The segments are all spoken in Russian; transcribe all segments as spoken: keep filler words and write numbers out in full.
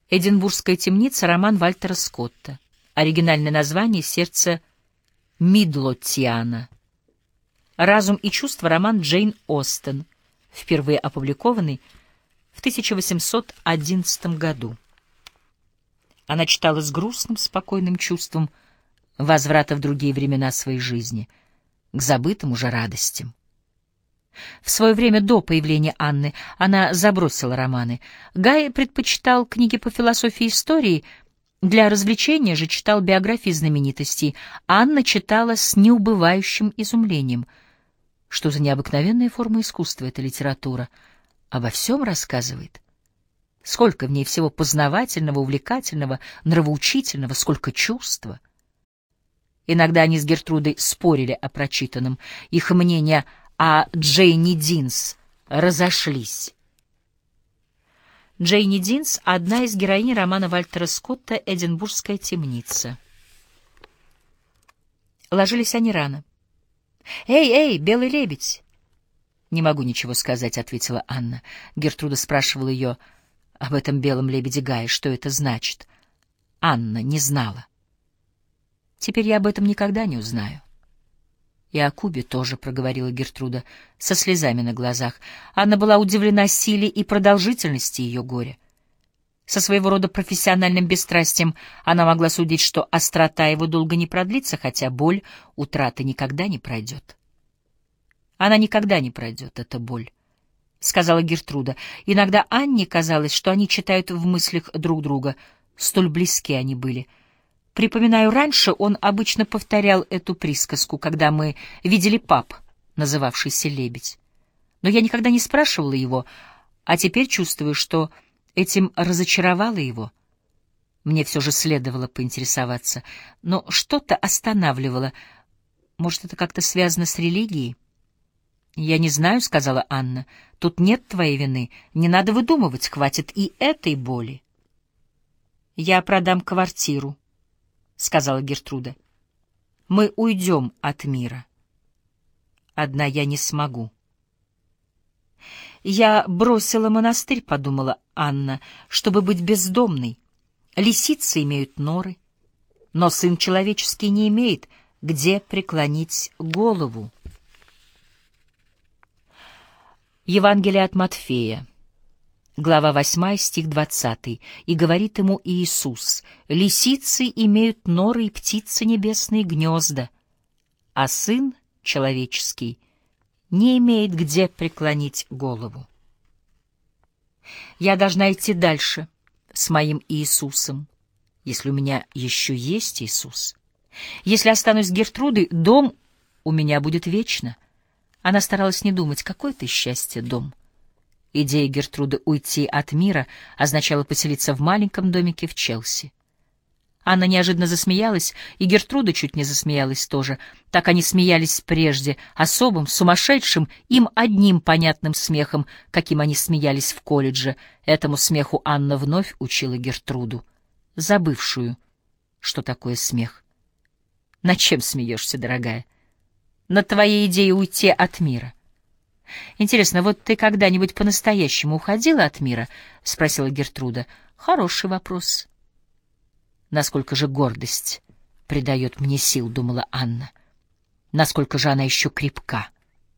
Эдинбургская темница — роман Вальтера Скотта. Оригинальное название — «Сердце Мидлотиана». «Разум и чувства» — роман Джейн Остен, впервые опубликованный в тысяча восемьсот одиннадцатом году. Она читала с грустным, спокойным чувством возврата в другие времена своей жизни, к забытым уже радостям. В свое время до появления Анны она забросила романы. Гай предпочитал книги по философии и истории, для развлечения же читал биографии знаменитостей. Анна читала с неубывающим изумлением. Что за необыкновенная форма искусства эта литература? Обо всем рассказывает. Сколько в ней всего познавательного, увлекательного, нравоучительного, сколько чувства. Иногда они с Гертрудой спорили о прочитанном. Их мнения о Джейни Динс разошлись. Джейни Динс — одна из героинь романа Вальтера Скотта «Эдинбургская темница». Ложились они рано. «Эй, эй, белый лебедь!» «Не могу ничего сказать», — ответила Анна. Гертруда спрашивала ее об этом белом лебеде Гае, что это значит. Анна не знала. «Теперь я об этом никогда не узнаю». «И о Кубе тоже», — проговорила Гертруда со слезами на глазах. Анна была удивлена силе и продолжительности ее горя. Со своего рода профессиональным бесстрастием она могла судить, что острота его долго не продлится, хотя боль утраты никогда не пройдет. «Она никогда не пройдет, эта боль», — сказала Гертруда. Иногда Анне казалось, что они читают в мыслях друг друга. Столь близки они были. Припоминаю, раньше он обычно повторял эту присказку, когда мы видели паб, называвшийся «Лебедь». Но я никогда не спрашивала его, а теперь чувствую, что этим разочаровала его. Мне все же следовало поинтересоваться, но что-то останавливало. Может, это как-то связано с религией? «Я не знаю», — сказала Анна. «Тут нет твоей вины. Не надо выдумывать, хватит и этой боли». «Я продам квартиру», — сказала Гертруда. «Мы уйдем от мира. Одна я не смогу». «Я бросила монастырь», — подумала Анна, — «чтобы быть бездомной. Лисицы имеют норы, но сын человеческий не имеет, где преклонить голову». Евангелие от Матфея, глава восьмая, стих двадцатый. «И говорит ему Иисус: лисицы имеют норы и птицы небесные гнезда, а сын человеческий не имеет где преклонить голову». Я должна идти дальше с моим Иисусом, если у меня еще есть Иисус. Если останусь с Гертрудой, дом у меня будет вечно. Она старалась не думать, какое это счастье дом. Идея Гертруды уйти от мира означала поселиться в маленьком домике в Челси. Анна неожиданно засмеялась, и Гертруда чуть не засмеялась тоже. Так они смеялись прежде, особым, сумасшедшим, им одним понятным смехом, каким они смеялись в колледже. Этому смеху Анна вновь учила Гертруду, забывшую, что такое смех. «Над чем смеешься, дорогая?» «Над твоей идеей уйти от мира». «Интересно, вот ты когда-нибудь по-настоящему уходила от мира?» — спросила Гертруда. «Хороший вопрос». «Насколько же гордость придает мне сил», — думала Анна. «Насколько же она еще крепка.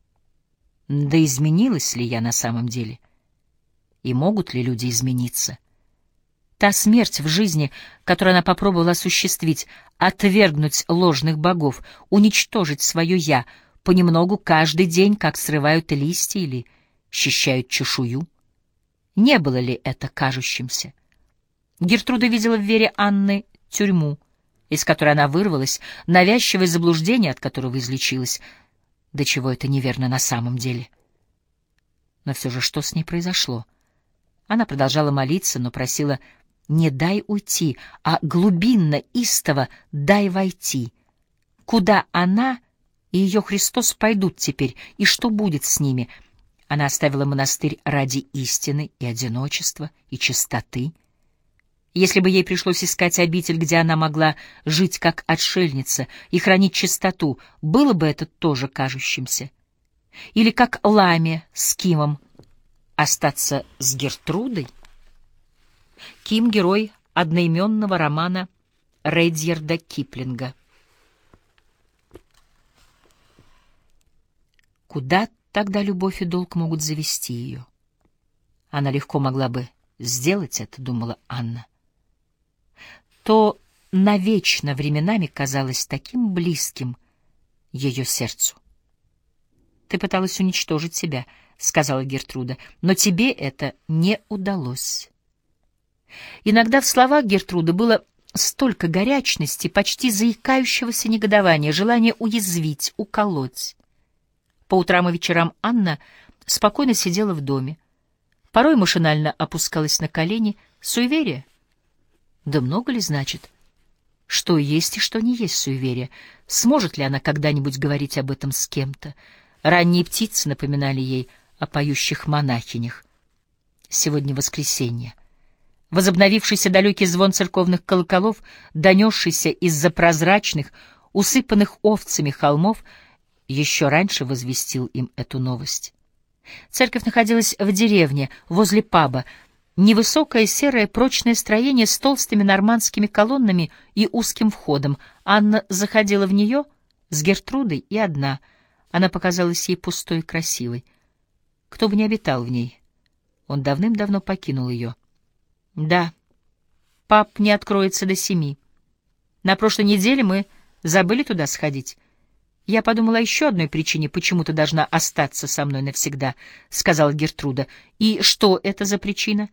Да изменилась ли я на самом деле? И могут ли люди измениться? Та смерть в жизни, которую она попробовала осуществить, отвергнуть ложных богов, уничтожить свое «я», понемногу каждый день, как срывают листья или счищают чешую. Не было ли это кажущимся? Гертруда видела в вере Анны тюрьму, из которой она вырвалась, навязчивое заблуждение, от которого излечилась. До чего это неверно на самом деле? Но все же что с ней произошло? Она продолжала молиться, но просила: не дай уйти, а глубинно, истово дай войти. Куда она и ее Христос пойдут теперь, и что будет с ними? Она оставила монастырь ради истины и одиночества, и чистоты. Если бы ей пришлось искать обитель, где она могла жить как отшельница и хранить чистоту, было бы это тоже кажущимся. Или как Ламия с Кимом остаться с Гертрудой? Ким — герой одноименного романа Редьярда Киплинга. Куда тогда любовь и долг могут завести ее? Она легко могла бы сделать это, думала Анна. То навечно временами казалось таким близким ее сердцу. «Ты пыталась уничтожить себя», — сказала Гертруда, — «но тебе это не удалось». Иногда в словах Гертруды было столько горячности, почти заикающегося негодования, желания уязвить, уколоть. По утрам и вечерам Анна спокойно сидела в доме, порой машинально опускалась на колени. Суеверие? Да много ли значит? Что есть и что не есть суеверие? Сможет ли она когда-нибудь говорить об этом с кем-то? Ранние птицы напоминали ей о поющих монахинях. Сегодня воскресенье. Возобновившийся далекий звон церковных колоколов, донесшийся из-за прозрачных, усыпанных овцами холмов, еще раньше возвестил им эту новость. Церковь находилась в деревне, возле паба, невысокое серое прочное строение с толстыми нормандскими колоннами и узким входом. Анна заходила в нее с Гертрудой и одна. Она показалась ей пустой и красивой. Кто бы ни обитал в ней, он давным-давно покинул ее. Да, паб не откроется до семи. На прошлой неделе мы забыли туда сходить. Я подумала о еще одной причине, почему ты должна остаться со мной навсегда, — сказала Гертруда. И что это за причина?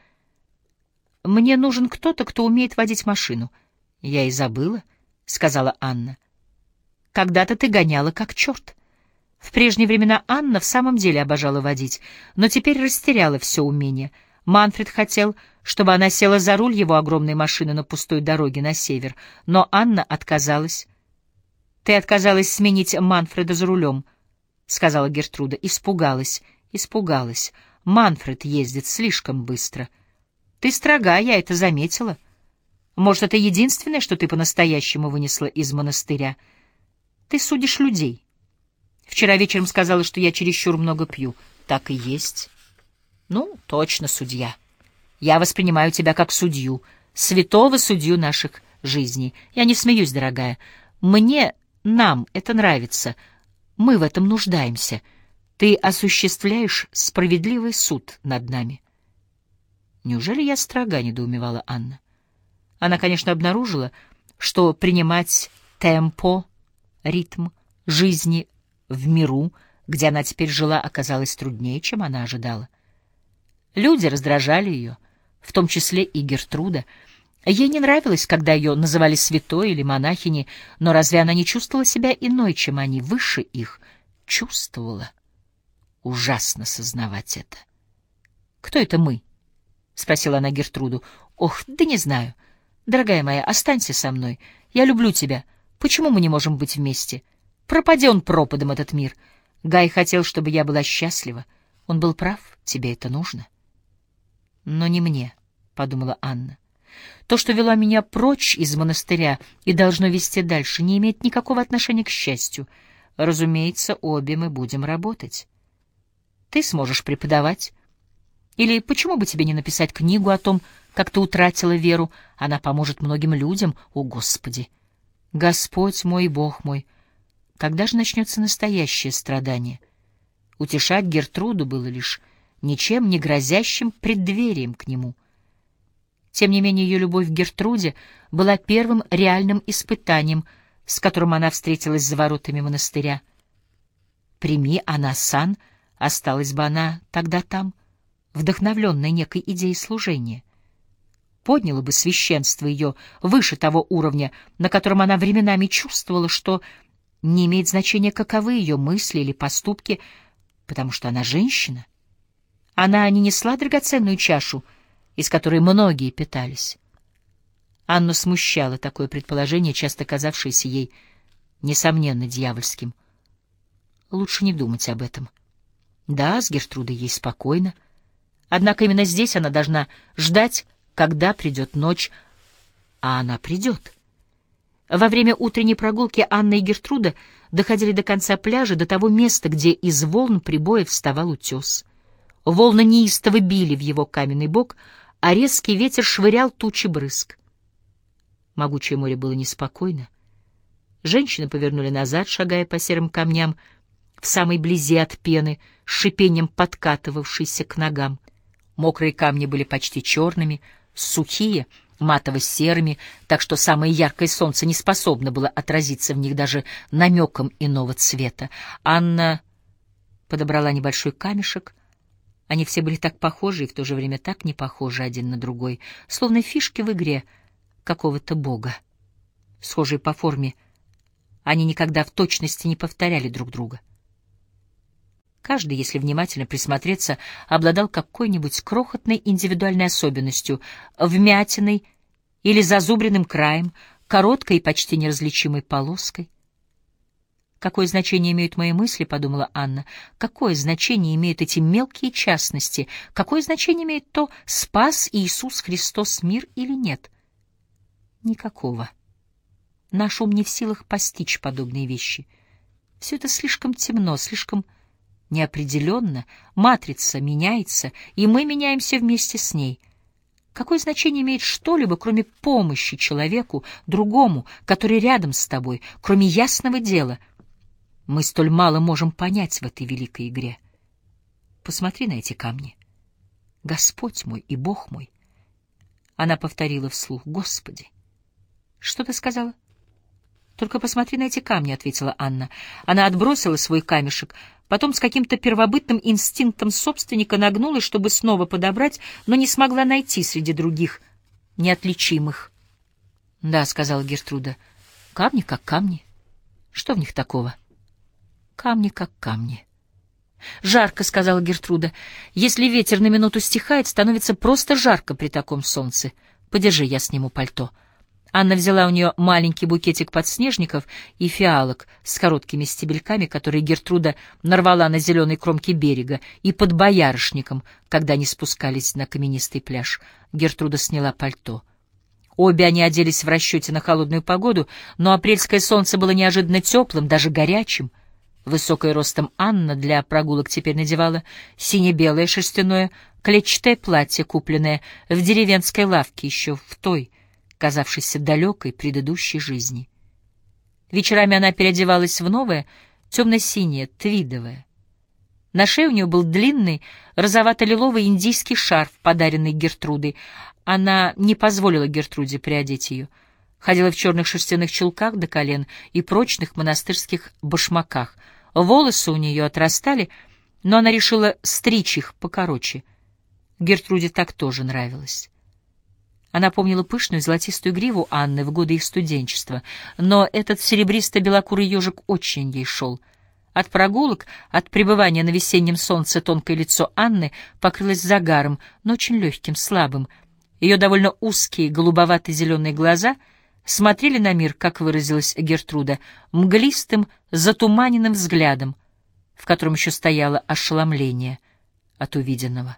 Мне нужен кто-то, кто умеет водить машину. Я и забыла, — сказала Анна. Когда-то ты гоняла как черт. В прежние времена Анна в самом деле обожала водить, но теперь растеряла все умение. Манфред хотел, чтобы она села за руль его огромной машины на пустой дороге на север, но Анна отказалась. «Ты отказалась сменить Манфреда за рулем», — сказала Гертруда. «Испугалась, испугалась. Манфред ездит слишком быстро. Ты строга, я это заметила. Может, это единственное, что ты по-настоящему вынесла из монастыря? Ты судишь людей. Вчера вечером сказала, что я чересчур много пью. Так и есть. Ну, точно, судья. Я воспринимаю тебя как судью, святого судью наших жизней. Я не смеюсь, дорогая. Мне... Нам это нравится. Мы в этом нуждаемся. Ты осуществляешь справедливый суд над нами. Неужели я строга, — недоумевала Анна. Она, конечно, обнаружила, что принимать темпо, ритм жизни в миру, где она теперь жила, оказалось труднее, чем она ожидала. Люди раздражали ее, в том числе и Гертруда. Ей не нравилось, когда ее называли святой или монахиней, но разве она не чувствовала себя иной, чем они, выше их? Чувствовала. Ужасно сознавать это. «Кто это мы?» — спросила она Гертруду. «Ох, да не знаю. Дорогая моя, останься со мной. Я люблю тебя. Почему мы не можем быть вместе? Пропади он пропадом, этот мир. Гай хотел, чтобы я была счастлива. Он был прав, тебе это нужно». «Но не мне», — подумала Анна. То, что вело меня прочь из монастыря и должно вести дальше, не имеет никакого отношения к счастью. Разумеется, обе мы будем работать. Ты сможешь преподавать. Или почему бы тебе не написать книгу о том, как ты утратила веру? Она поможет многим людям. О, Господи! Господь мой, Бог мой! Когда же начнется настоящее страдание? Утешать Гертруду было лишь ничем не грозящим преддверием к нему. Тем не менее, ее любовь к Гертруде была первым реальным испытанием, с которым она встретилась за воротами монастыря. Прими она сан, осталась бы она тогда там, вдохновленная некой идеей служения. Подняло бы священство ее выше того уровня, на котором она временами чувствовала, что не имеет значения, каковы ее мысли или поступки, потому что она женщина. Она не несла драгоценную чашу, из которой многие питались. Анну смущало такое предположение, часто казавшееся ей несомненно дьявольским. Лучше не думать об этом. Да, с Гертрудой ей спокойно. Однако именно здесь она должна ждать, когда придет ночь, а она придет. Во время утренней прогулки Анна и Гертруда доходили до конца пляжа, до того места, где из волн прибоя вставал утес. Волны неистово били в его каменный бок, а резкий ветер швырял тучи брызг. Могучее море было неспокойно. Женщины повернули назад, шагая по серым камням, в самой близи от пены, с шипением подкатывавшейся к ногам. Мокрые камни были почти черными, сухие — матово-серыми, так что самое яркое солнце не способно было отразиться в них даже намеком иного цвета. Анна подобрала небольшой камешек. Они все были так похожи и в то же время так не похожи один на другой, словно фишки в игре какого-то бога. Схожие по форме, они никогда в точности не повторяли друг друга. Каждый, если внимательно присмотреться, обладал какой-нибудь крохотной индивидуальной особенностью, вмятиной или зазубренным краем, короткой и почти неразличимой полоской. «Какое значение имеют мои мысли?» — подумала Анна. «Какое значение имеют эти мелкие частности? Какое значение имеет то, спас Иисус Христос мир или нет?» Никакого. Наш ум не в силах постичь подобные вещи. Все это слишком темно, слишком неопределенно, матрица меняется, и мы меняемся вместе с ней. Какое значение имеет что-либо, кроме помощи человеку, другому, который рядом с тобой, кроме ясного дела? Мы столь мало можем понять в этой великой игре. Посмотри на эти камни. Господь мой и Бог мой. Она повторила вслух: Господи. Что ты сказала? Только посмотри на эти камни, — ответила Анна. Она отбросила свой камешек, потом с каким-то первобытным инстинктом собственника нагнулась, чтобы снова подобрать, но не смогла найти среди других неотличимых. — Да, — сказала Гертруда, — камни как камни. Что в них такого? Камни как камни. — Жарко, — сказала Гертруда. — Если ветер на минуту стихает, становится просто жарко при таком солнце. Подержи, я сниму пальто. Анна взяла у нее маленький букетик подснежников и фиалок с короткими стебельками, которые Гертруда нарвала на зеленой кромке берега, и под боярышником, когда они спускались на каменистый пляж. Гертруда сняла пальто. Обе они оделись в расчете на холодную погоду, но апрельское солнце было неожиданно теплым, даже горячим. Высокая ростом Анна для прогулок теперь надевала сине-белое шерстяное клетчатое платье, купленное в деревенской лавке еще в той, казавшейся далекой предыдущей жизни. Вечерами она переодевалась в новое, темно-синее, твидовое. На шее у нее был длинный, розовато-лиловый индийский шарф, подаренный Гертрудой. Она не позволила Гертруде приодеть ее. Ходила в черных шерстяных чулках до колен и прочных монастырских башмаках. Волосы у нее отрастали, но она решила стричь их покороче. Гертруде так тоже нравилось. Она помнила пышную золотистую гриву Анны в годы их студенчества, но этот серебристо-белокурый ежик очень ей шел. От прогулок, от пребывания на весеннем солнце тонкое лицо Анны покрылось загаром, но очень легким, слабым. Ее довольно узкие голубовато-зеленые глаза смотрели на мир, как выразилась Гертруда, мглистым, затуманенным взглядом, в котором еще стояло ошеломление от увиденного.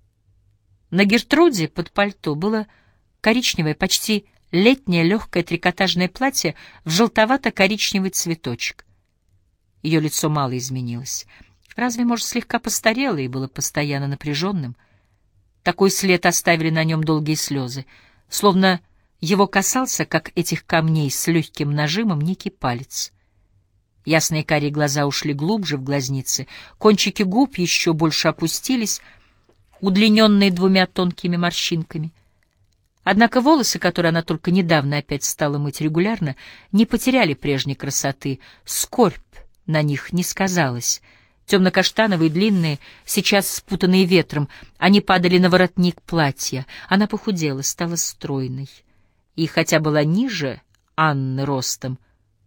На Гертруде под пальто было коричневое, почти летнее легкое трикотажное платье в желтовато-коричневый цветочек. Ее лицо мало изменилось. Разве, может, слегка постарело и было постоянно напряженным? Такой след оставили на нем долгие слезы, словно его касался, как этих камней с легким нажимом, некий палец. Ясные карие глаза ушли глубже в глазницы, кончики губ еще больше опустились, удлиненные двумя тонкими морщинками. Однако волосы, которые она только недавно опять стала мыть регулярно, не потеряли прежней красоты, скорбь на них не сказалась. Темно-каштановые, длинные, сейчас спутанные ветром, они падали на воротник платья. Она похудела, стала стройной. И хотя была ниже Анны ростом,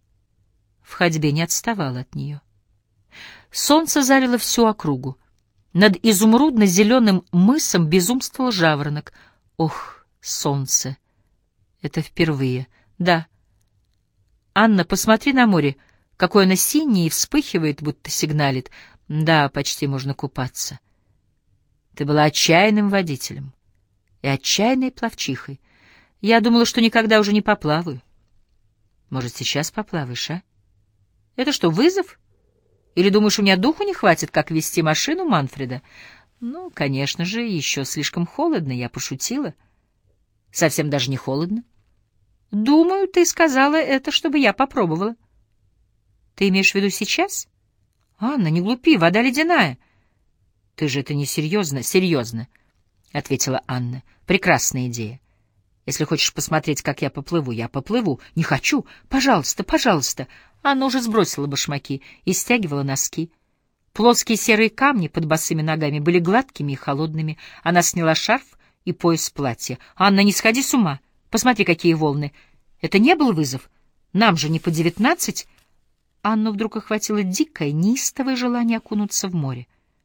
в ходьбе не отставала от нее. Солнце залило всю округу. Над изумрудно-зеленым мысом безумствовал жаворонок. Ох! Солнце. Это впервые. Да. Анна, посмотри на море, какое оно синее и вспыхивает, будто сигналит. Да, почти можно купаться. Ты была отчаянным водителем и отчаянной пловчихой. Я думала, что никогда уже не поплаваю. Может, сейчас поплаваешь, а? Это что, вызов? Или думаешь, у меня духу не хватит, как вести машину Манфреда? Ну, конечно же, еще слишком холодно, я пошутила. Совсем даже не холодно. Думаю, ты сказала это, чтобы я попробовала. Ты имеешь в виду сейчас? Анна, не глупи, вода ледяная. Ты же это не серьезно? Серьезно, — ответила Анна. Прекрасная идея. Если хочешь посмотреть, как я поплыву, я поплыву. Не хочу. Пожалуйста, пожалуйста. Анна уже сбросила башмаки и стягивала носки. Плоские серые камни под босыми ногами были гладкими и холодными. Она сняла шарф и пояс платья. «Анна, не сходи с ума. Посмотри, какие волны. Это не был вызов? Нам же не по девятнадцать». Анну вдруг охватило дикое, неистовое желание окунуться в море.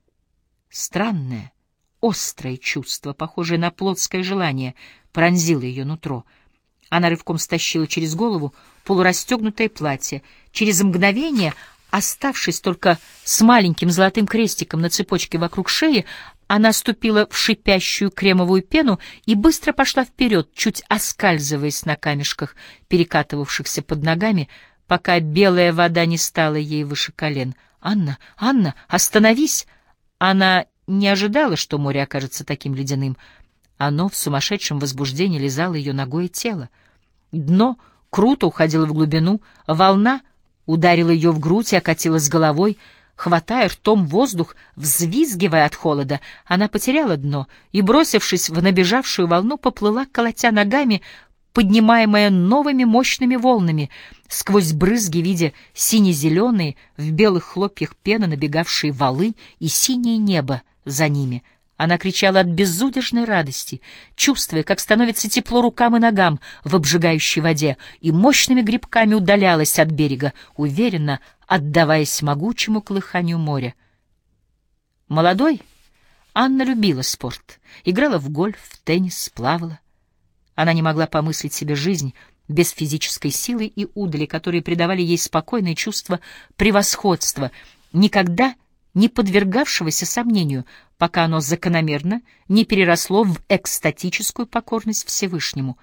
Странное, острое чувство, похожее на плотское желание, пронзило ее нутро. Она рывком стащила через голову полурастегнутое платье. Через мгновение, оставшись только с маленьким золотым крестиком на цепочке вокруг шеи, она ступила в шипящую кремовую пену и быстро пошла вперед, чуть оскальзываясь на камешках, перекатывавшихся под ногами, пока белая вода не стала ей выше колен. «Анна, Анна, остановись!» Она не ожидала, что море окажется таким ледяным. Оно в сумасшедшем возбуждении лизало ее ногое тело. Дно круто уходило в глубину, волна ударила ее в грудь и окатила с головой. Хватая ртом воздух, взвизгивая от холода, она потеряла дно и, бросившись в набежавшую волну, поплыла, колотя ногами, поднимаемая новыми мощными волнами, сквозь брызги, видя сине-зеленые, в белых хлопьях пены набегавшие валы и синее небо за ними. Она кричала от безудержной радости, чувствуя, как становится тепло рукам и ногам в обжигающей воде, и мощными грибками удалялась от берега, уверенно отдаваясь могучему колыханию моря. Молодой Анна любила спорт, играла в гольф, в теннис, плавала. Она не могла помыслить себе жизнь без физической силы и удали, которые придавали ей спокойное чувство превосходства, никогда не подвергавшегося сомнению, пока оно закономерно не переросло в экстатическую покорность Всевышнему.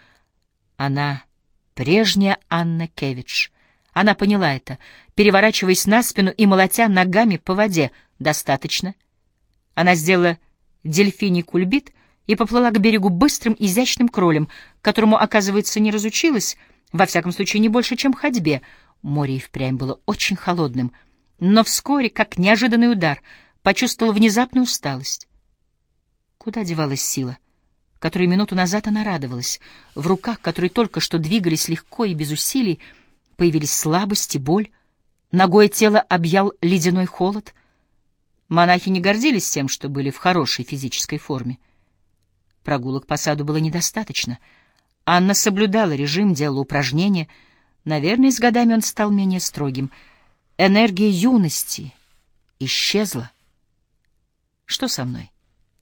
Она прежняя Анна Кевидж. Она поняла это, переворачиваясь на спину и молотя ногами по воде. Достаточно. Она сделала дельфиний кульбит и поплыла к берегу быстрым, изящным кролем, которому, оказывается, не разучилась, во всяком случае, не больше, чем ходьбе. Море и впрямь было очень холодным, но вскоре, как неожиданный удар, почувствовала внезапную усталость. Куда девалась сила, которой минуту назад она радовалась? В руках, которые только что двигались легко и без усилий, появились слабость и боль. Ногое тело объял ледяной холод. Монахи не гордились тем, что были в хорошей физической форме. Прогулок по саду было недостаточно. Анна соблюдала режим, делала упражнения. Наверное, с годами он стал менее строгим. Энергия юности исчезла. Что со мной?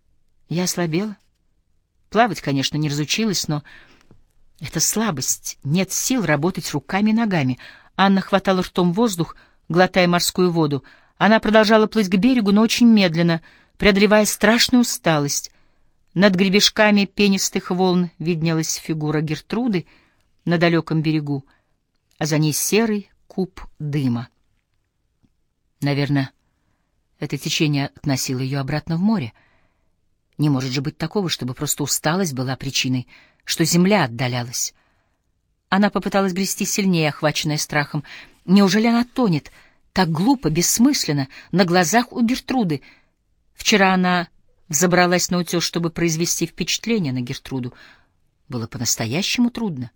Я ослабела. Плавать, конечно, не разучилась, но это слабость. Нет сил работать руками и ногами. Анна хватала ртом воздух, глотая морскую воду. Она продолжала плыть к берегу, но очень медленно, преодолевая страшную усталость. Над гребешками пенистых волн виднелась фигура Гертруды на далеком берегу, а за ней серый куб дыма. Наверное, это течение относило ее обратно в море. Не может же быть такого, чтобы просто усталость была причиной, что земля отдалялась. Она попыталась грести сильнее, охваченная страхом. Неужели она тонет? Так глупо, бессмысленно, на глазах у Гертруды. Вчера она взобралась на утес, чтобы произвести впечатление на Гертруду. Было по-настоящему трудно.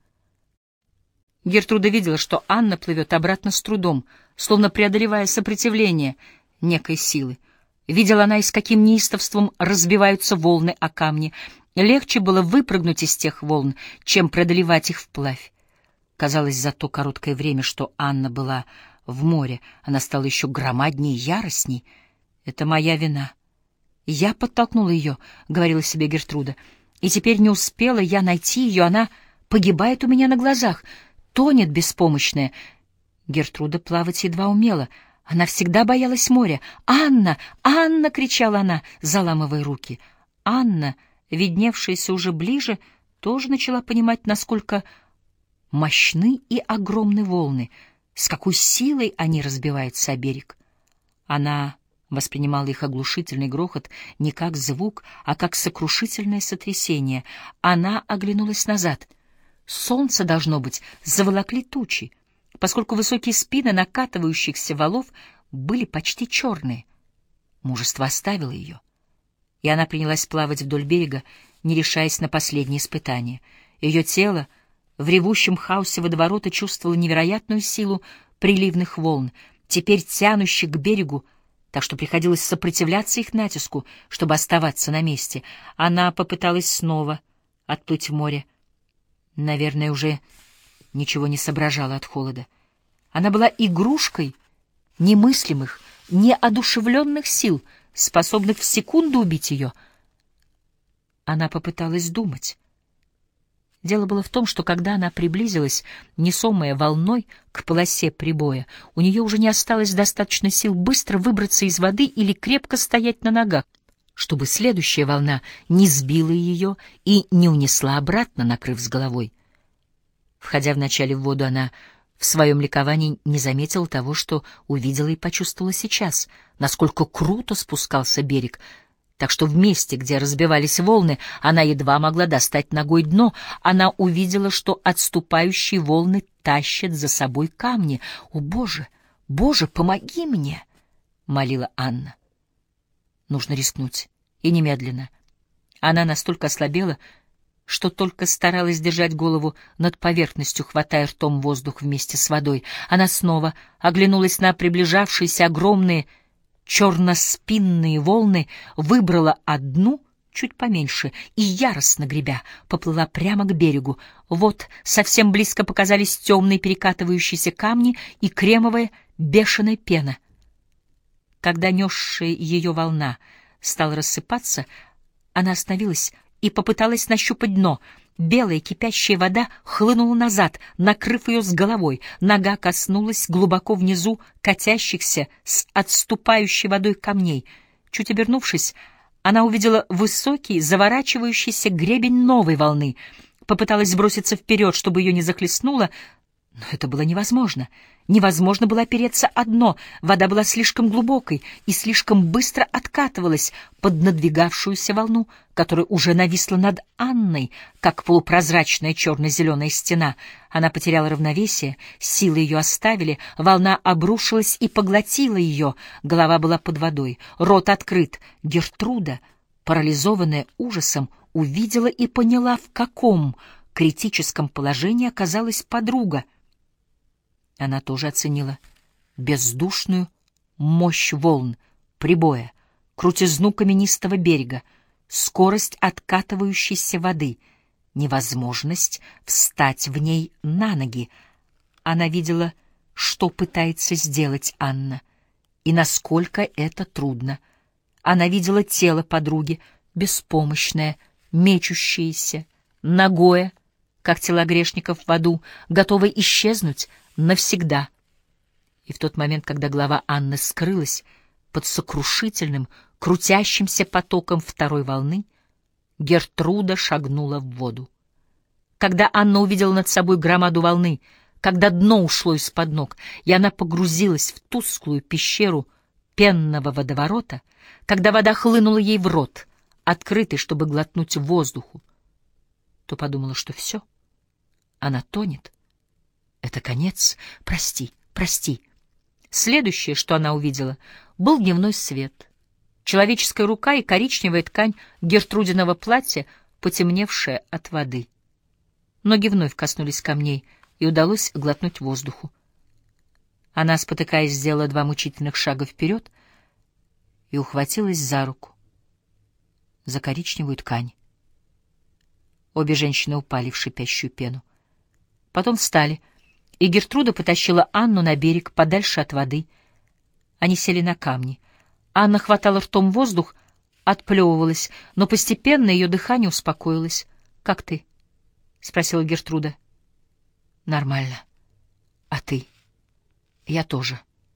Гертруда видела, что Анна плывет обратно с трудом, словно преодолевая сопротивление некой силы. Видела она, и с каким неистовством разбиваются волны о камни. Легче было выпрыгнуть из тех волн, чем преодолевать их вплавь. Казалось, за то короткое время, что Анна была в море, она стала еще громаднее и яростней. «Это моя вина. Я подтолкнула ее», — говорила себе Гертруда. «И теперь не успела я найти ее, она погибает у меня на глазах, тонет беспомощная». Гертруда плавать едва умела. Она всегда боялась моря. «Анна! Анна!» — кричала она, заламывая руки. Анна, видневшаяся уже ближе, тоже начала понимать, насколько мощны и огромны волны, с какой силой они разбиваются о берег. Она воспринимала их оглушительный грохот не как звук, а как сокрушительное сотрясение. Она оглянулась назад. Солнце, должно быть, заволокли тучи, поскольку высокие спины накатывающихся валов были почти черные. Мужество оставило ее, и она принялась плавать вдоль берега, не решаясь на последнее испытание. Ее тело в ревущем хаосе водоворота чувствовало невероятную силу приливных волн, теперь тянущих к берегу, так что приходилось сопротивляться их натиску, чтобы оставаться на месте. Она попыталась снова отплыть в море. Наверное, уже ничего не соображала от холода. Она была игрушкой немыслимых, неодушевленных сил, способных в секунду убить ее. Она попыталась думать. Дело было в том, что когда она приблизилась, несомая волной к полосе прибоя, у нее уже не осталось достаточно сил быстро выбраться из воды или крепко стоять на ногах, чтобы следующая волна не сбила ее и не унесла обратно, накрыв с головой. Входя вначале в воду, она в своем ликовании не заметила того, что увидела и почувствовала сейчас, насколько круто спускался берег, так что в месте, где разбивались волны, она едва могла достать ногой дно. Она увидела, что отступающие волны тащат за собой камни. «О, Боже! Боже, помоги мне!» — молила Анна. Нужно рискнуть. И немедленно. Она настолько ослабела, что только старалась держать голову над поверхностью, хватая ртом воздух вместе с водой. Она снова оглянулась на приближавшиеся огромные черноспинные волны, выбрала одну, чуть поменьше, и, яростно гребя, поплыла прямо к берегу. Вот совсем близко показались темные перекатывающиеся камни и кремовая бешеная пена. Когда несшая ее волна стала рассыпаться, она остановилась и попыталась нащупать дно. Белая кипящая вода хлынула назад, накрыв ее с головой. Нога коснулась глубоко внизу катящихся с отступающей водой камней. Чуть обернувшись, она увидела высокий, заворачивающийся гребень новой волны. Попыталась броситься вперед, чтобы ее не захлестнуло, но это было невозможно. Невозможно было опереться о дно. Вода была слишком глубокой и слишком быстро откатывалась под надвигавшуюся волну, которая уже нависла над Анной, как полупрозрачная черно-зеленая стена. Она потеряла равновесие, силы ее оставили, волна обрушилась и поглотила ее. Голова была под водой, рот открыт. Гертруда, парализованная ужасом, увидела и поняла, в каком критическом положении оказалась подруга. Она тоже оценила бездушную мощь волн, прибоя, крутизну каменистого берега, скорость откатывающейся воды, невозможность встать в ней на ноги. Она видела, что пытается сделать Анна, и насколько это трудно. Она видела тело подруги, беспомощное, мечущееся, нагое, как тела грешников в аду, готовое исчезнуть навсегда. И в тот момент, когда голова Анны скрылась под сокрушительным, крутящимся потоком второй волны, Гертруда шагнула в воду. Когда Анна увидела над собой громаду волны, когда дно ушло из-под ног, и она погрузилась в тусклую пещеру пенного водоворота, когда вода хлынула ей в рот, открытый, чтобы глотнуть воздуху, то подумала, что все, она тонет. Это конец. Прости, прости. Следующее, что она увидела, был дневной свет. Человеческая рука и коричневая ткань Гертрудиного платья, потемневшая от воды. Ноги вновь коснулись камней, и удалось глотнуть воздуху. Она, спотыкаясь, сделала два мучительных шага вперед и ухватилась за руку, за коричневую ткань. Обе женщины упали в шипящую пену. Потом встали, и Гертруда потащила Анну на берег, подальше от воды. Они сели на камни. Анна хватала ртом воздух, отплевывалась, но постепенно ее дыхание успокоилось. — Как ты? — спросила Гертруда. — Нормально. — А ты? — Я тоже.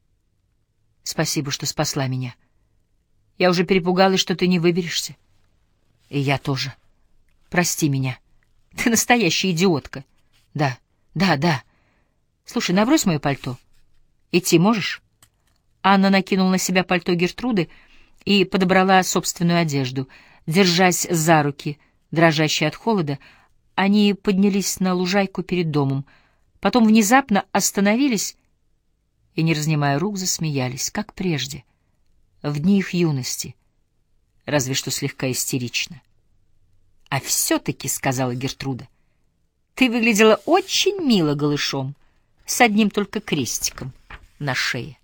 — Спасибо, что спасла меня. Я уже перепугалась, что ты не выберешься. — И я тоже. Прости меня. Ты настоящая идиотка. — Да, да, да. Слушай, набрось мое пальто. Идти можешь? Анна накинула на себя пальто Гертруды и подобрала собственную одежду. Держась за руки, дрожащие от холода, они поднялись на лужайку перед домом. Потом внезапно остановились и, не разнимая рук, засмеялись, как прежде, в дни их юности, разве что слегка истерично. «А все-таки, — сказала Гертруда, — ты выглядела очень мило голышом, с одним только крестиком на шее».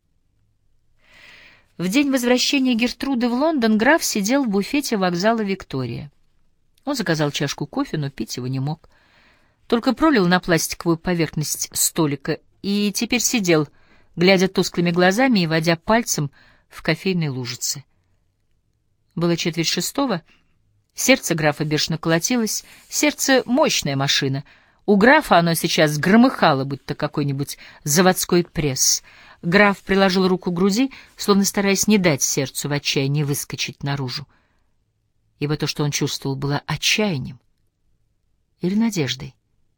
В день возвращения Гертруды в Лондон граф сидел в буфете вокзала Виктория. Он заказал чашку кофе, но пить его не мог. Только пролил на пластиковую поверхность столика и теперь сидел, глядя тусклыми глазами и водя пальцем в кофейной лужице. Было четверть шестого. Сердце графа бешено колотилось. Сердце — мощная машина. У графа оно сейчас громыхало, будто какой-нибудь заводской пресс. Граф приложил руку к груди, словно стараясь не дать сердцу в отчаянии выскочить наружу. Ибо то, что он чувствовал, было отчаянием или надеждой.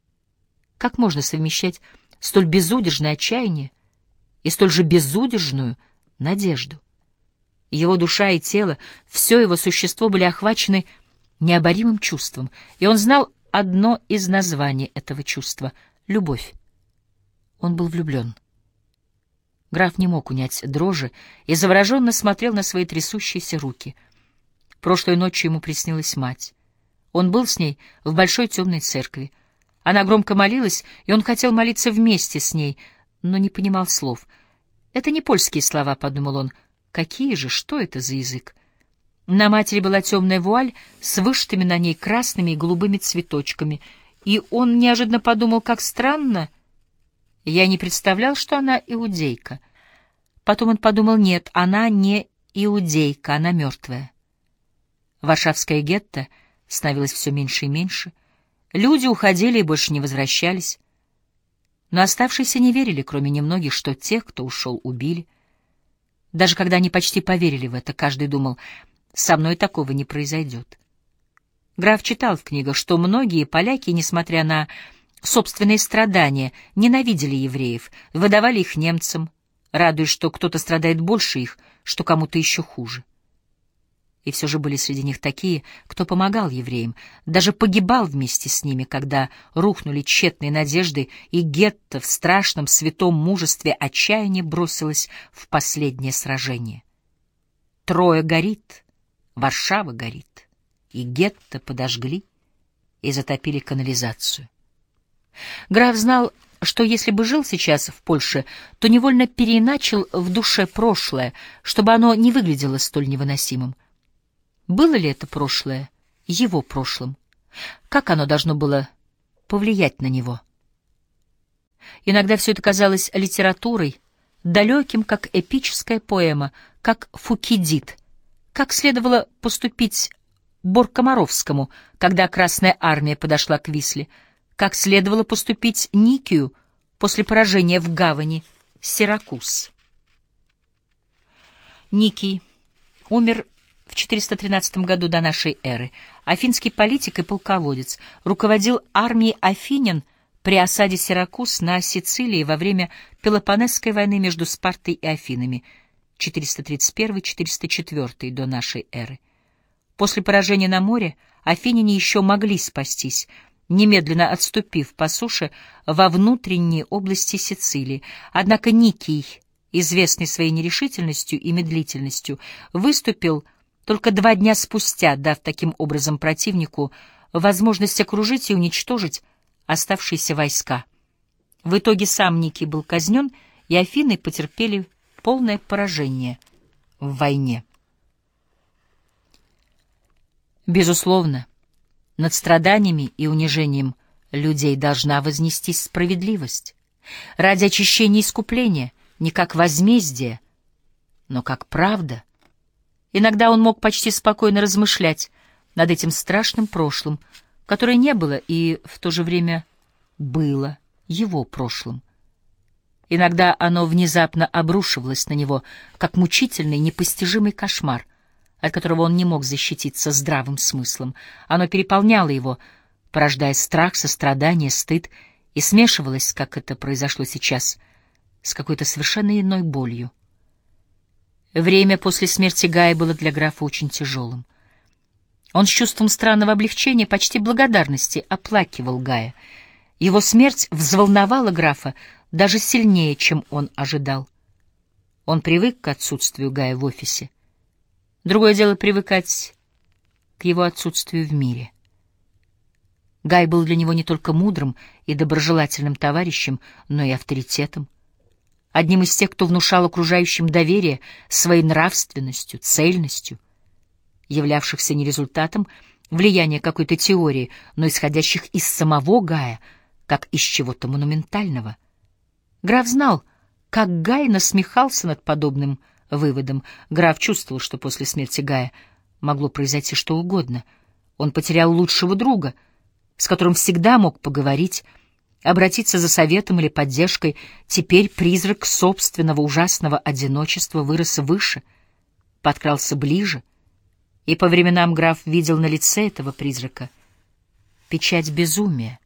Как можно совмещать столь безудержное отчаяние и столь же безудержную надежду? Его душа и тело, все его существо были охвачены необоримым чувством, и он знал одно из названий этого чувства — любовь. Он был влюблен. Граф не мог унять дрожи и завороженно смотрел на свои трясущиеся руки. Прошлой ночью ему приснилась мать. Он был с ней в большой темной церкви. Она громко молилась, и он хотел молиться вместе с ней, но не понимал слов. «Это не польские слова», — подумал он. «Какие же? Что это за язык?» На матери была темная вуаль с вышитыми на ней красными и голубыми цветочками, и он неожиданно подумал, как странно. Я не представлял, что она иудейка. Потом он подумал, нет, она не иудейка, она мертвая. Варшавское гетто становилось все меньше и меньше. Люди уходили и больше не возвращались. Но оставшиеся не верили, кроме немногих, что тех, кто ушел, убили. Даже когда они почти поверили в это, каждый думал, со мной такого не произойдет. Граф читал в книгах, что многие поляки, несмотря на собственные страдания, ненавидели евреев, выдавали их немцам, радуясь, что кто-то страдает больше их, что кому-то еще хуже. И все же были среди них такие, кто помогал евреям, даже погибал вместе с ними, когда рухнули тщетные надежды, и гетто в страшном святом мужестве отчаяния бросилось в последнее сражение. Троя горит, Варшава горит, и гетто подожгли и затопили канализацию. Граф знал, что если бы жил сейчас в Польше, то невольно переиначил в душе прошлое, чтобы оно не выглядело столь невыносимым. Было ли это прошлое его прошлым? Как оно должно было повлиять на него? Иногда все это казалось литературой, далеким, как эпическая поэма, как Фукидид. Как следовало поступить Боркомаровскому, когда Красная Армия подошла к Висле? Как следовало поступить Никию после поражения в гавани Сиракуз? Никий умер в четыреста тринадцатом году до нашей эры. Афинский политик и полководец, руководил армией афинян при осаде Сиракуз на Сицилии во время Пелопоннесской войны между Спартой и Афинами четыреста тридцать первый — четыреста четвёртый до нашей эры. После поражения на море афиняне еще могли спастись, немедленно отступив по суше во внутренние области Сицилии. Однако Никий, известный своей нерешительностью и медлительностью, выступил только два дня спустя, дав таким образом противнику возможность окружить и уничтожить оставшиеся войска. В итоге сам Никий был казнен, и Афины потерпели полное поражение в войне. Безусловно, над страданиями и унижением людей должна вознестись справедливость, ради очищения и искупления, не как возмездие, но как правда. Иногда он мог почти спокойно размышлять над этим страшным прошлым, которое не было и в то же время было его прошлым. Иногда оно внезапно обрушивалось на него, как мучительный, непостижимый кошмар, от которого он не мог защититься здравым смыслом. Оно переполняло его, порождая страх, сострадание, стыд, и смешивалось, как это произошло сейчас, с какой-то совершенно иной болью. Время после смерти Гая было для графа очень тяжелым. Он с чувством странного облегчения, почти благодарности, оплакивал Гая. Его смерть взволновала графа даже сильнее, чем он ожидал. Он привык к отсутствию Гая в офисе. Другое дело привыкать к его отсутствию в мире. Гай был для него не только мудрым и доброжелательным товарищем, но и авторитетом. Одним из тех, кто внушал окружающим доверие своей нравственностью, цельностью, являвшихся не результатом влияния какой-то теории, но исходящих из самого Гая, как из чего-то монументального. Граф знал, как Гай насмехался над подобным выводом. Граф чувствовал, что после смерти Гая могло произойти что угодно. Он потерял лучшего друга, с которым всегда мог поговорить, обратиться за советом или поддержкой. Теперь призрак собственного ужасного одиночества вырос выше, подкрался ближе, и по временам граф видел на лице этого призрака печать безумия.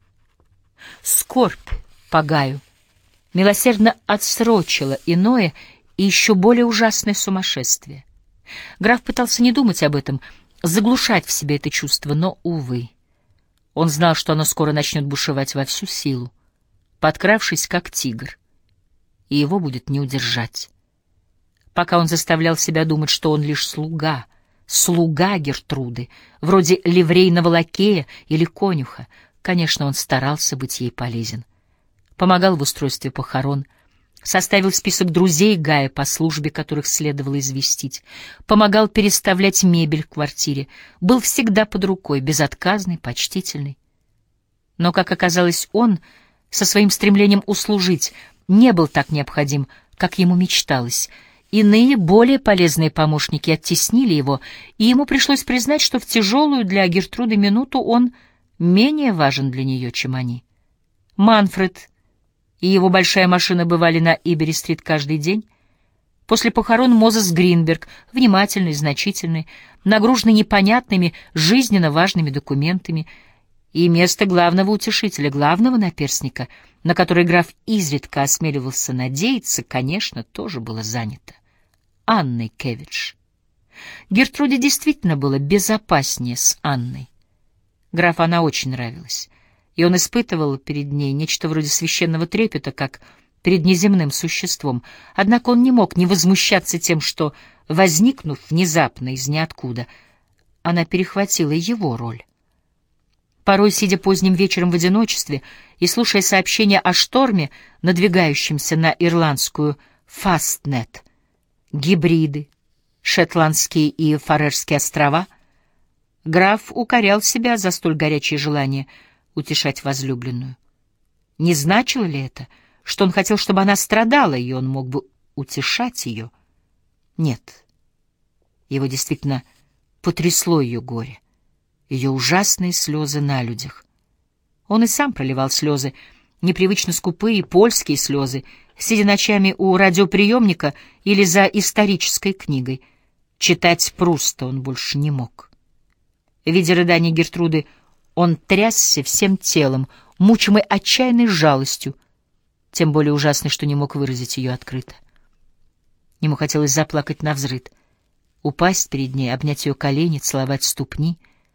Скорбь по Гаю милосердно отсрочила иное и еще более ужасное сумасшествие. Граф пытался не думать об этом, заглушать в себе это чувство, но, увы. Он знал, что оно скоро начнет бушевать во всю силу, подкравшись, как тигр, и его будет не удержать. Пока он заставлял себя думать, что он лишь слуга, слуга Гертруды, вроде ливрейного лакея или конюха, конечно, он старался быть ей полезен. Помогал в устройстве похорон, составил список друзей Гая, по службе которых следовало известить, помогал переставлять мебель в квартире, был всегда под рукой, безотказный, почтительный. Но, как оказалось, он, со своим стремлением услужить, не был так необходим, как ему мечталось. Иные, более полезные помощники оттеснили его, и ему пришлось признать, что в тяжелую для Гертруды минуту он менее важен для нее, чем они. Манфред и его большая машина бывали на Ибери-стрит каждый день. После похорон Мозес Гринберг, внимательный, значительный, нагруженный непонятными, жизненно важными документами, и место главного утешителя, главного наперстника, на который граф изредка осмеливался надеяться, конечно, тоже было занято. Анной Кевидж. Гертруде действительно было безопаснее с Анной. Графу она очень нравилась, и он испытывал перед ней нечто вроде священного трепета, как перед неземным существом. Однако он не мог не возмущаться тем, что, возникнув внезапно из ниоткуда, она перехватила его роль. Порой, сидя поздним вечером в одиночестве и слушая сообщения о шторме, надвигающемся на ирландскую Фастнет, гибриды, Шетландские и Фарерские острова, граф укорял себя за столь горячее желание утешать возлюбленную. Не значило ли это, что он хотел, чтобы она страдала, и он мог бы утешать ее? Нет. Его действительно потрясло ее горе, ее ужасные слезы на людях. Он и сам проливал слезы, непривычно скупые польские слезы, сидя ночами у радиоприемника или за исторической книгой. Читать Пруста он больше не мог. Видя рыдания Гертруды, он трясся всем телом, мучимый отчаянной жалостью, тем более ужасной, что не мог выразить ее открыто. Ему хотелось заплакать навзрыд, упасть перед ней, обнять ее колени, целовать ступни.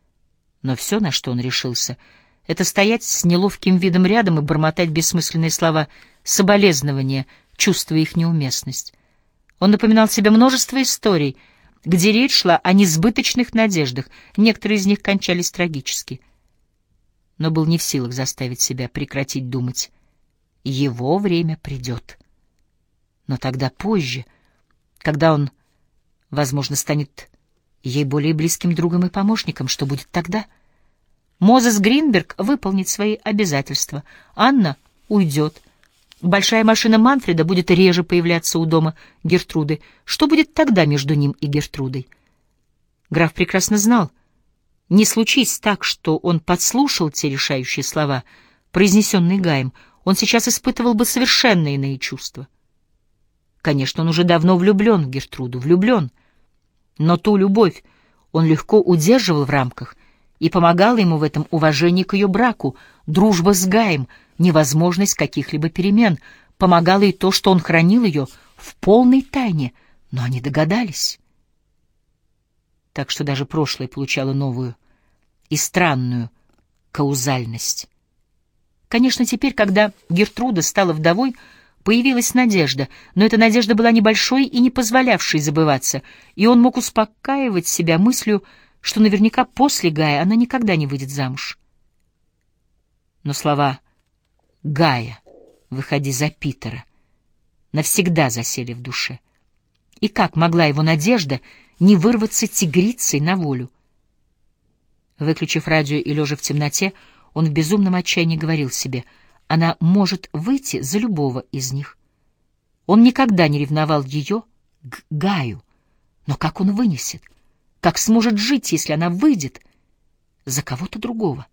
Но все, на что он решился, — это стоять с неловким видом рядом и бормотать бессмысленные слова соболезнования, чувствуя их неуместность. Он напоминал себе множество историй, где речь шла о несбыточных надеждах, некоторые из них кончались трагически. Но был не в силах заставить себя прекратить думать. Его время придет. Но тогда позже, когда он, возможно, станет ей более близким другом и помощником, что будет тогда? Мозес Гринберг выполнит свои обязательства. Анна уйдет. Большая машина Манфреда будет реже появляться у дома Гертруды. Что будет тогда между ним и Гертрудой? Граф прекрасно знал. Не случись так, что он подслушал те решающие слова, произнесенные Гаем, он сейчас испытывал бы совершенно иные чувства. Конечно, он уже давно влюблен в Гертруду, влюблен. Но ту любовь он легко удерживал в рамках, и помогало ему в этом уважение к ее браку, дружба с Гаем, невозможность каких-либо перемен, помогало и то, что он хранил ее в полной тайне, Но они догадались. Так что даже прошлое получало новую и странную каузальность. Конечно, теперь, когда Гертруда стала вдовой, появилась надежда, но эта надежда была небольшой и не позволявшей забываться, и он мог успокаивать себя мыслью, что наверняка после Гая она никогда не выйдет замуж. Но слова «Гая, выходи за Питера» навсегда засели в душе. И как могла его надежда не вырваться тигрицей на волю? Выключив радио и лежа в темноте, он в безумном отчаянии говорил себе: она может выйти за любого из них. Он никогда не ревновал ее к Гаю. Но как он вынесет? Как сможет жить, если она выйдет за кого-то другого?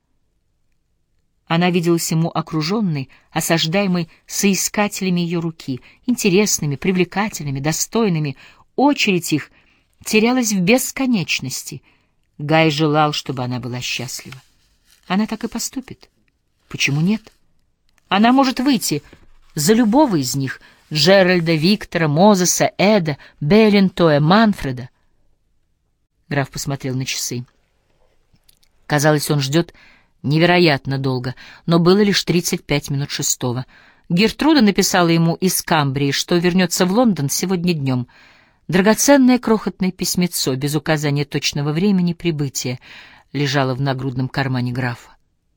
Она виделась ему окруженной, осаждаемой соискателями ее руки, интересными, привлекательными, достойными. Очередь их терялась в бесконечности. Гай желал, чтобы она была счастлива. Она так и поступит. Почему нет? Она может выйти за любого из них — Джеральда, Виктора, Мозеса, Эда, Беллинтоя, Манфреда. Граф посмотрел на часы. Казалось, он ждет невероятно долго, но было лишь тридцать пять минут шестого. Гертруда написала ему из Камбрии, что вернется в Лондон сегодня днем. Драгоценное крохотное письмецо без указания точного времени прибытия лежало в нагрудном кармане графа.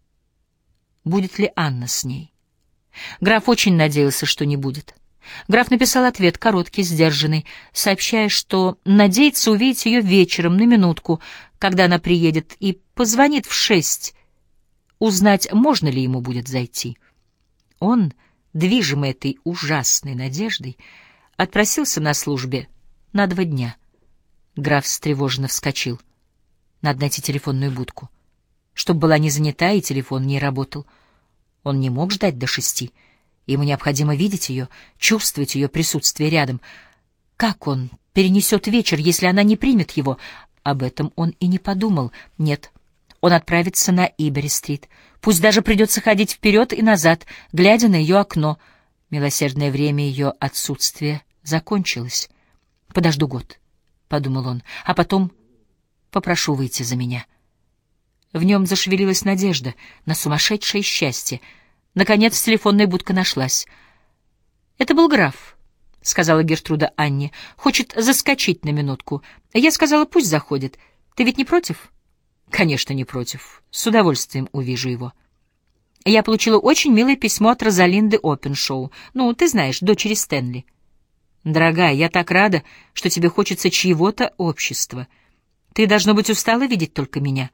Будет ли Анна с ней? Граф очень надеялся, что не будет. Граф написал ответ, короткий, сдержанный, сообщая, что надеется увидеть ее вечером на минутку, когда она приедет, и позвонит в шесть, узнать, можно ли ему будет зайти. Он, движимый этой ужасной надеждой, отпросился на службе на два дня. Граф встревоженно вскочил. Надо найти телефонную будку, чтобы была не занята и телефон не работал. Он не мог ждать до шести. Ему необходимо видеть ее, чувствовать ее присутствие рядом. Как он перенесет вечер, если она не примет его? Об этом он и не подумал. Нет, он отправится на Ибери-стрит. Пусть даже придется ходить вперед и назад, глядя на ее окно. Милосердное время ее отсутствия закончилось. «Подожду год», — подумал он, — «а потом попрошу выйти за меня». В нем зашевелилась надежда на сумасшедшее счастье. Наконец телефонная будка нашлась. «Это был граф», — сказала Гертруда Анне. «Хочет заскочить на минутку». Я сказала, пусть заходит. Ты ведь не против? «Конечно, не против. С удовольствием увижу его». Я получила очень милое письмо от Розалинды Опеншоу. Ну, ты знаешь, дочери Стэнли. «Дорогая, я так рада, что тебе хочется чьего-то общества. Ты, должно быть, устала видеть только меня.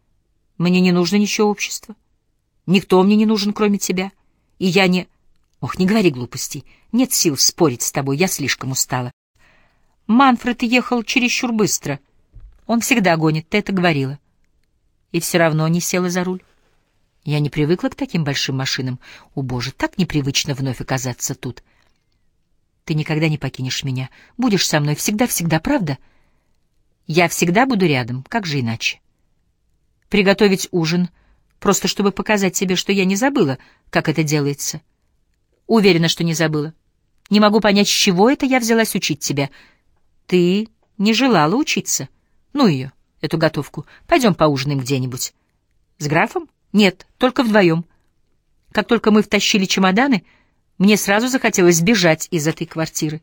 Мне не нужно ничего общества. Никто мне не нужен, кроме тебя. И я не... Ох, не говори глупостей. Нет сил спорить с тобой, я слишком устала. Манфред ехал чересчур быстро. Он всегда гонит, ты это говорила. И все равно не села за руль. Я не привыкла к таким большим машинам. О, Боже, так непривычно вновь оказаться тут. Ты никогда не покинешь меня. Будешь со мной всегда-всегда, правда? Я всегда буду рядом, как же иначе? Приготовить ужин, просто чтобы показать тебе, что я не забыла, как это делается. Уверена, что не забыла. Не могу понять, с чего это я взялась учить тебя. Ты не желала учиться. Ну ее, эту готовку. Пойдем поужинаем где-нибудь. С графом? Нет, только вдвоем. Как только мы втащили чемоданы, мне сразу захотелось сбежать из этой квартиры.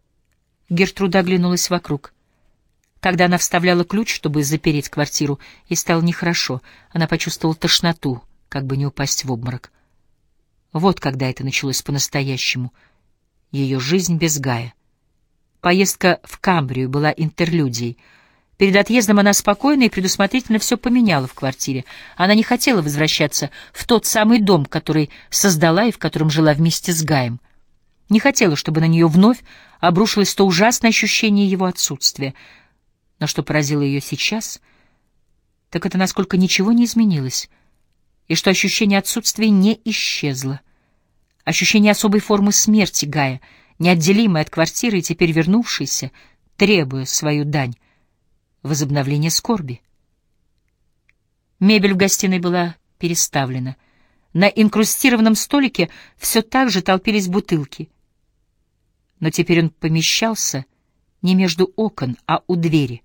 Гертруда оглянулась вокруг. Когда она вставляла ключ, чтобы запереть квартиру, ей стало нехорошо. Она почувствовала тошноту, как бы не упасть в обморок. Вот когда это началось по-настоящему. Ее жизнь без Гая. Поездка в Камбрию была интерлюдией. Перед отъездом она спокойно и предусмотрительно все поменяла в квартире. Она не хотела возвращаться в тот самый дом, который создала и в котором жила вместе с Гаем. Не хотела, чтобы на нее вновь обрушилось то ужасное ощущение его отсутствия. Но что поразило ее сейчас, так это насколько ничего не изменилось, и что ощущение отсутствия не исчезло. Ощущение особой формы смерти Гая, неотделимой от квартиры и теперь вернувшейся, требуя свою дань, возобновление скорби. Мебель в гостиной была переставлена. На инкрустированном столике все так же толпились бутылки. Но теперь он помещался не между окон, а у двери.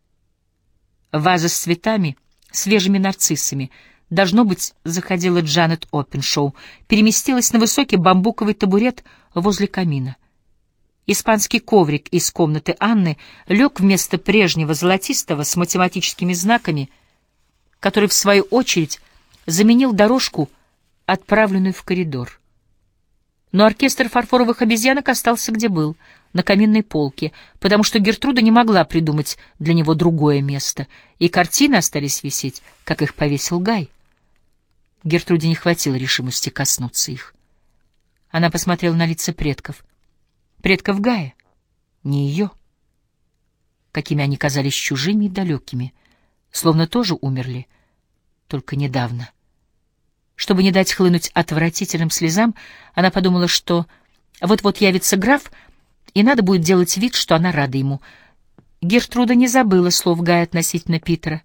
Ваза с цветами, свежими нарциссами. Должно быть, заходила Джанет Оппеншоу, переместилась на высокий бамбуковый табурет возле камина. Испанский коврик из комнаты Анны лег вместо прежнего золотистого с математическими знаками, который, в свою очередь, заменил дорожку, отправленную в коридор. Но оркестр фарфоровых обезьянок остался где был, на каминной полке, потому что Гертруда не могла придумать для него другое место, и картины остались висеть, как их повесил Гай. Гертруде не хватило решимости коснуться их. Она посмотрела на лица предков. Предков Гая, не ее. Какими они казались чужими и далекими, словно тоже умерли, только недавно. Чтобы не дать хлынуть отвратительным слезам, она подумала, что вот-вот явится граф, и надо будет делать вид, что она рада ему. Гертруда не забыла слов Гая относительно Питера,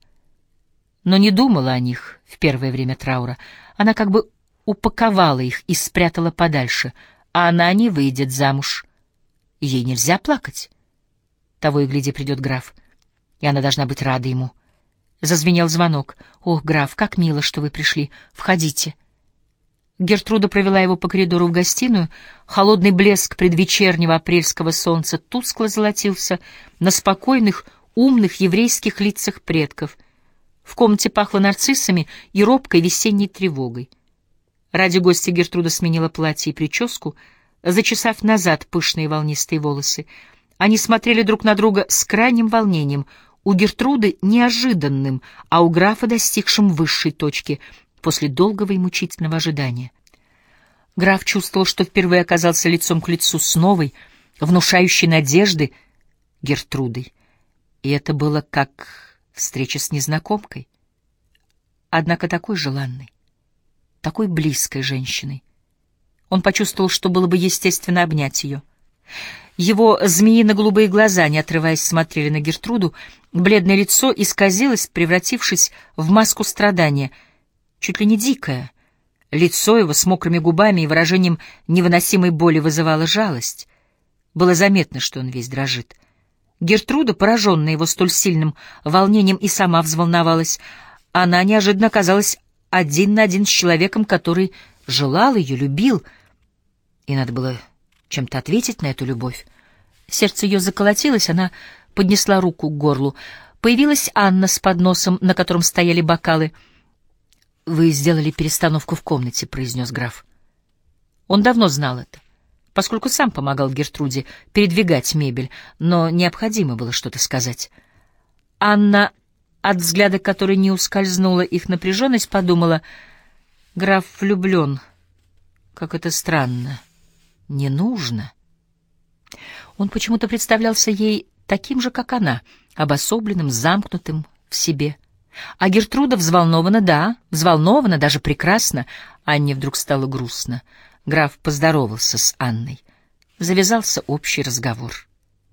но не думала о них в первое время траура. Она как бы упаковала их и спрятала подальше, а она не выйдет замуж. Ей нельзя плакать. Того и гляди, придет граф, и она должна быть рада ему. Зазвенел звонок. «Ох, граф, как мило, что вы пришли. Входите». Гертруда провела его по коридору в гостиную. Холодный блеск предвечернего апрельского солнца тускло золотился на спокойных, умных еврейских лицах предков. В комнате пахло нарциссами и робкой весенней тревогой. Ради гостя Гертруда сменила платье и прическу, зачесав назад пышные волнистые волосы. Они смотрели друг на друга с крайним волнением, у Гертруды неожиданным, а у графа достигшим высшей точки после долгого и мучительного ожидания. Граф чувствовал, что впервые оказался лицом к лицу с новой, внушающей надежды Гертрудой, и это было как встреча с незнакомкой, однако такой желанной, такой близкой женщиной. Он почувствовал, что было бы естественно обнять ее. Его змеино-голубые глаза, не отрываясь, смотрели на Гертруду, бледное лицо исказилось, превратившись в маску страдания, чуть ли не дикое. Лицо его с мокрыми губами и выражением невыносимой боли вызывало жалость. Было заметно, что он весь дрожит. Гертруда, пораженная его столь сильным волнением, и сама взволновалась. Она неожиданно оказалась один на один с человеком, который желал ее, любил, и надо было чем-то ответить на эту любовь. Сердце ее заколотилось, она поднесла руку к горлу. Появилась Анна с подносом, на котором стояли бокалы. «Вы сделали перестановку в комнате», — произнес граф. Он давно знал это, поскольку сам помогал Гертруде передвигать мебель, но необходимо было что-то сказать. Анна, от взгляда которой не ускользнула их напряженность, подумала: «Граф влюблен. Как это странно. Не нужно». Он почему-то представлялся ей таким же, как она, обособленным, замкнутым в себе. А Гертруда взволнована, да, взволнована, даже прекрасно. Анне вдруг стало грустно. Граф поздоровался с Анной. Завязался общий разговор.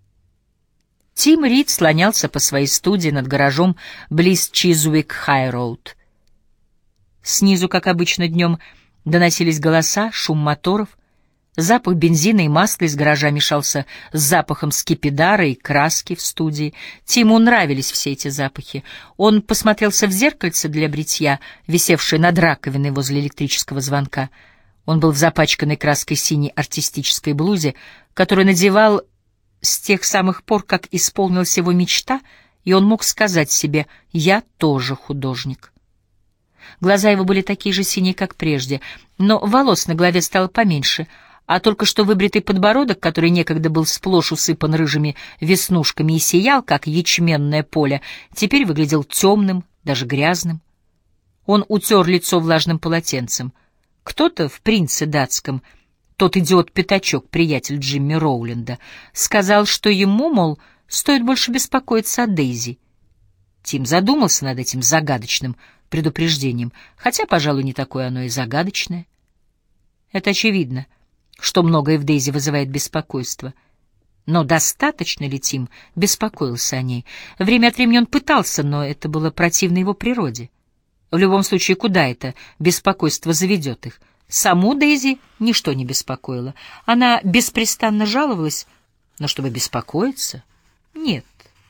Тим Рид слонялся по своей студии над гаражом близ Чизуик-Хай-Роуд. Снизу, как обычно днем, доносились голоса, шум моторов. Запах бензина и масла из гаража мешался с запахом скипидара и краски в студии. Тиму нравились все эти запахи. Он посмотрелся в зеркальце для бритья, висевшее над раковиной возле электрического звонка. Он был в запачканной краской синей артистической блузе, которую надевал с тех самых пор, как исполнилась его мечта, и он мог сказать себе: «Я тоже художник». Глаза его были такие же синие, как прежде, но волос на голове стало поменьше, а только что выбритый подбородок, который некогда был сплошь усыпан рыжими веснушками и сиял, как ячменное поле, теперь выглядел темным, даже грязным. Он утер лицо влажным полотенцем. Кто-то в «Принце датском», тот идиот-пятачок, приятель Джимми Роуленда, сказал, что ему, мол, стоит больше беспокоиться о Дейзи. Тим задумался над этим загадочным предупреждением, хотя, пожалуй, не такое оно и загадочное. Это очевидно, что многое в Дейзи вызывает беспокойство. Но достаточно ли Тим беспокоился о ней? Время от времени он пытался, но это было противно его природе. В любом случае, куда это беспокойство заведет их? Саму Дейзи ничто не беспокоило. Она беспрестанно жаловалась, но чтобы беспокоиться, Нет.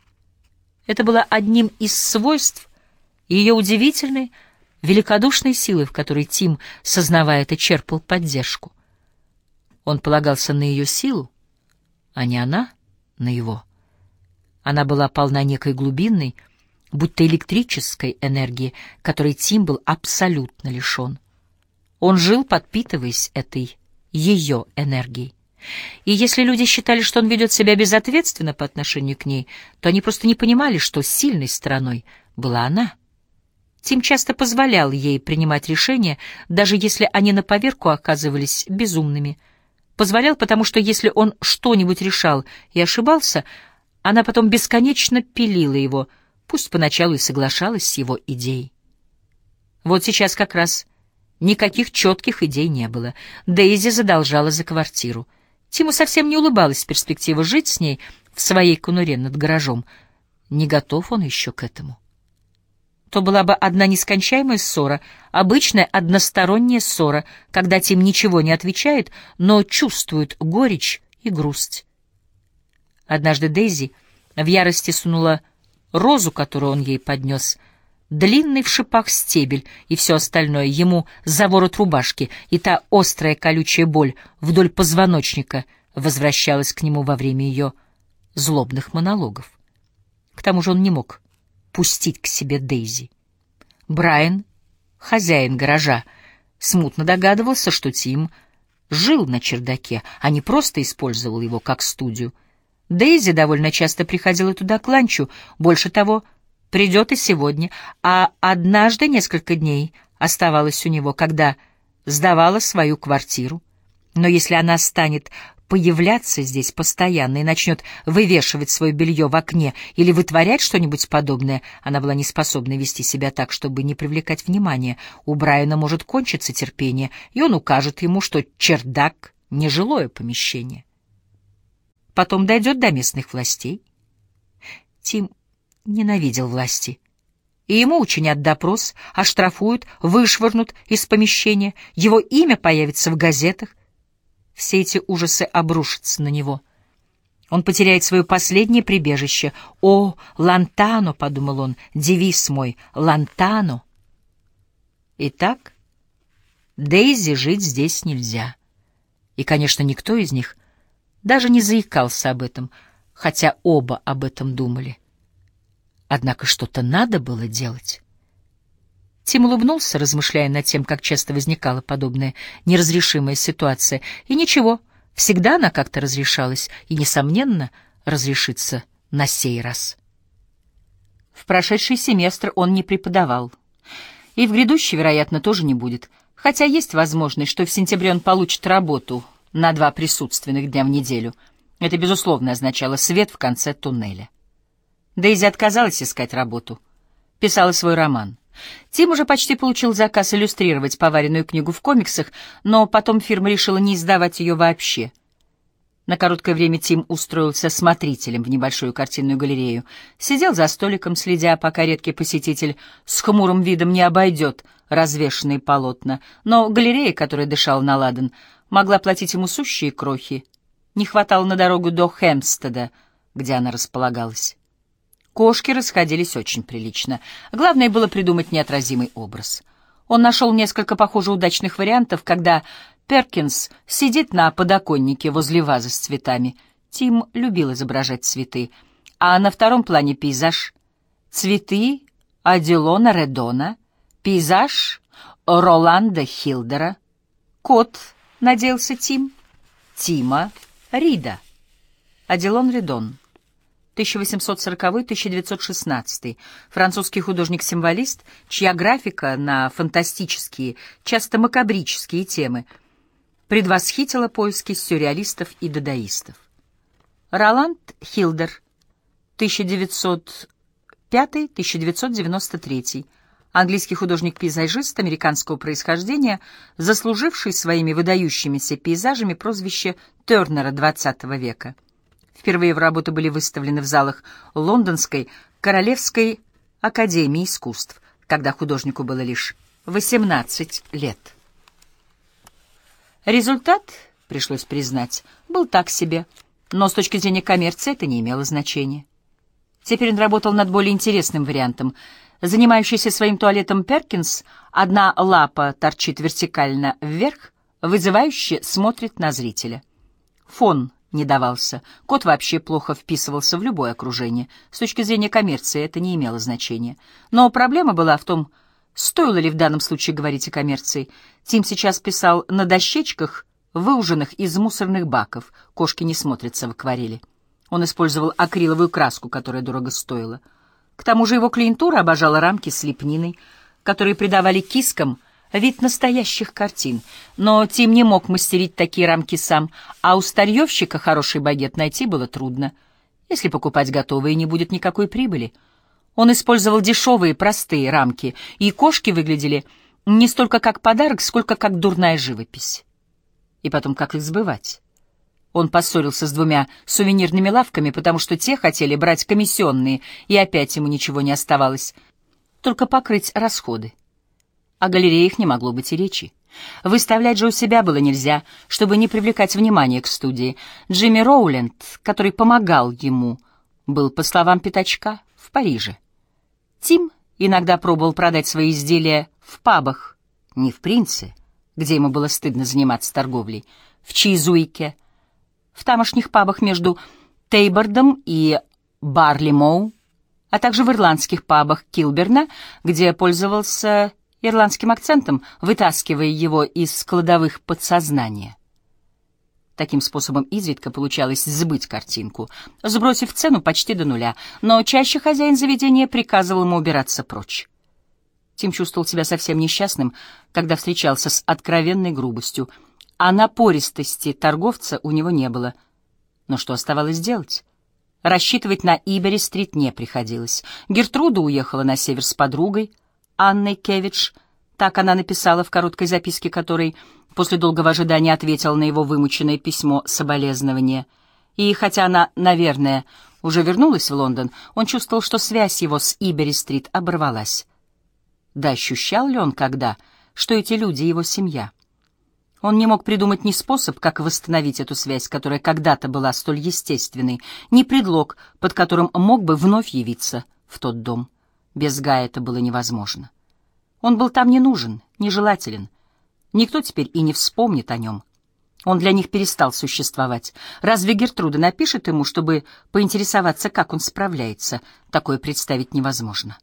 Это было одним из свойств ее удивительной, великодушной силы, в которой Тим, сознавая это, черпал поддержку. Он полагался на ее силу, а не она на его. Она была полна некой глубинной, будто электрической энергии, которой Тим был абсолютно лишен. Он жил, подпитываясь этой ее энергией. И если люди считали, что он ведет себя безответственно по отношению к ней, то они просто не понимали, что сильной стороной была она. Тим часто позволял ей принимать решения, даже если они на поверку оказывались безумными. Позволял, потому что если он что-нибудь решал и ошибался, она потом бесконечно пилила его, пусть поначалу и соглашалась с его идеей. Вот сейчас как раз никаких четких идей не было. Дейзи задолжала за квартиру. Тиму совсем не улыбалась перспектива жить с ней в своей конуре над гаражом. Не готов он еще к этому. То была бы одна нескончаемая ссора, обычная односторонняя ссора, когда Тим ничего не отвечает, но чувствует горечь и грусть. Однажды Дейзи в ярости сунула розу, которую он ей поднес, длинный в шипах стебель и все остальное ему за ворот рубашки, и та острая колючая боль вдоль позвоночника возвращалась к нему во время ее злобных монологов. К тому же он не мог пустить к себе Дейзи. Брайан, хозяин гаража, смутно догадывался, что Тим жил на чердаке, а не просто использовал его как студию. Дейзи довольно часто приходила туда к ланчу, больше того, придет и сегодня, а однажды несколько дней оставалась у него, когда сдавала свою квартиру. Но если она станет появляться здесь постоянно и начнет вывешивать свое белье в окне или вытворять что-нибудь подобное, она была не способна вести себя так, чтобы не привлекать внимания. У Брайана может кончиться терпение, и он укажет ему, что чердак — нежилое помещение. Потом дойдет до местных властей. Тим ненавидел власти. И ему учинят допрос, оштрафуют, вышвырнут из помещения, его имя появится в газетах. Все эти ужасы обрушатся на него. Он потеряет свое последнее прибежище. «О, Лантано!» — подумал он, — «девиз мой, Лантано!» Итак, Дейзи жить здесь нельзя. И, конечно, никто из них даже не заикался об этом, хотя оба об этом думали. Однако что-то надо было делать. Тим улыбнулся, размышляя над тем, как часто возникала подобная неразрешимая ситуация. И ничего, всегда она как-то разрешалась, и, несомненно, разрешится на сей раз. В прошедший семестр он не преподавал. И в грядущий, вероятно, тоже не будет, хотя есть возможность, что в сентябре он получит работу на два присутственных дня в неделю. Это, безусловно, означало свет в конце туннеля. Дейзи отказалась искать работу. Писала свой роман. Тим уже почти получил заказ иллюстрировать поваренную книгу в комиксах, но потом фирма решила не издавать ее вообще. На короткое время Тим устроился смотрителем в небольшую картинную галерею. Сидел за столиком, следя, пока редкий посетитель с хмурым видом не обойдет развешанные полотна. Но галерея, которая дышала на ладан, могла платить ему сущие крохи. Не хватало на дорогу до Хэмпстеда, где она располагалась. Кошки расходились очень прилично. Главное было придумать неотразимый образ. Он нашел несколько похоже удачных вариантов, когда Перкинс сидит на подоконнике возле вазы с цветами. Тим любил изображать цветы. А на втором плане пейзаж. Цветы Адилона Редона, пейзаж Роланда Хилдера. Кот, надеялся Тим, Тима Рида. Адилон Редон. тысяча восемьсот сороковой — тысяча девятьсот шестнадцатый, французский художник-символист, чья графика на фантастические, часто макабрические темы предвосхитила поиски сюрреалистов и дадаистов. Роланд Хилдер, тысяча девятьсот пятый — тысяча девятьсот девяносто третий, английский художник-пейзажист американского происхождения, заслуживший своими выдающимися пейзажами прозвище Тернера двадцатого века. Впервые его работы были выставлены в залах Лондонской Королевской академии искусств, когда художнику было лишь восемнадцать лет. Результат, пришлось признать, был так себе, но с точки зрения коммерции это не имело значения. Теперь он работал над более интересным вариантом. Занимающийся своим туалетом Перкинс, одна лапа торчит вертикально вверх, вызывающе смотрит на зрителя. Фон не давался. Кот вообще плохо вписывался в любое окружение. С точки зрения коммерции это не имело значения. Но проблема была в том, стоило ли в данном случае говорить о коммерции. Тим сейчас писал на дощечках, выуженных из мусорных баков. Кошки не смотрятся в акварели. Он использовал акриловую краску, которая дорого стоила. К тому же его клиентура обожала рамки с лепниной, которые придавали кискам вид настоящих картин. Но Тим не мог мастерить такие рамки сам, а у старьевщика хороший багет найти было трудно. Если покупать готовые, не будет никакой прибыли. Он использовал дешевые, простые рамки, и кошки выглядели не столько как подарок, сколько как дурная живопись. И потом, как их сбывать? Он поссорился с двумя сувенирными лавками, потому что те хотели брать комиссионные, и опять ему ничего не оставалось, только покрыть расходы. О галереях не могло быть и речи. Выставлять же у себя было нельзя, чтобы не привлекать внимание к студии. Джимми Роуленд, который помогал ему, был, по словам Пятачка, в Париже. Тим иногда пробовал продать свои изделия в пабах, не в Принце, где ему было стыдно заниматься торговлей, в Чизуике, в тамошних пабах между Тейбордом и Барли-Моу, а также в ирландских пабах Килберна, где пользовался ирландским акцентом, вытаскивая его из кладовых подсознания. Таким способом изредка получалось сбыть картинку, сбросив цену почти до нуля, но чаще хозяин заведения приказывал ему убираться прочь. Тим чувствовал себя совсем несчастным, когда встречался с откровенной грубостью, а напористости торговца у него не было. Но что оставалось делать? Рассчитывать на Ибери-стрит не приходилось. Гертруда уехала на север с подругой, Анной Кевидж, так она написала в короткой записке, которой после долгого ожидания ответила на его вымученное письмо соболезнования. И хотя она, наверное, уже вернулась в Лондон, он чувствовал, что связь его с Ибери-стрит оборвалась. Да ощущал ли он когда, что эти люди — его семья? Он не мог придумать ни способ, как восстановить эту связь, которая когда-то была столь естественной, ни предлог, под которым мог бы вновь явиться в тот дом. Без Гая это было невозможно. Он был там не нужен, нежелателен. Никто теперь и не вспомнит о нем. Он для них перестал существовать. Разве Гертруда напишет ему, чтобы поинтересоваться, как он справляется? Такое представить невозможно.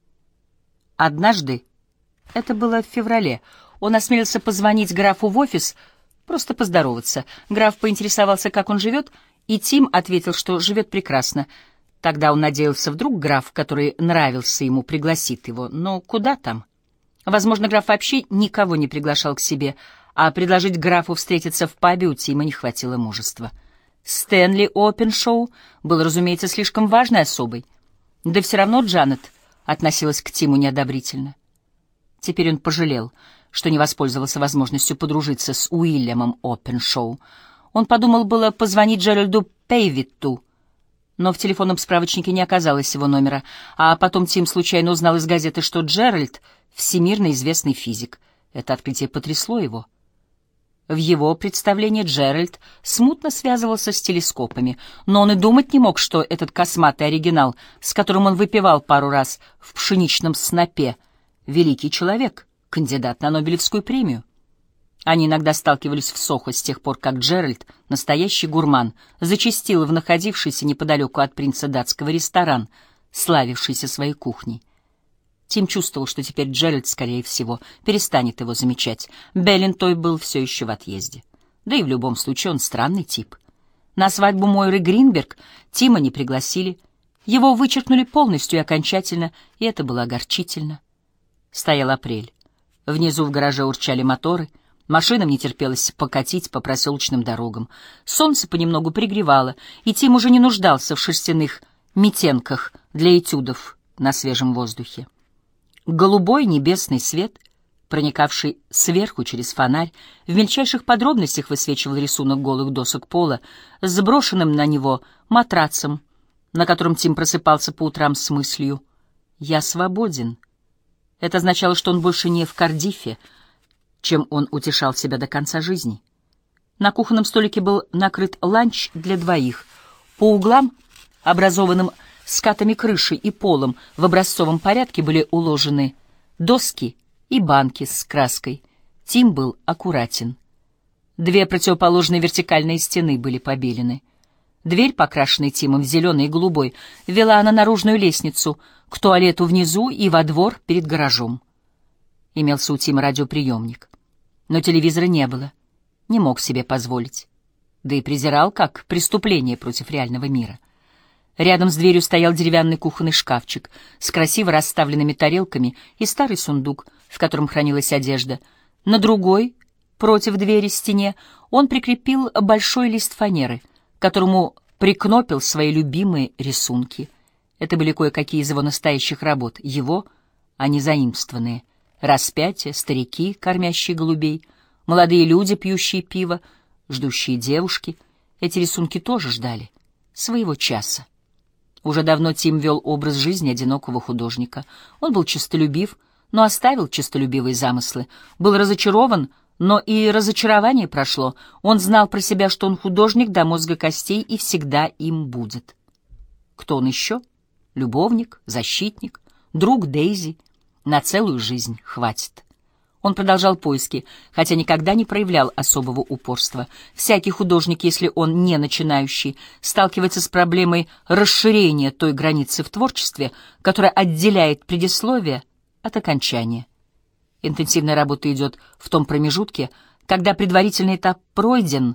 Однажды, это было в феврале, он осмелился позвонить графу в офис, просто поздороваться. Граф поинтересовался, как он живет, и Тим ответил, что живет прекрасно. Тогда он надеялся, вдруг граф, который нравился ему, пригласит его. Но куда там? Возможно, граф вообще никого не приглашал к себе, а предложить графу встретиться в пабе у Тима не хватило мужества. Стэнли Опеншоу был, разумеется, слишком важной особой. Да все равно Джанет относилась к Тиму неодобрительно. Теперь он пожалел, что не воспользовался возможностью подружиться с Уильямом Опеншоу. Он подумал было позвонить Джеральду Пейвитту, но в телефонном справочнике не оказалось его номера, а потом Тим случайно узнал из газеты, что Джеральд — всемирно известный физик. Это открытие потрясло его. В его представлении Джеральд смутно связывался с телескопами, но он и думать не мог, что этот косматый оригинал, с которым он выпивал пару раз в пшеничном снопе, великий человек, кандидат на Нобелевскую премию. Они иногда сталкивались в Сохо с тех пор, как Джеральд, настоящий гурман, зачастил в находившийся неподалеку от принца датского ресторан, славившийся своей кухней. Тим чувствовал, что теперь Джеральд, скорее всего, перестанет его замечать. Беллинтой был все еще в отъезде. Да и в любом случае он странный тип. На свадьбу Мойры Гринберг Тима не пригласили. Его вычеркнули полностью и окончательно, и это было огорчительно. Стоял апрель. Внизу в гараже урчали моторы, машинам не терпелось покатить по проселочным дорогам. Солнце понемногу пригревало, и Тим уже не нуждался в шерстяных митенках для этюдов на свежем воздухе. Голубой небесный свет, проникавший сверху через фонарь, в мельчайших подробностях высвечивал рисунок голых досок пола с сброшенным на него матрацем, на котором Тим просыпался по утрам с мыслью «Я свободен». Это означало, что он больше не в Кардиффе, чем он утешал себя до конца жизни. На кухонном столике был накрыт ланч для двоих. По углам, образованным скатами крыши и полом в образцовом порядке были уложены доски и банки с краской. Тим был аккуратен. Две противоположные вертикальные стены были побелены. Дверь, покрашенная Тимом в зеленый и голубой, вела на наружную лестницу, к туалету внизу и во двор перед гаражом. Имелся у Тима радиоприемник. Но телевизора не было, не мог себе позволить. Да и презирал как преступление против реального мира. Рядом с дверью стоял деревянный кухонный шкафчик с красиво расставленными тарелками и старый сундук, в котором хранилась одежда. На другой, против двери стене, он прикрепил большой лист фанеры, к которому прикнопил свои любимые рисунки. Это были кое-какие из его настоящих работ, его, а не заимствованные. Распятие, старики, кормящие голубей, молодые люди, пьющие пиво, ждущие девушки. Эти рисунки тоже ждали своего часа. Уже давно Тим вел образ жизни одинокого художника. Он был честолюбив, но оставил честолюбивые замыслы. Был разочарован, но и разочарование прошло. Он знал про себя, что он художник до мозга костей и всегда им будет. Кто он еще? Любовник, защитник, друг Дейзи. На целую жизнь хватит. Он продолжал поиски, хотя никогда не проявлял особого упорства. Всякий художник, если он не начинающий, сталкивается с проблемой расширения той границы в творчестве, которая отделяет предисловие от окончания. Интенсивная работа идет в том промежутке, когда предварительный этап пройден,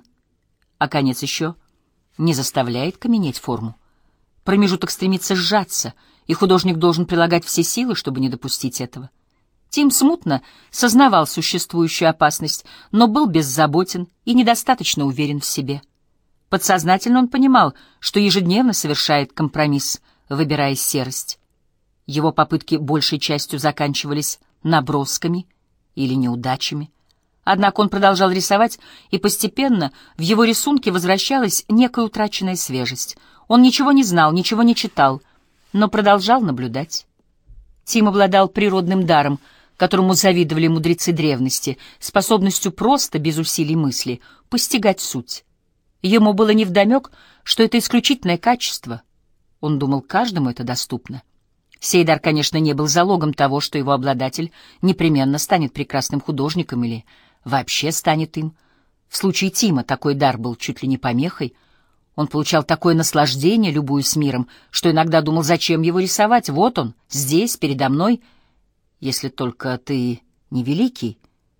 а конец еще не заставляет каменеть форму. Промежуток стремится сжаться, и художник должен прилагать все силы, чтобы не допустить этого. Тим смутно сознавал существующую опасность, но был беззаботен и недостаточно уверен в себе. Подсознательно он понимал, что ежедневно совершает компромисс, выбирая серость. Его попытки большей частью заканчивались набросками или неудачами. Однако он продолжал рисовать, и постепенно в его рисунке возвращалась некая утраченная свежесть. Он ничего не знал, ничего не читал, но продолжал наблюдать. Тим обладал природным даром, которому завидовали мудрецы древности, способностью просто, без усилий мысли, постигать суть. Ему было невдомек, что это исключительное качество. Он думал, каждому это доступно. Сей дар, конечно, не был залогом того, что его обладатель непременно станет прекрасным художником или вообще станет им. В случае Тима такой дар был чуть ли не помехой. Он получал такое наслаждение, любуясь миром, что иногда думал, зачем его рисовать? Вот он, здесь, передо мной. Если только ты не великий,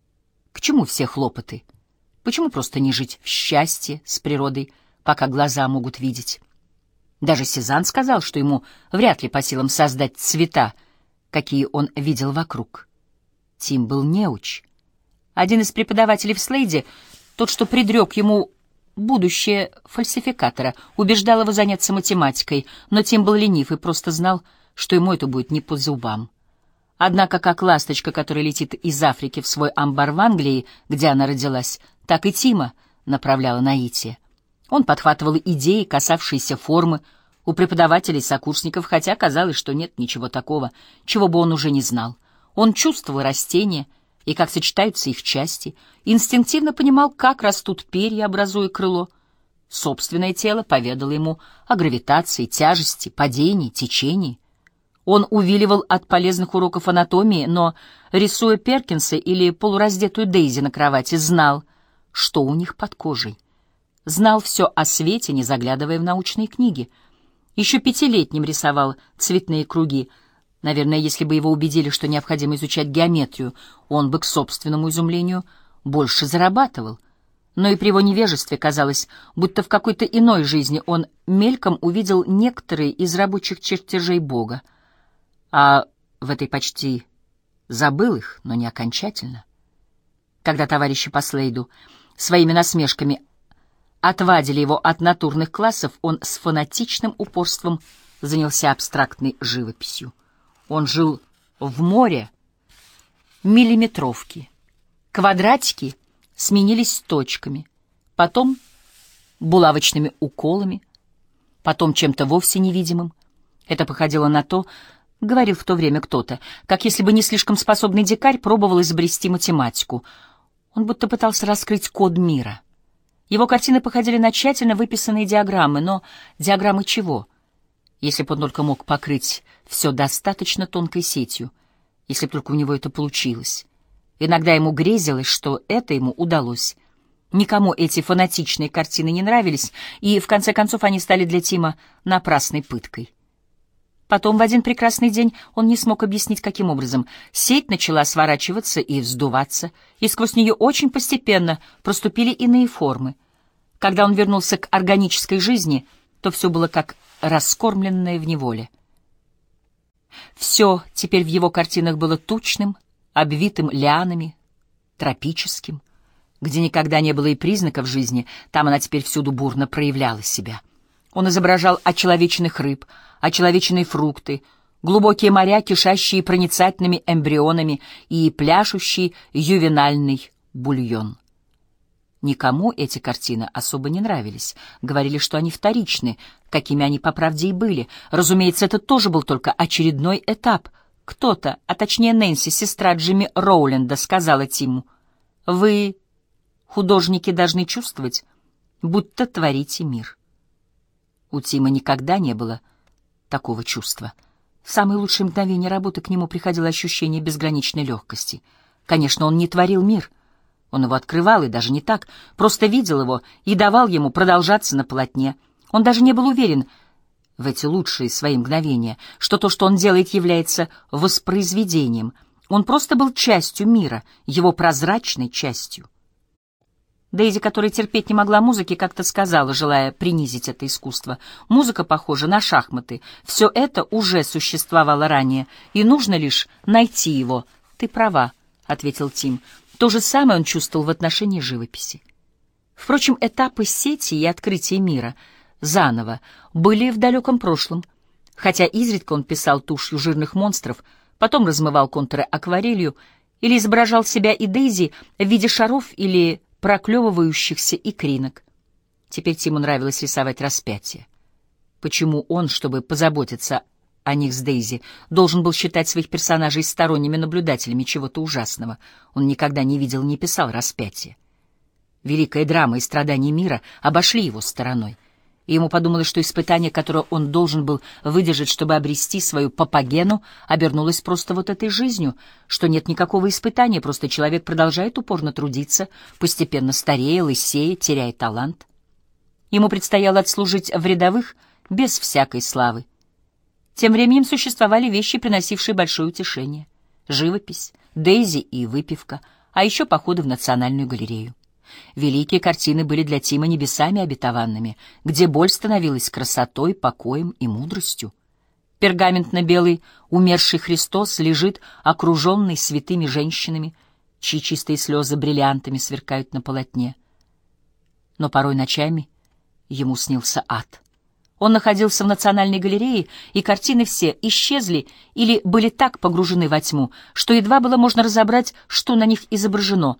к чему все хлопоты? Почему просто не жить в счастье с природой, пока глаза могут видеть? Даже Сезанн сказал, что ему вряд ли по силам создать цвета, какие он видел вокруг. Тим был неуч. Один из преподавателей в Слейде, тот, что предрек ему будущее фальсификатора, убеждал его заняться математикой, но Тим был ленив и просто знал, что ему это будет не по зубам. Однако, как ласточка, которая летит из Африки в свой амбар в Англии, где она родилась, так и Тима направляла наитие. Он подхватывал идеи, касавшиеся формы, у преподавателей и сокурсников, хотя казалось, что нет ничего такого, чего бы он уже не знал. Он чувствовал растения и как сочетаются их части, инстинктивно понимал, как растут перья, образуя крыло. Собственное тело поведало ему о гравитации, тяжести, падении, течении. Он увиливал от полезных уроков анатомии, но, рисуя Перкинса или полураздетую Дейзи на кровати, знал, что у них под кожей. Знал все о свете, не заглядывая в научные книги. Еще пятилетним рисовал цветные круги. Наверное, если бы его убедили, что необходимо изучать геометрию, он бы, к собственному изумлению, больше зарабатывал. Но и при его невежестве казалось, будто в какой-то иной жизни он мельком увидел некоторые из рабочих чертежей Бога, а в этой почти забыл их, но не окончательно. Когда товарищи по Слейду своими насмешками отвадили его от натурных классов, он с фанатичным упорством занялся абстрактной живописью. Он жил в море миллиметровки. Квадратики сменились точками, потом булавочными уколами, потом чем-то вовсе невидимым. Это походило на то, говорил в то время кто-то, как если бы не слишком способный дикарь пробовал изобрести математику. Он будто пытался раскрыть код мира. Его картины походили на тщательно выписанные диаграммы, но диаграммы чего? если бы он только мог покрыть все достаточно тонкой сетью, если бы только у него это получилось. Иногда ему грезилось, что это ему удалось. Никому эти фанатичные картины не нравились, и, в конце концов, они стали для Тима напрасной пыткой. Потом в один прекрасный день он не смог объяснить, каким образом. Сеть начала сворачиваться и вздуваться, и сквозь нее очень постепенно проступили иные формы. Когда он вернулся к органической жизни, то все было как раскормленное в неволе. Все теперь в его картинах было тучным, обвитым лианами, тропическим. Где никогда не было и признаков жизни, там она теперь всюду бурно проявляла себя. Он изображал очеловеченных рыб, очеловеченные фрукты, глубокие моря, кишащие проницательными эмбрионами, и пляшущий ювенальный бульон. Никому эти картины особо не нравились. Говорили, что они вторичны, какими они по правде и были. Разумеется, это тоже был только очередной этап. Кто-то, а точнее Нэнси, сестра Джимми Роуленда, сказала Тиму: «Вы, художники, должны чувствовать, будто творите мир». У Тима никогда не было такого чувства. В самые лучшие мгновения работы к нему приходило ощущение безграничной легкости. Конечно, он не творил мир. Он его открывал, и даже не так, просто видел его и давал ему продолжаться на полотне. Он даже не был уверен в эти лучшие свои мгновения, что то, что он делает, является воспроизведением. Он просто был частью мира, его прозрачной частью. Дейзи, которая терпеть не могла музыки, как-то сказала, желая принизить это искусство: «Музыка похожа на шахматы. Все это уже существовало ранее, и нужно лишь найти его». «Ты права», — ответил Тим. То же самое он чувствовал в отношении живописи. Впрочем, этапы сети и открытия мира заново были в далеком прошлом, хотя изредка он писал тушью жирных монстров, потом размывал контуры акварелью или изображал себя и Дейзи в виде шаров или проклевывающихся икринок. Теперь Тиму нравилось рисовать распятие. Почему он, чтобы позаботиться о них с Дейзи, должен был считать своих персонажей сторонними наблюдателями чего-то ужасного? Он никогда не видел и не писал распятие. Великая драма и страдания мира обошли его стороной, и ему подумалось, что испытание, которое он должен был выдержать, чтобы обрести свою Папагену, обернулось просто вот этой жизнью, что нет никакого испытания, просто человек продолжает упорно трудиться, постепенно старея, лысея, теряя талант. Ему предстояло отслужить в рядовых без всякой славы. Тем временем существовали вещи, приносившие большое утешение: живопись, Дейзи и выпивка, а еще походы в Национальную галерею. Великие картины были для Тима небесами обетованными, где боль становилась красотой, покоем и мудростью. Пергаментно-белый умерший Христос лежит, окруженный святыми женщинами, чьи чистые слезы бриллиантами сверкают на полотне. Но порой ночами ему снился ад. Он находился в Национальной галерее, и картины все исчезли или были так погружены во тьму, что едва было можно разобрать, что на них изображено.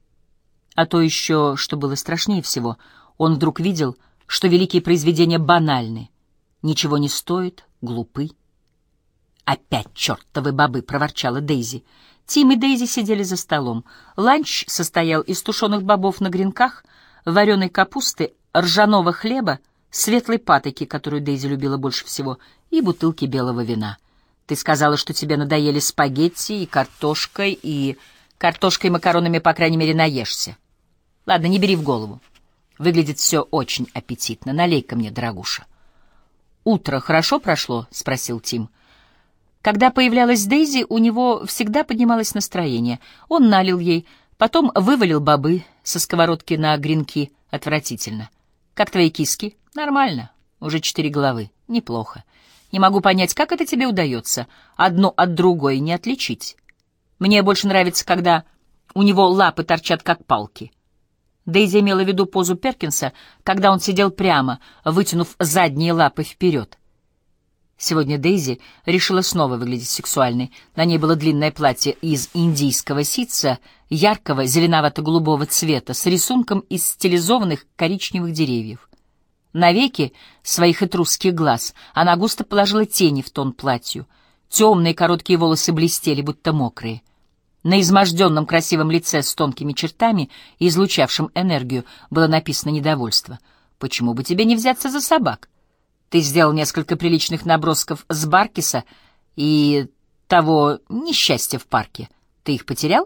А то еще, что было страшнее всего, он вдруг видел, что великие произведения банальны, ничего не стоят, глупы. «Опять чертовы бобы!» — проворчала Дейзи. Тим и Дейзи сидели за столом. Ланч состоял из тушеных бобов на гренках, вареной капусты, ржаного хлеба, светлой патоки, которую Дейзи любила больше всего, и бутылки белого вина. «Ты сказала, что тебе надоели спагетти и картошкой, и... картошкой и макаронами, по крайней мере, наешься. Ладно, не бери в голову. Выглядит все очень аппетитно. Налей-ка мне, дорогуша». «Утро хорошо прошло?» — спросил Тим. Когда появлялась Дейзи, у него всегда поднималось настроение. Он налил ей, потом вывалил бобы со сковородки на гренки. Отвратительно. «Как твои киски?» «Нормально. Уже четыре головы. Неплохо. Не могу понять, как это тебе удается одну от другой не отличить. Мне больше нравится, когда у него лапы торчат, как палки». Дейзи имела в виду позу Перкинса, когда он сидел прямо, вытянув задние лапы вперед. Сегодня Дейзи решила снова выглядеть сексуальной. На ней было длинное платье из индийского ситца, яркого зеленовато-голубого цвета, с рисунком из стилизованных коричневых деревьев. На веки своих этрусских глаз она густо положила тени в тон платью. Темные короткие волосы блестели, будто мокрые. На изможденном красивом лице с тонкими чертами и излучавшим энергию было написано недовольство. «Почему бы тебе не взяться за собак? Ты сделал несколько приличных набросков с Баркиса и того несчастья в парке. Ты их потерял?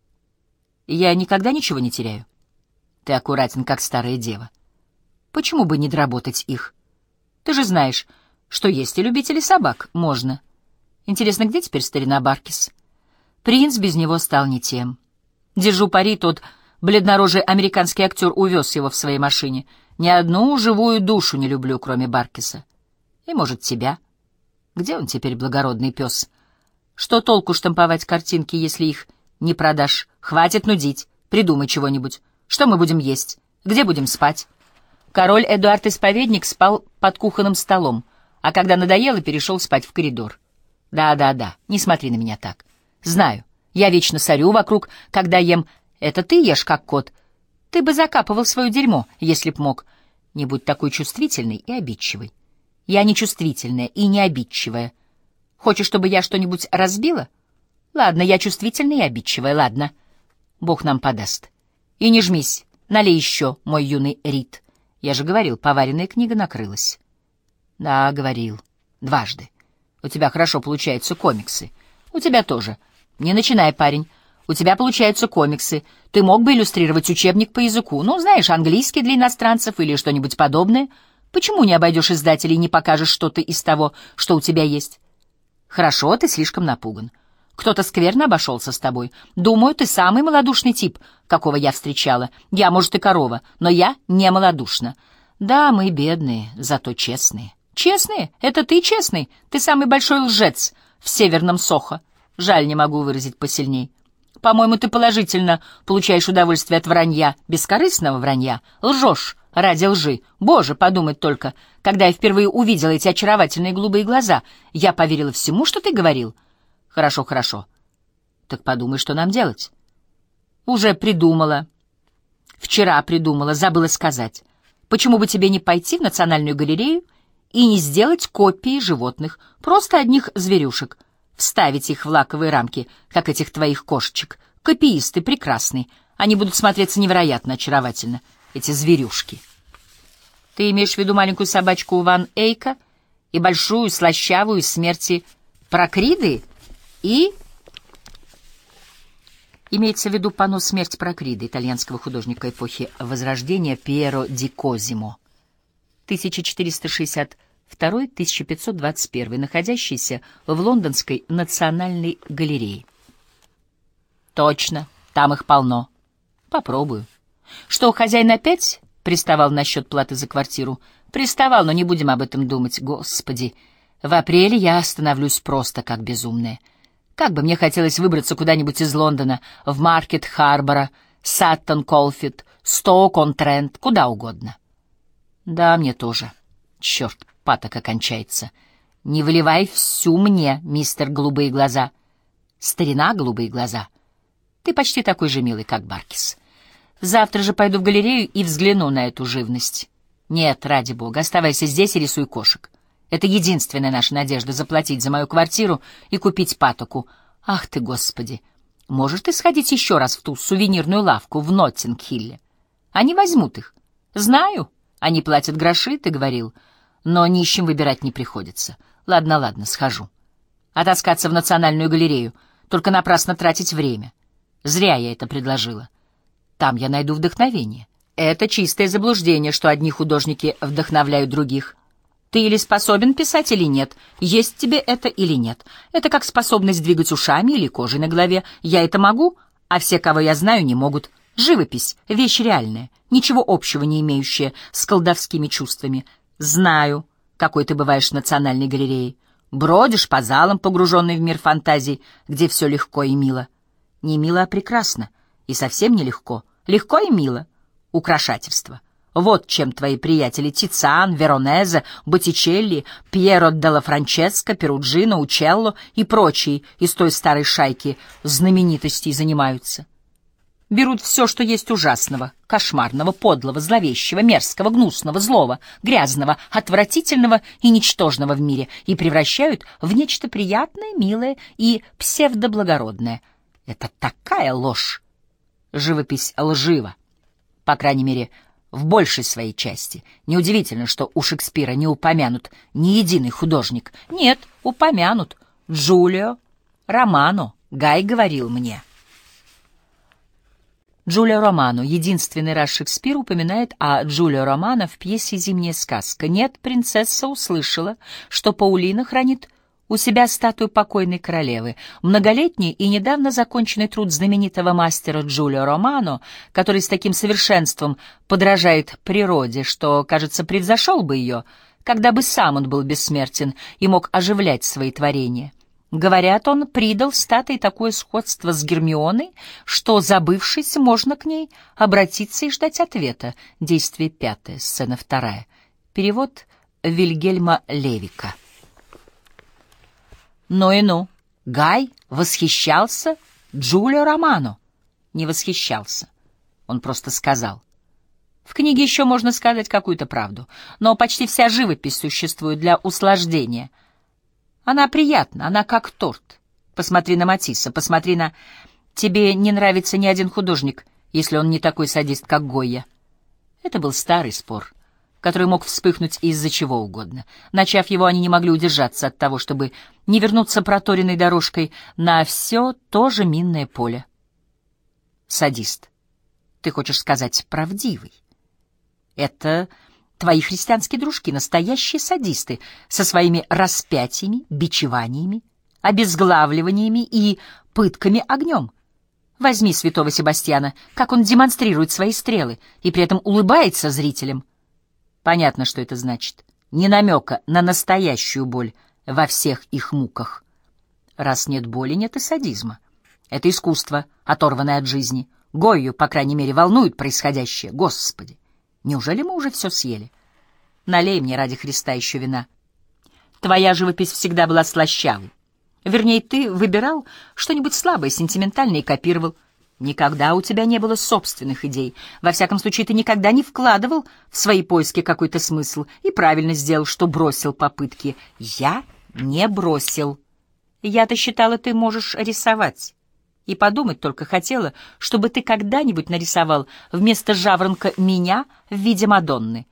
Я никогда ничего не теряю. Ты аккуратен, как старая дева. Почему бы не доработать их? Ты же знаешь, что есть и любители собак. Можно. Интересно, где теперь старина Баркис? Принц без него стал не тем. Держу пари, тот бледнорожий американский актер увез его в своей машине. Ни одну живую душу не люблю, кроме Баркиса. И, может, тебя. Где он теперь, благородный пес? Что толку штамповать картинки, если их не продашь? Хватит нудить. Придумай чего-нибудь. Что мы будем есть? Где будем спать? Король Эдуард Исповедник спал под кухонным столом, а когда надоело, перешел спать в коридор. Да-да-да, не смотри на меня так. Знаю, я вечно сорю вокруг, когда ем. Это ты ешь, как кот. Ты бы закапывал свое дерьмо, если б мог. Не будь такой чувствительной и обидчивой. Я не чувствительная и не обидчивая. Хочешь, чтобы я что-нибудь разбила? Ладно, я чувствительная и обидчивая, ладно. Бог нам подаст. И не жмись, налей еще, мой юный Рид. Я же говорил, поваренная книга накрылась. Да, говорил. Дважды. У тебя хорошо получаются комиксы. У тебя тоже. Не начинай, парень. У тебя получаются комиксы. Ты мог бы иллюстрировать учебник по языку. Ну, знаешь, английский для иностранцев или что-нибудь подобное. Почему не обойдешь издателей и не покажешь что-то из того, что у тебя есть? Хорошо, ты слишком напуган. Кто-то скверно обошелся с тобой. Думаю, ты самый малодушный тип, какого я встречала. Я, может, и корова, но я не малодушна. Да, мы бедные, зато честные. Честные? Это ты честный? Ты самый большой лжец в северном Сохо. Жаль, не могу выразить посильней. По-моему, ты положительно получаешь удовольствие от вранья, бескорыстного вранья. Лжешь ради лжи. Боже, подумать только, когда я впервые увидела эти очаровательные голубые глаза, я поверила всему, что ты говорил. Хорошо, хорошо. Так подумай, что нам делать. Уже придумала. Вчера придумала, забыла сказать. Почему бы тебе не пойти в Национальную галерею и не сделать копии животных, просто одних зверюшек, вставить их в лаковые рамки, как этих твоих кошечек. Копиисты прекрасные. Они будут смотреться невероятно очаровательно, эти зверюшки. Ты имеешь в виду маленькую собачку Ван Эйка и большую, слащавую из смерти Прокриды? И имеется в виду панно «Смерть Прокриды» итальянского художника эпохи Возрождения Пьеро ди Козимо, тысяча четыреста шестьдесят второй — тысяча пятьсот двадцать первый, находящийся в Лондонской национальной галерее. Точно, там их полно. Попробую. Что, хозяин опять приставал насчет платы за квартиру? Приставал, но не будем об этом думать. Господи, в апреле я становлюсь просто как безумная. Как бы мне хотелось выбраться куда-нибудь из Лондона, в Маркет-Харбора, Саттон-Колфит, Стоук-он-Трент, куда угодно. Да, мне тоже. Черт, патока кончается. Не выливай всю мне, мистер Голубые глаза. Старина Голубые глаза. Ты почти такой же милый, как Баркис. Завтра же пойду в галерею и взгляну на эту живность. Нет, ради бога, оставайся здесь и рисуй кошек. Это единственная наша надежда — заплатить за мою квартиру и купить патоку. Ах ты, Господи! Можешь ты сходить еще раз в ту сувенирную лавку в Ноттинг-Хилле? Они возьмут их. Знаю, они платят гроши, ты говорил, но нищим выбирать не приходится. Ладно, ладно, схожу. А таскаться в Национальную галерею, только напрасно тратить время. Зря я это предложила. Там я найду вдохновение. Это чистое заблуждение, что одни художники вдохновляют других. Ты или способен писать, или нет. Есть тебе это или нет. Это как способность двигать ушами или кожей на голове. Я это могу, а все, кого я знаю, не могут. Живопись — вещь реальная, ничего общего не имеющая с колдовскими чувствами. Знаю, какой ты бываешь в Национальной галерее. Бродишь по залам, погруженный в мир фантазий, где все легко и мило. Не мило, а прекрасно. И совсем не легко. Легко и мило. Украшательство. Вот чем твои приятели Тициан, Веронезе, Боттичелли, Пьеро делла Франческо, Перуджино, Учелло и прочие из той старой шайки знаменитостей занимаются. Берут все, что есть ужасного, кошмарного, подлого, зловещего, мерзкого, гнусного, злого, грязного, отвратительного и ничтожного в мире и превращают в нечто приятное, милое и псевдоблагородное. Это такая ложь. Живопись лжива. По крайней мере, в большей своей части. Неудивительно, что у Шекспира не упомянут ни единый художник. Нет, упомянут. Джулио Романо, Гай говорил мне. Джулио Романо. Единственный раз Шекспир упоминает о Джулио Романо в пьесе «Зимняя сказка». Нет, принцесса услышала, что Паулина хранит у себя статую покойной королевы. Многолетний и недавно законченный труд знаменитого мастера Джулио Романо, который с таким совершенством подражает природе, что, кажется, превзошел бы ее, когда бы сам он был бессмертен и мог оживлять свои творения. Говорят, он придал статуе такое сходство с Гермионой, что, забывшись, можно к ней обратиться и ждать ответа. Действие пятое, сцена вторая. Перевод Вильгельма Левика. Ну и ну, Гай восхищался Джулио Романо. Не восхищался, он просто сказал. В книге еще можно сказать какую-то правду, но почти вся живопись существует для услаждения. Она приятна, она как торт. Посмотри на Матисса, посмотри на... Тебе не нравится ни один художник, если он не такой садист, как Гойя. Это был старый спор, который мог вспыхнуть из-за чего угодно. Начав его, они не могли удержаться от того, чтобы не вернуться проторенной дорожкой на все то же минное поле. Садист. Ты хочешь сказать правдивый. Это... Твои христианские дружки — настоящие садисты со своими распятиями, бичеваниями, обезглавливаниями и пытками огнем. Возьми святого Себастьяна, как он демонстрирует свои стрелы и при этом улыбается зрителям. Понятно, что это значит. Ни намека на настоящую боль во всех их муках. Раз нет боли, нет и садизма. Это искусство, оторванное от жизни. Гойю, по крайней мере, волнует происходящее. Господи! Неужели мы уже все съели? Налей мне ради Христа еще вина. Твоя живопись всегда была слащавой. Вернее, ты выбирал что-нибудь слабое, сентиментальное и копировал. Никогда у тебя не было собственных идей. Во всяком случае, ты никогда не вкладывал в свои поиски какой-то смысл и правильно сделал, что бросил попытки. Я не бросил. Я-то считала, ты можешь рисовать. И подумать только хотела, чтобы ты когда-нибудь нарисовал вместо жаворонка меня в виде Мадонны.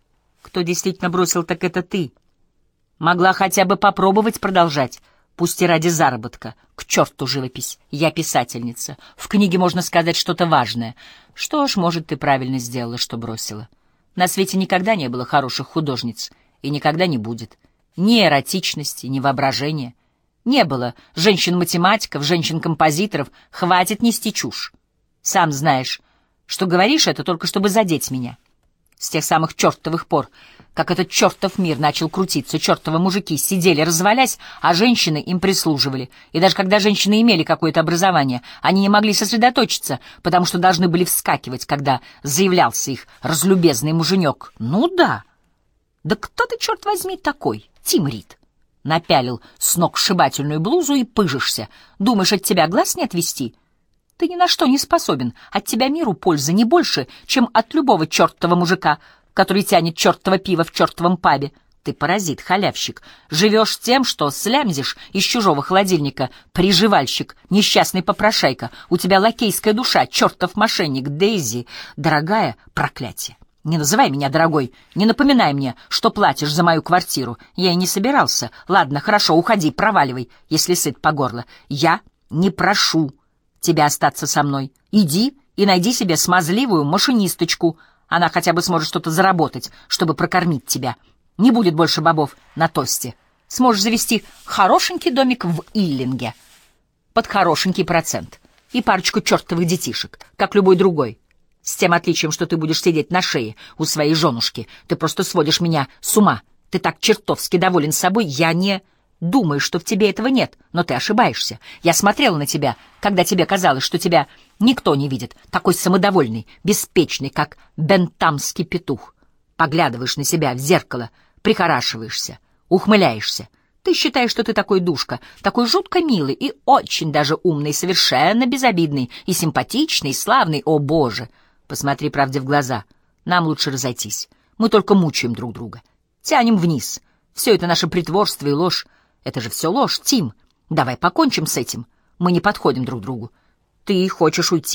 Кто действительно бросил, так это ты. Могла хотя бы попробовать продолжать, пусть и ради заработка. К черту живопись, я писательница. В книге можно сказать что-то важное. Что ж, может, ты правильно сделала, что бросила. На свете никогда не было хороших художниц, и никогда не будет. Ни эротичности, ни воображения. Не было женщин-математиков, женщин-композиторов. Хватит нести чушь. Сам знаешь, что говоришь это только чтобы задеть меня. С тех самых чертовых пор, как этот чертов мир начал крутиться, чертовы мужики сидели, развалясь, а женщины им прислуживали. И даже когда женщины имели какое-то образование, они не могли сосредоточиться, потому что должны были вскакивать, когда заявлялся их разлюбезный муженек. Ну да. Да кто ты, черт возьми, такой? Тим Рид. Напялил сногсшибательную блузу и пыжишься. Думаешь, от тебя глаз не отвести? Ты ни на что не способен. От тебя миру пользы не больше, чем от любого чертова мужика, который тянет чертово пиво в чертовом пабе. Ты паразит, халявщик. Живешь тем, что слямзишь из чужого холодильника. Приживальщик, несчастный попрошайка. У тебя лакейская душа, чертов мошенник. Дейзи, дорогая, проклятие. Не называй меня дорогой, не напоминай мне, что платишь за мою квартиру. Я и не собирался. Ладно, хорошо, уходи, проваливай, если сыт по горло. Я не прошу тебя остаться со мной. Иди и найди себе смазливую машинисточку. Она хотя бы сможет что-то заработать, чтобы прокормить тебя. Не будет больше бобов на тосте. Сможешь завести хорошенький домик в Иллинге под хорошенький процент и парочку чертовых детишек, как любой другой. С тем отличием, что ты будешь сидеть на шее у своей женушки. Ты просто сводишь меня с ума. Ты так чертовски доволен собой. Я не думаю, что в тебе этого нет, но ты ошибаешься. Я смотрела на тебя, когда тебе казалось, что тебя никто не видит. Такой самодовольный, беспечный, как бентамский петух. Поглядываешь на себя в зеркало, прихорашиваешься, ухмыляешься. Ты считаешь, что ты такой душка, такой жутко милый и очень даже умный, совершенно безобидный и симпатичный, и славный. О, Боже! Посмотри правде в глаза. Нам лучше разойтись. Мы только мучаем друг друга. Тянем вниз. Все это наше притворство и ложь. Это же все ложь, Тим. Давай покончим с этим. Мы не подходим друг другу. Ты хочешь уйти.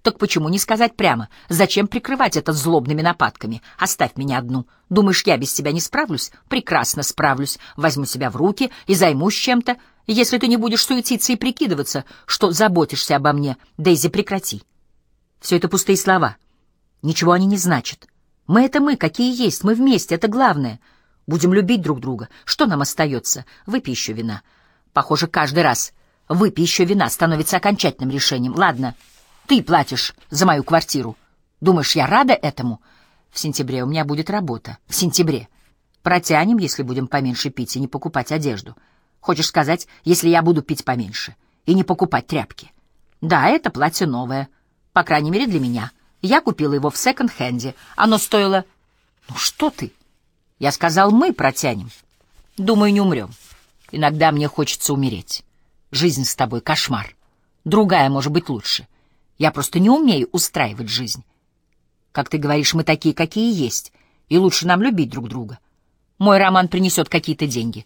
Так почему не сказать прямо? Зачем прикрывать это злобными нападками? Оставь меня одну. Думаешь, я без тебя не справлюсь? Прекрасно справлюсь. Возьму себя в руки и займусь чем-то. Если ты не будешь суетиться и прикидываться, что заботишься обо мне, Дейзи, прекрати. Все это пустые слова. Ничего они не значат. Мы — это мы, какие есть, мы вместе, это главное. Будем любить друг друга. Что нам остается? Выпей еще вина. Похоже, каждый раз выпей еще вина становится окончательным решением. Ладно. Ты платишь за мою квартиру. Думаешь, я рада этому? В сентябре у меня будет работа. В сентябре. Протянем, если будем поменьше пить и не покупать одежду. Хочешь сказать, если я буду пить поменьше и не покупать тряпки? Да, это платье новое. По крайней мере, для меня. Я купила его в секонд-хенде. Оно стоило... Ну что ты? Я сказал, мы протянем. Думаю, не умрем. Иногда мне хочется умереть. Жизнь с тобой — кошмар. Другая может быть лучше. Я просто не умею устраивать жизнь. Как ты говоришь, мы такие, какие есть, и лучше нам любить друг друга. Мой роман принесет какие-то деньги.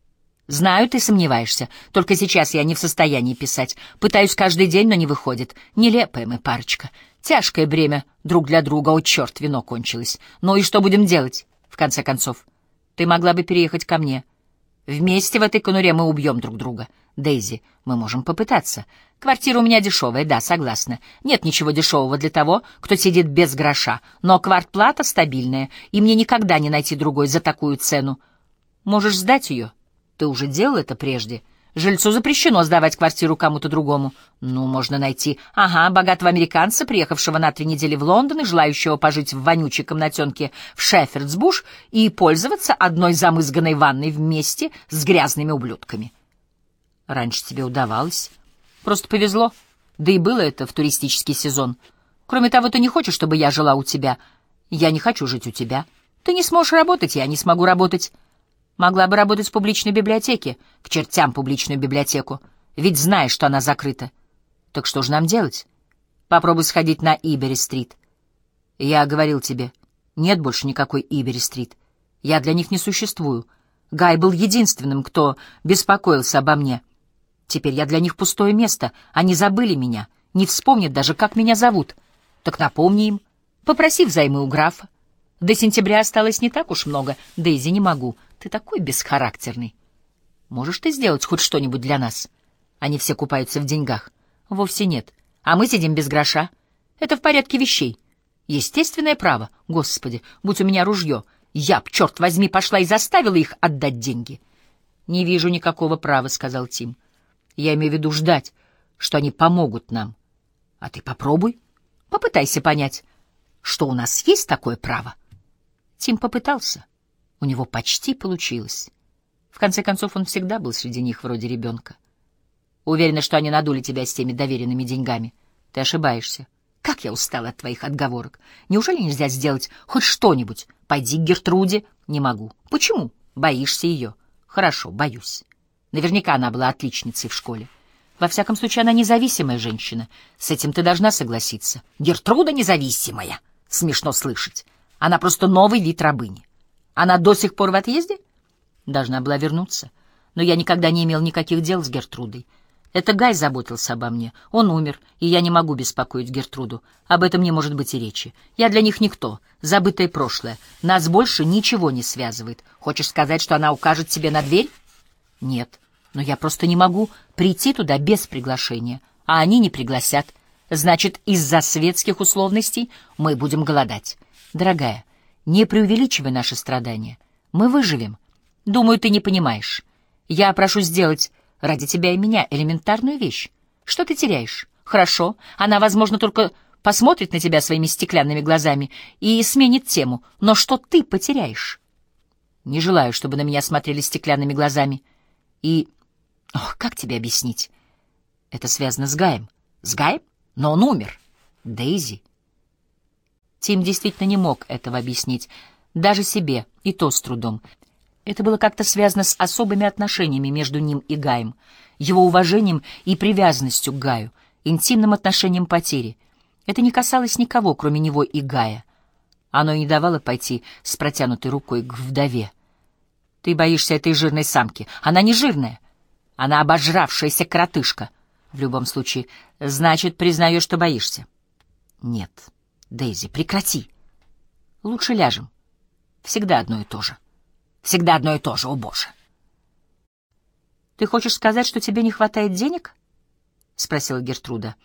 Знаю, ты сомневаешься. Только сейчас я не в состоянии писать. Пытаюсь каждый день, но не выходит. Нелепая мы парочка. Тяжкое бремя друг для друга. О, черт, вино кончилось. Ну и что будем делать, в конце концов? Ты могла бы переехать ко мне. Вместе в этой конуре мы убьем друг друга. Дейзи, мы можем попытаться. Квартира у меня дешевая, да, согласна. Нет ничего дешевого для того, кто сидит без гроша. Но квартплата стабильная, и мне никогда не найти другой за такую цену. Можешь сдать ее? Ты уже делал это прежде. Жильцу запрещено сдавать квартиру кому-то другому. Ну, можно найти. Ага, богатого американца, приехавшего на три недели в Лондон и желающего пожить в вонючей комнатенке в Шеффордс-Буш и пользоваться одной замызганной ванной вместе с грязными ублюдками. Раньше тебе удавалось. Просто повезло. Да и было это в туристический сезон. Кроме того, ты не хочешь, чтобы я жила у тебя. Я не хочу жить у тебя. Ты не сможешь работать, я не смогу работать. Могла бы работать в публичной библиотеке. К чертям публичную библиотеку. Ведь знаешь, что она закрыта. Так что же нам делать? Попробуй сходить на Ибери-стрит. Я говорил тебе, нет больше никакой Ибери-стрит. Я для них не существую. Гай был единственным, кто беспокоился обо мне. Теперь я для них пустое место. Они забыли меня, не вспомнят даже, как меня зовут. Так напомни им. Попроси взаймы у графа. До сентября осталось не так уж много. Дейзи, не могу. Ты такой бесхарактерный. Можешь ты сделать хоть что-нибудь для нас? Они все купаются в деньгах. Вовсе нет. А мы сидим без гроша. Это в порядке вещей. Естественное право. Господи, будь у меня ружье. Я б, черт возьми, пошла и заставила их отдать деньги. Не вижу никакого права, — сказал Тим. Я имею в виду ждать, что они помогут нам. А ты попробуй. Попытайся понять, что у нас есть такое право. Тим попытался. У него почти получилось. В конце концов, он всегда был среди них вроде ребенка. Уверена, что они надули тебя с теми доверенными деньгами. Ты ошибаешься. Как я устала от твоих отговорок. Неужели нельзя сделать хоть что-нибудь? Пойди к Гертруде. Не могу. Почему? Боишься ее. Хорошо, боюсь. Наверняка она была отличницей в школе. Во всяком случае, она независимая женщина. С этим ты должна согласиться. Гертруда независимая. Смешно слышать. Она просто новый вид рабыни. Она до сих пор в отъезде? Должна была вернуться. Но я никогда не имел никаких дел с Гертрудой. Это Гай заботился обо мне. Он умер, и я не могу беспокоить Гертруду. Об этом не может быть и речи. Я для них никто, забытое прошлое. Нас больше ничего не связывает. Хочешь сказать, что она укажет тебе на дверь? Нет, но я просто не могу прийти туда без приглашения. А они не пригласят. Значит, из-за светских условностей мы будем голодать. Дорогая, не преувеличивай наши страдания. Мы выживем. Думаю, ты не понимаешь. Я прошу сделать ради тебя и меня элементарную вещь. Что ты теряешь? Хорошо, она, возможно, только посмотрит на тебя своими стеклянными глазами и сменит тему. Но что ты потеряешь? Не желаю, чтобы на меня смотрели стеклянными глазами. И... Ох, как тебе объяснить? Это связано с Гаем. С Гаем? Но он умер. Дейзи. Тим действительно не мог этого объяснить. Даже себе, и то с трудом. Это было как-то связано с особыми отношениями между ним и Гаем, его уважением и привязанностью к Гаю, интимным отношением потери. Это не касалось никого, кроме него и Гая. Оно и не давало пойти с протянутой рукой к вдове. Ты боишься этой жирной самки. Она не жирная. Она обожравшаяся коротышка. В любом случае, значит, признаешь, что боишься. Нет, Дейзи, прекрати. Лучше ляжем. Всегда одно и то же. Всегда одно и то же, о боже. Ты хочешь сказать, что тебе не хватает денег? Спросила Гертруда.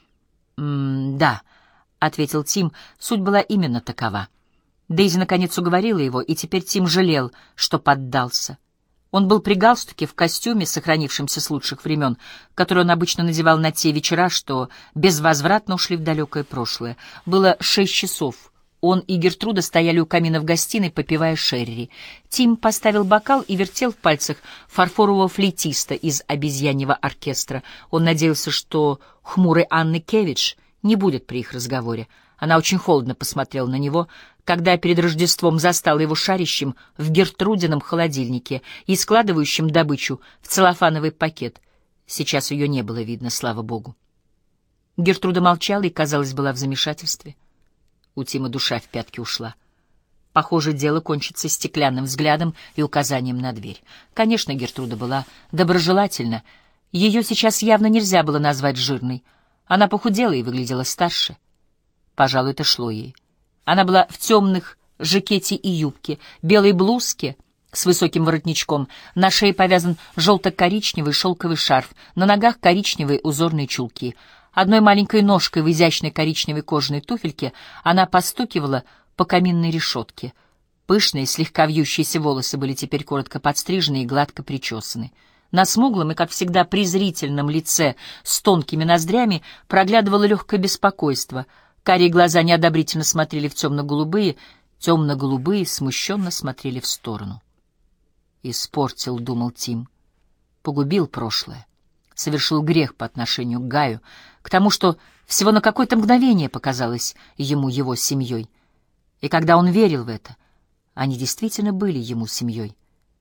М да, ответил Тим. Суть была именно такова. Дейзи наконец уговорила его, и теперь Тим жалел, что поддался. Он был при галстуке, в костюме, сохранившемся с лучших времен, который он обычно надевал на те вечера, что безвозвратно ушли в далекое прошлое. Было шесть часов. Он и Гертруда стояли у камина в гостиной, попивая шерри. Тим поставил бокал и вертел в пальцах фарфорового флейтиста из обезьяньего оркестра. Он надеялся, что хмурой Анны Кевич не будет при их разговоре. Она очень холодно посмотрела на него, когда перед Рождеством застала его шарящим в Гертрудином холодильнике и складывающим добычу в целлофановый пакет. Сейчас ее не было видно, слава богу. Гертруда молчала и, казалось, была в замешательстве. У Тима душа в пятки ушла. Похоже, дело кончится стеклянным взглядом и указанием на дверь. Конечно, Гертруда была доброжелательна. Ее сейчас явно нельзя было назвать жирной. Она похудела и выглядела старше. Пожалуй, это шло ей. Она была в темных жакете и юбке, белой блузке с высоким воротничком, на шее повязан желто-коричневый шелковый шарф, на ногах коричневые узорные чулки. Одной маленькой ножкой в изящной коричневой кожаной туфельке она постукивала по каминной решетке. Пышные, слегка вьющиеся волосы были теперь коротко подстрижены и гладко причесаны. На смуглом и, как всегда, презрительном лице с тонкими ноздрями проглядывало легкое беспокойство. Карие глаза неодобрительно смотрели в темно-голубые, темно-голубые смущенно смотрели в сторону. «Испортил», — думал Тим, — «погубил прошлое, совершил грех по отношению к Гаю, к тому, что всего на какое-то мгновение показалось ему его семьей. И когда он верил в это, они действительно были ему семьей.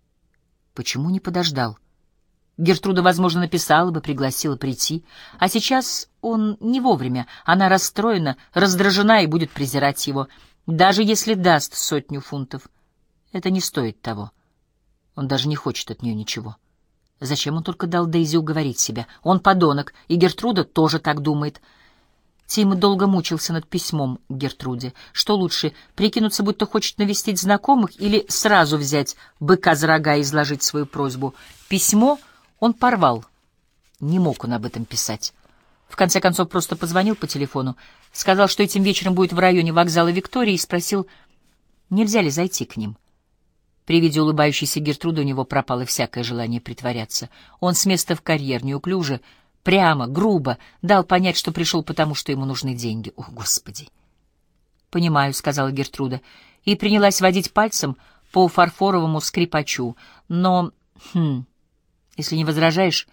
Почему не подождал? Гертруда, возможно, написала бы, пригласила прийти, а сейчас он не вовремя, она расстроена, раздражена и будет презирать его, даже если даст сотню фунтов. Это не стоит того. Он даже не хочет от нее ничего. Зачем он только дал Дейзи уговорить себя? Он подонок, и Гертруда тоже так думает. Тим долго мучился над письмом к Гертруде. Что лучше, прикинуться, будто хочет навестить знакомых, или сразу взять быка за рога и изложить свою просьбу? Письмо он порвал. Не мог он об этом писать. В конце концов, просто позвонил по телефону, сказал, что этим вечером будет в районе вокзала Виктории, и спросил, нельзя ли зайти к ним. При виде улыбающейся Гертруды у него пропало всякое желание притворяться. Он с места в карьер, неуклюже, прямо, грубо дал понять, что пришел потому, что ему нужны деньги. О, Господи! «Понимаю», — сказала Гертруда, и принялась водить пальцем по фарфоровому скрипачу. «Но, хм, если не возражаешь,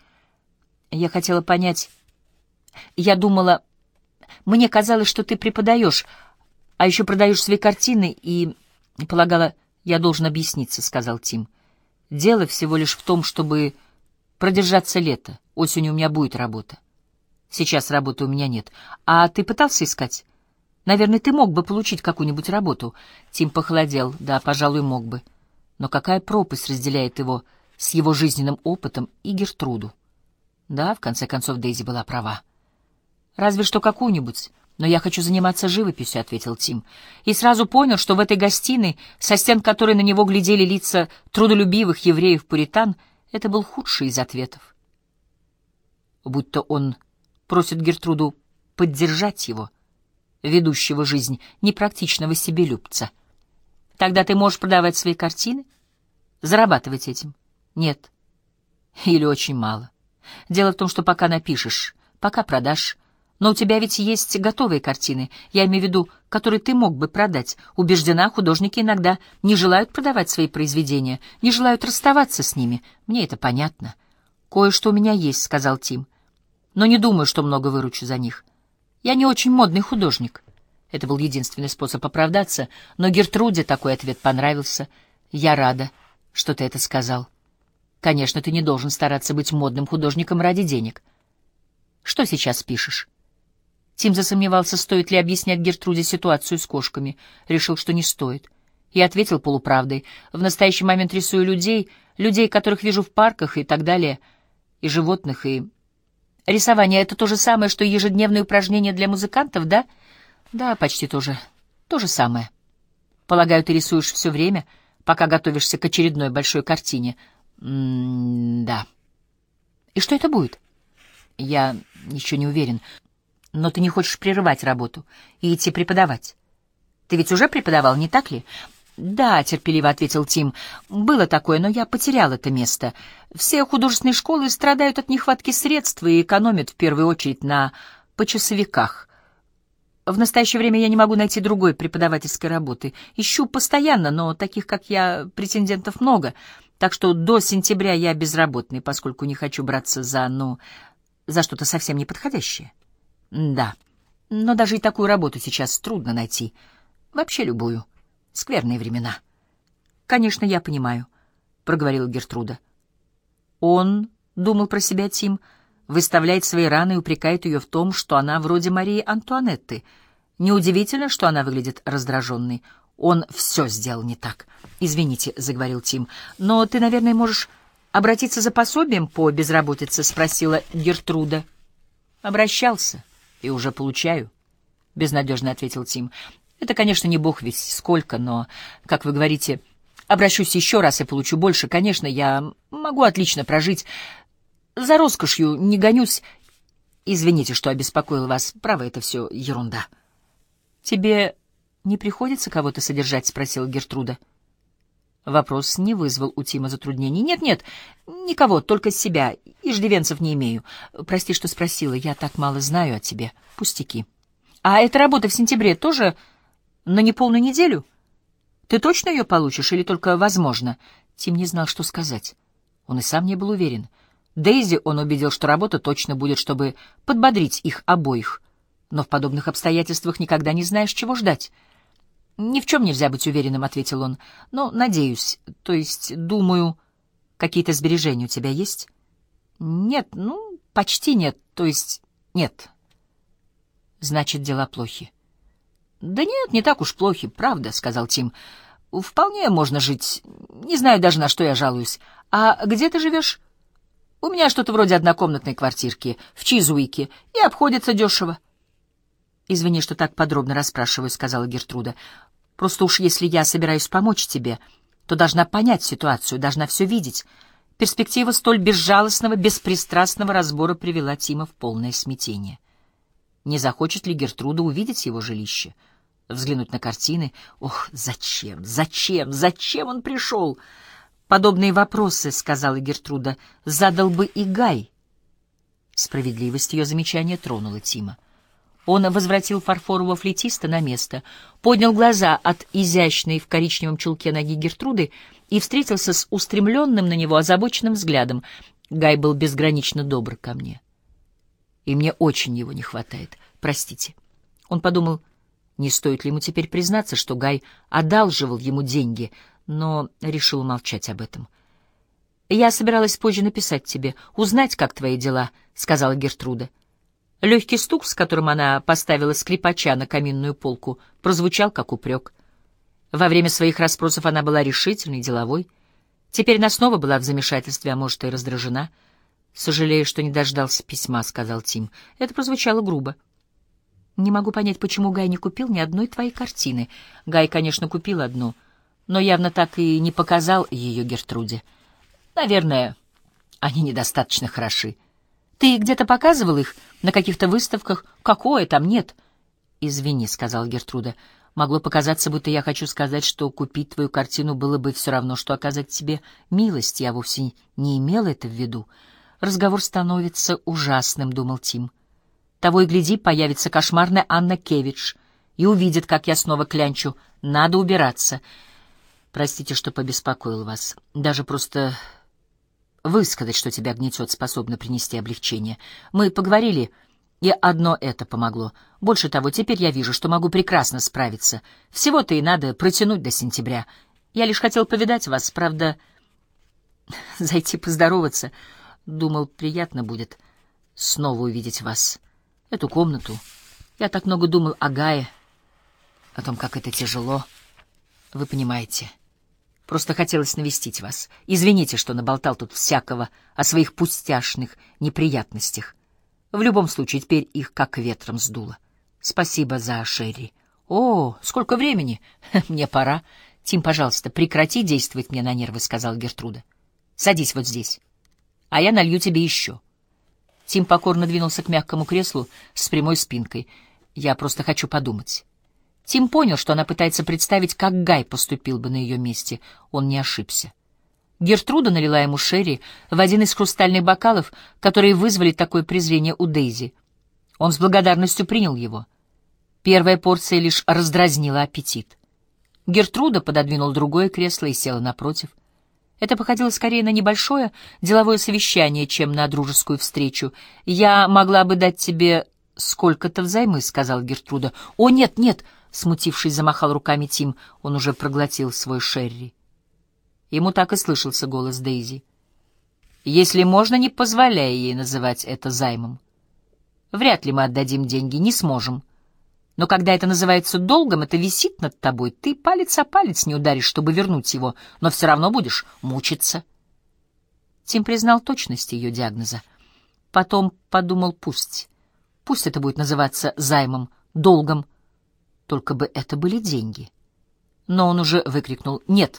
я хотела понять... Я думала... Мне казалось, что ты преподаешь, а еще продаешь свои картины, и полагала, я должен объясниться», — сказал Тим. «Дело всего лишь в том, чтобы продержаться лето. Осенью у меня будет работа. Сейчас работы у меня нет. А ты пытался искать? Наверное, ты мог бы получить какую-нибудь работу». Тим похолодел. Да, пожалуй, мог бы. Но какая пропасть разделяет его с его жизненным опытом и Гертруду? Да, в конце концов, Дейзи была права. «Разве что какую-нибудь. Но я хочу заниматься живописью», — ответил Тим. И сразу понял, что в этой гостиной, со стен которой на него глядели лица трудолюбивых евреев-пуритан, это был худший из ответов. Будто он просит Гертруду поддержать его, ведущего жизнь непрактичного себелюбца. «Тогда ты можешь продавать свои картины? Зарабатывать этим?» «Нет. Или очень мало. Дело в том, что пока напишешь, пока продашь. Но у тебя ведь есть готовые картины, я имею в виду, которые ты мог бы продать. Убеждена, художники иногда не желают продавать свои произведения, не желают расставаться с ними. Мне это понятно. Кое-что у меня есть», — сказал Тим. «Но не думаю, что много выручу за них. Я не очень модный художник». Это был единственный способ оправдаться, но Гертруде такой ответ понравился. «Я рада, что ты это сказал. Конечно, ты не должен стараться быть модным художником ради денег. Что сейчас пишешь?» Тим засомневался, стоит ли объяснять Гертруде ситуацию с кошками. Решил, что не стоит. И ответил полуправдой. «В настоящий момент рисую людей, людей, которых вижу в парках и так далее, и животных, и...» «Рисование — это то же самое, что ежедневные упражнения для музыкантов, да?» Да, почти то же. То же самое. Полагаю, ты рисуешь все время, пока готовишься к очередной большой картине. М-да. И что это будет? Я еще не уверен. Но ты не хочешь прерывать работу и идти преподавать. Ты ведь уже преподавал, не так ли? Да, терпеливо ответил Тим. Было такое, но я потерял это место. Все художественные школы страдают от нехватки средств и экономят в первую очередь на почасовиках. В настоящее время я не могу найти другой преподавательской работы. Ищу постоянно, но таких, как я, претендентов много. Так что до сентября я безработный, поскольку не хочу браться за, ну, за что-то совсем неподходящее. Да, но даже и такую работу сейчас трудно найти. Вообще любую. Скверные времена. Конечно, я понимаю, — проговорила Гертруда. Он, — думал про себя Тим, — выставляет свои раны и упрекает ее в том, что она вроде Марии Антуанетты. Неудивительно, что она выглядит раздраженной. Он все сделал не так. «Извините», — заговорил Тим, — «но ты, наверное, можешь обратиться за пособием по безработице?» — спросила Гертруда. «Обращался и уже получаю», — безнадежно ответил Тим. «Это, конечно, не бог весть сколько, но, как вы говорите, обращусь еще раз и получу больше. Конечно, я могу отлично прожить. За роскошью не гонюсь. Извините, что обеспокоил вас. Право, это все ерунда». «Тебе не приходится кого-то содержать?» — спросила Гертруда. Вопрос не вызвал у Тима затруднений. «Нет-нет, никого, только себя. Иждивенцев не имею. Прости, что спросила. Я так мало знаю о тебе. Пустяки. А эта работа в сентябре тоже на неполную неделю? Ты точно ее получишь или только возможно?» Тим не знал, что сказать. Он и сам не был уверен. Дейзи он убедил, что работа точно будет, чтобы подбодрить их обоих. Но в подобных обстоятельствах никогда не знаешь, чего ждать. «Ни в чем нельзя быть уверенным», — ответил он. «Но, надеюсь, то есть, думаю, какие-то сбережения у тебя есть?» «Нет, ну, почти нет, то есть, нет». «Значит, дела плохи». «Да нет, не так уж плохи, правда», — сказал Тим. «Вполне можно жить. Не знаю даже, на что я жалуюсь. А где ты живешь?» «У меня что-то вроде однокомнатной квартирки в Чизуике, и обходится дешево». «Извини, что так подробно расспрашиваю», — сказала Гертруда. «Просто уж если я собираюсь помочь тебе, то должна понять ситуацию, должна все видеть». Перспектива столь безжалостного, беспристрастного разбора привела Тима в полное смятение. Не захочет ли Гертруда увидеть его жилище? Взглянуть на картины? Ох, зачем, зачем, зачем он пришел? Подобные вопросы, — сказала Гертруда, — задал бы и Гай. Справедливость ее замечания тронула Тима. Он возвратил фарфорового флейтиста на место, поднял глаза от изящной в коричневом чулке ноги Гертруды и встретился с устремленным на него озабоченным взглядом. Гай был безгранично добр ко мне. И мне очень его не хватает. Простите. Он подумал, не стоит ли ему теперь признаться, что Гай одалживал ему деньги, но решил умолчать об этом. «Я собиралась позже написать тебе, узнать, как твои дела», — сказала Гертруда. Легкий стук, с которым она поставила скрипача на каминную полку, прозвучал как упрек. Во время своих расспросов она была решительной, деловой. Теперь она снова была в замешательстве, а может, и раздражена. «Сожалею, что не дождался письма», — сказал Тим. Это прозвучало грубо. «Не могу понять, почему Гай не купил ни одной твоей картины». Гай, конечно, купил одну, но явно так и не показал ее Гертруде. «Наверное, они недостаточно хороши. Ты где-то показывал их на каких-то выставках? Какое там нет?» «Извини», — сказала Гертруда. «Могло показаться, будто я хочу сказать, что купить твою картину было бы все равно, что оказать тебе милость. Я вовсе не имела это в виду». «Разговор становится ужасным», — думал Тим. «Того и гляди, появится кошмарная Анна Кевич и увидит, как я снова клянчу. Надо убираться. Простите, что побеспокоил вас. Даже просто высказать, что тебя гнетет, способно принести облегчение. Мы поговорили, и одно это помогло. Больше того, теперь я вижу, что могу прекрасно справиться. Всего-то и надо протянуть до сентября. Я лишь хотел повидать вас, правда, зайти поздороваться. Думал, приятно будет снова увидеть вас, эту комнату. Я так много думал о Гае, о том, как это тяжело. Вы понимаете». Просто хотелось навестить вас. Извините, что наболтал тут всякого о своих пустяшных неприятностях. В любом случае, теперь их как ветром сдуло. Спасибо за Шерри. О, сколько времени! Мне пора. Тим, пожалуйста, прекрати действовать мне на нервы, сказала Гертруда. Садись вот здесь, а я налью тебе еще. Тим покорно двинулся к мягкому креслу с прямой спинкой. Я просто хочу подумать. Тим понял, что она пытается представить, как Гай поступил бы на ее месте. Он не ошибся. Гертруда налила ему шерри в один из хрустальных бокалов, которые вызвали такое презрение у Дейзи. Он с благодарностью принял его. Первая порция лишь раздразнила аппетит. Гертруда пододвинула другое кресло и села напротив. Это походило скорее на небольшое деловое совещание, чем на дружескую встречу. «Я могла бы дать тебе сколько-то взаймы», — сказала Гертруда. «О, нет, нет!» — смутившись, замахал руками Тим. Он уже проглотил свой шерри. Ему так и слышался голос Дейзи. «Если можно, не позволяя ей называть это займом. Вряд ли мы отдадим деньги, не сможем. Но когда это называется долгом, это висит над тобой. Ты палец о палец не ударишь, чтобы вернуть его, но все равно будешь мучиться». Тим признал точность ее диагноза. Потом подумал, пусть. Пусть это будет называться займом, долгом. Только бы это были деньги. Но он уже выкрикнул «нет».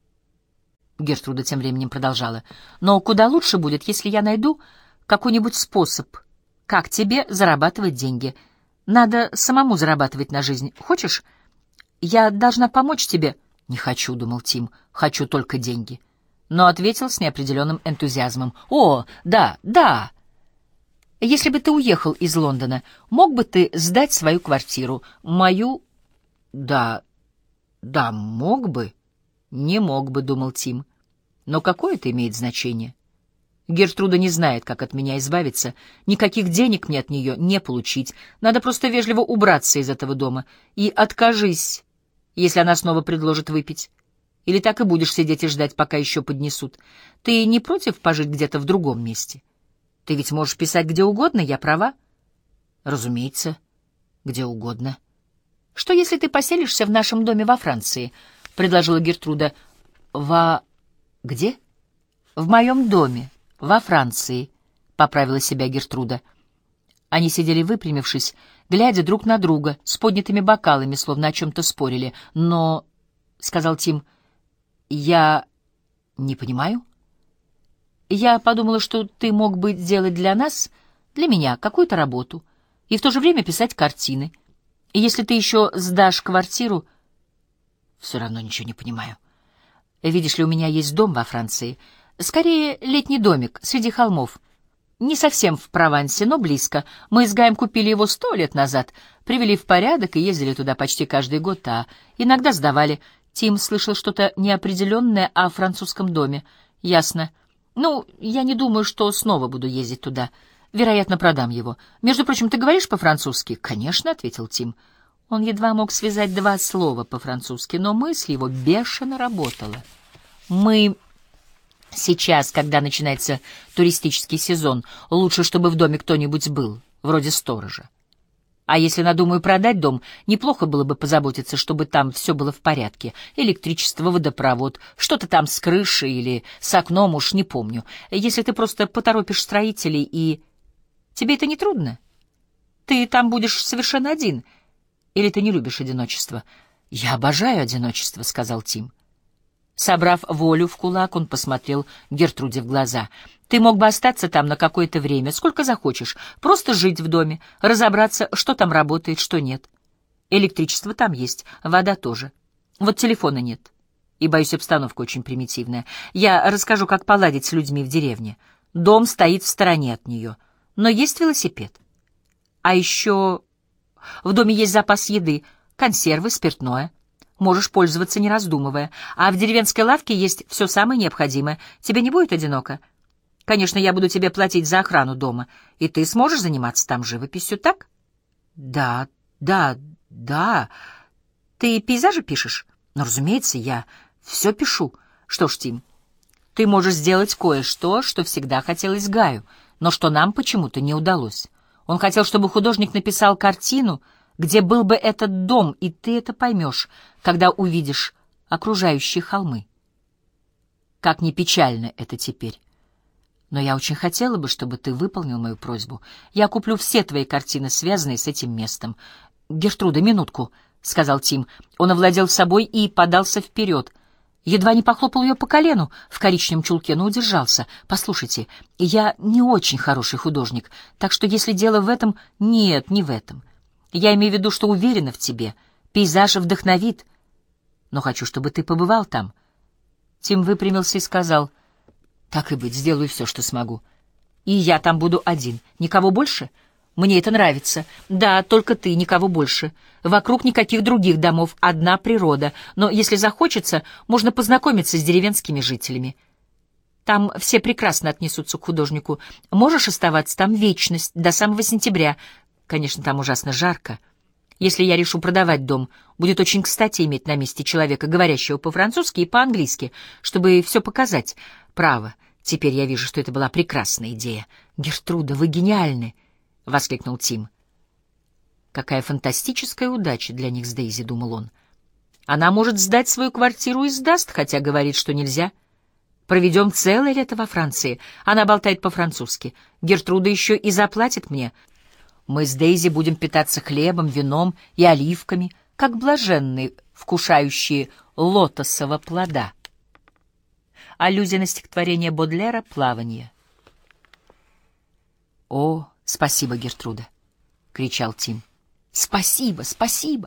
Гертруда тем временем продолжала. «Но куда лучше будет, если я найду какой-нибудь способ, как тебе зарабатывать деньги. Надо самому зарабатывать на жизнь. Хочешь? Я должна помочь тебе». «Не хочу», — думал Тим, — «хочу только деньги». Но ответил с неопределенным энтузиазмом. «О, да, да. Если бы ты уехал из Лондона, мог бы ты сдать свою квартиру? Мою...» «Да, да, мог бы». «Не мог бы», — думал Тим. «Но какое это имеет значение? Гертруда не знает, как от меня избавиться. Никаких денег мне от нее не получить. Надо просто вежливо убраться из этого дома. И откажись, если она снова предложит выпить. Или так и будешь сидеть и ждать, пока еще поднесут. Ты не против пожить где-то в другом месте? Ты ведь можешь писать где угодно, я права?» «Разумеется, где угодно». «Что, если ты поселишься в нашем доме во Франции?» — предложила Гертруда. «Во... где?» «В моем доме, во Франции», — поправила себя Гертруда. Они сидели выпрямившись, глядя друг на друга, с поднятыми бокалами, словно о чем-то спорили. «Но...» — сказал Тим, — «я... не понимаю». «Я подумала, что ты мог бы делать для нас, для меня, какую-то работу, и в то же время писать картины. И если ты еще сдашь квартиру...» «Все равно ничего не понимаю. Видишь ли, у меня есть дом во Франции. Скорее, летний домик среди холмов. Не совсем в Провансе, но близко. Мы с Гаем купили его сто лет назад, привели в порядок и ездили туда почти каждый год, а иногда сдавали. Тим слышал что-то неопределенное о французском доме. Ясно. Ну, я не думаю, что снова буду ездить туда. Вероятно, продам его. Между прочим, ты говоришь по-французски?» «Конечно», — ответил Тим. Он едва мог связать два слова по-французски, но мысль его бешено работала. «Мы сейчас, когда начинается туристический сезон, лучше, чтобы в доме кто-нибудь был, вроде сторожа. А если надумаю продать дом, неплохо было бы позаботиться, чтобы там все было в порядке. Электричество, водопровод, что-то там с крышей или с окном, уж не помню. Если ты просто поторопишь строителей и... Тебе это не трудно? Ты там будешь совершенно один. Или ты не любишь одиночество?» «Я обожаю одиночество», — сказал Тим. Собрав волю в кулак, он посмотрел Гертруде в глаза. «Ты мог бы остаться там на какое-то время, сколько захочешь, просто жить в доме, разобраться, что там работает, что нет. Электричество там есть, вода тоже. Вот телефона нет. И, боюсь, обстановка очень примитивная. Я расскажу, как поладить с людьми в деревне. Дом стоит в стороне от нее, но есть велосипед. А еще в доме есть запас еды, консервы, спиртное. Можешь пользоваться, не раздумывая. А в деревенской лавке есть все самое необходимое. Тебе не будет одиноко? Конечно, я буду тебе платить за охрану дома, и ты сможешь заниматься там живописью, так?» «Да, да, да. Ты пейзажи пишешь?» «Ну, разумеется, я все пишу. Что ж, Тим, ты можешь сделать кое-что, что всегда хотелось Гаю, но что нам почему-то не удалось. Он хотел, чтобы художник написал картину, где был бы этот дом, и ты это поймешь, когда увидишь окружающие холмы. Как ни печально это теперь. Но я очень хотела бы, чтобы ты выполнил мою просьбу. Я куплю все твои картины, связанные с этим местом. «Гертруда, минутку», — сказал Тим. Он овладел собой и подался вперед. Едва не похлопал ее по колену в коричневом чулке, но удержался. «Послушайте, я не очень хороший художник, так что если дело в этом... Нет, не в этом. Я имею в виду, что уверена в тебе. Пейзаж вдохновит. Но хочу, чтобы ты побывал там». Тим выпрямился и сказал: «Так и быть, сделаю все, что смогу. И я там буду один. Никого больше? Мне это нравится. Да, только ты, никого больше. Вокруг никаких других домов, одна природа. Но если захочется, можно познакомиться с деревенскими жителями. Там все прекрасно отнесутся к художнику. Можешь оставаться там вечность, до самого сентября. Конечно, там ужасно жарко. Если я решу продавать дом, будет очень кстати иметь на месте человека, говорящего по-французски и по-английски, чтобы все показать. Право, теперь я вижу, что это была прекрасная идея. Гертруда, вы гениальны!» — воскликнул Тим. «Какая фантастическая удача для них с Дейзи», — думал он. «Она может сдать свою квартиру и сдаст, хотя говорит, что нельзя. Проведем целое лето во Франции. Она болтает по-французски. Гертруда еще и заплатит мне. Мы с Дейзи будем питаться хлебом, вином и оливками, как блаженные, вкушающие лотосового плода». Аллюзия на стихотворение Бодлера «Плавание». «О, спасибо, Гертруда!» — кричал Тим. «Спасибо, спасибо!»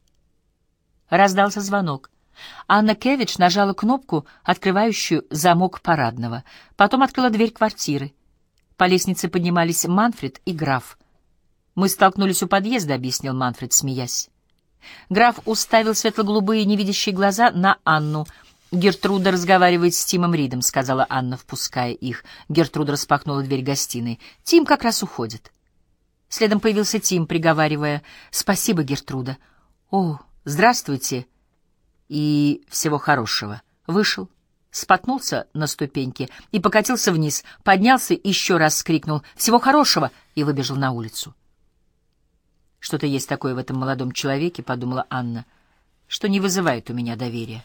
Раздался звонок. Анна Кевич нажала кнопку, открывающую замок парадного. Потом открыла дверь квартиры. По лестнице поднимались Манфред и граф. «Мы столкнулись у подъезда», — объяснил Манфред, смеясь. Граф уставил светло-голубые невидящие глаза на Анну. «Гертруда разговаривает с Тимом Ридом», — сказала Анна, впуская их. Гертруда распахнула дверь гостиной. «Тим как раз уходит». Следом появился Тим, приговаривая: «Спасибо, Гертруда». «О, здравствуйте и всего хорошего». Вышел, споткнулся на ступеньке и покатился вниз, поднялся и еще раз скрикнул «Всего хорошего!» и выбежал на улицу. «Что-то есть такое в этом молодом человеке», — подумала Анна, — «что не вызывает у меня доверия».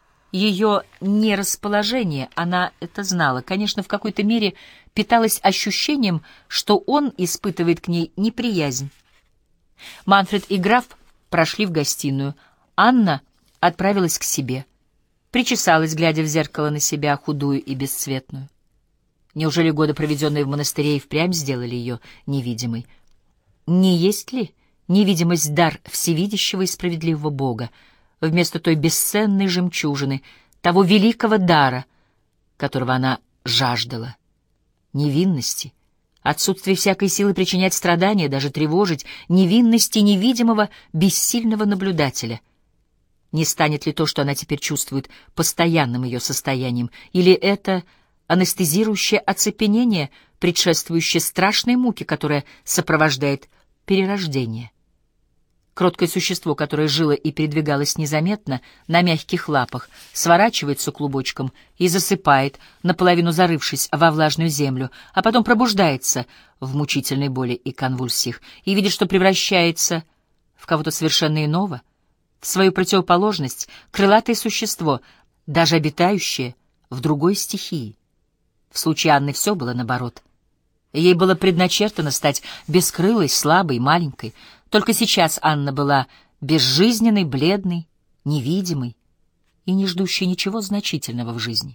Ее нерасположение, она это знала, конечно, в какой-то мере питалась ощущением, что он испытывает к ней неприязнь. Манфред и граф прошли в гостиную. Анна отправилась к себе. Причесалась, глядя в зеркало на себя, худую и бесцветную. Неужели годы, проведенные в монастыре, и впрямь сделали ее невидимой? Не есть ли невидимость дар всевидящего и справедливого Бога, вместо той бесценной жемчужины, того великого дара, которого она жаждала? Невинности, отсутствие всякой силы причинять страдания, даже тревожить, невинности невидимого, бессильного наблюдателя. Не станет ли то, что она теперь чувствует, постоянным ее состоянием, или это анестезирующее оцепенение, предшествующее страшной муке, которая сопровождает перерождение? Кроткое существо, которое жило и передвигалось незаметно на мягких лапах, сворачивается клубочком и засыпает, наполовину зарывшись во влажную землю, а потом пробуждается в мучительной боли и конвульсиях и видит, что превращается в кого-то совершенно иного, в свою противоположность, крылатое существо, даже обитающее в другой стихии. В случае Анны все было наоборот. Ей было предначертано стать бескрылой, слабой, маленькой. Только сейчас Анна была безжизненной, бледной, невидимой и не ждущей ничего значительного в жизни.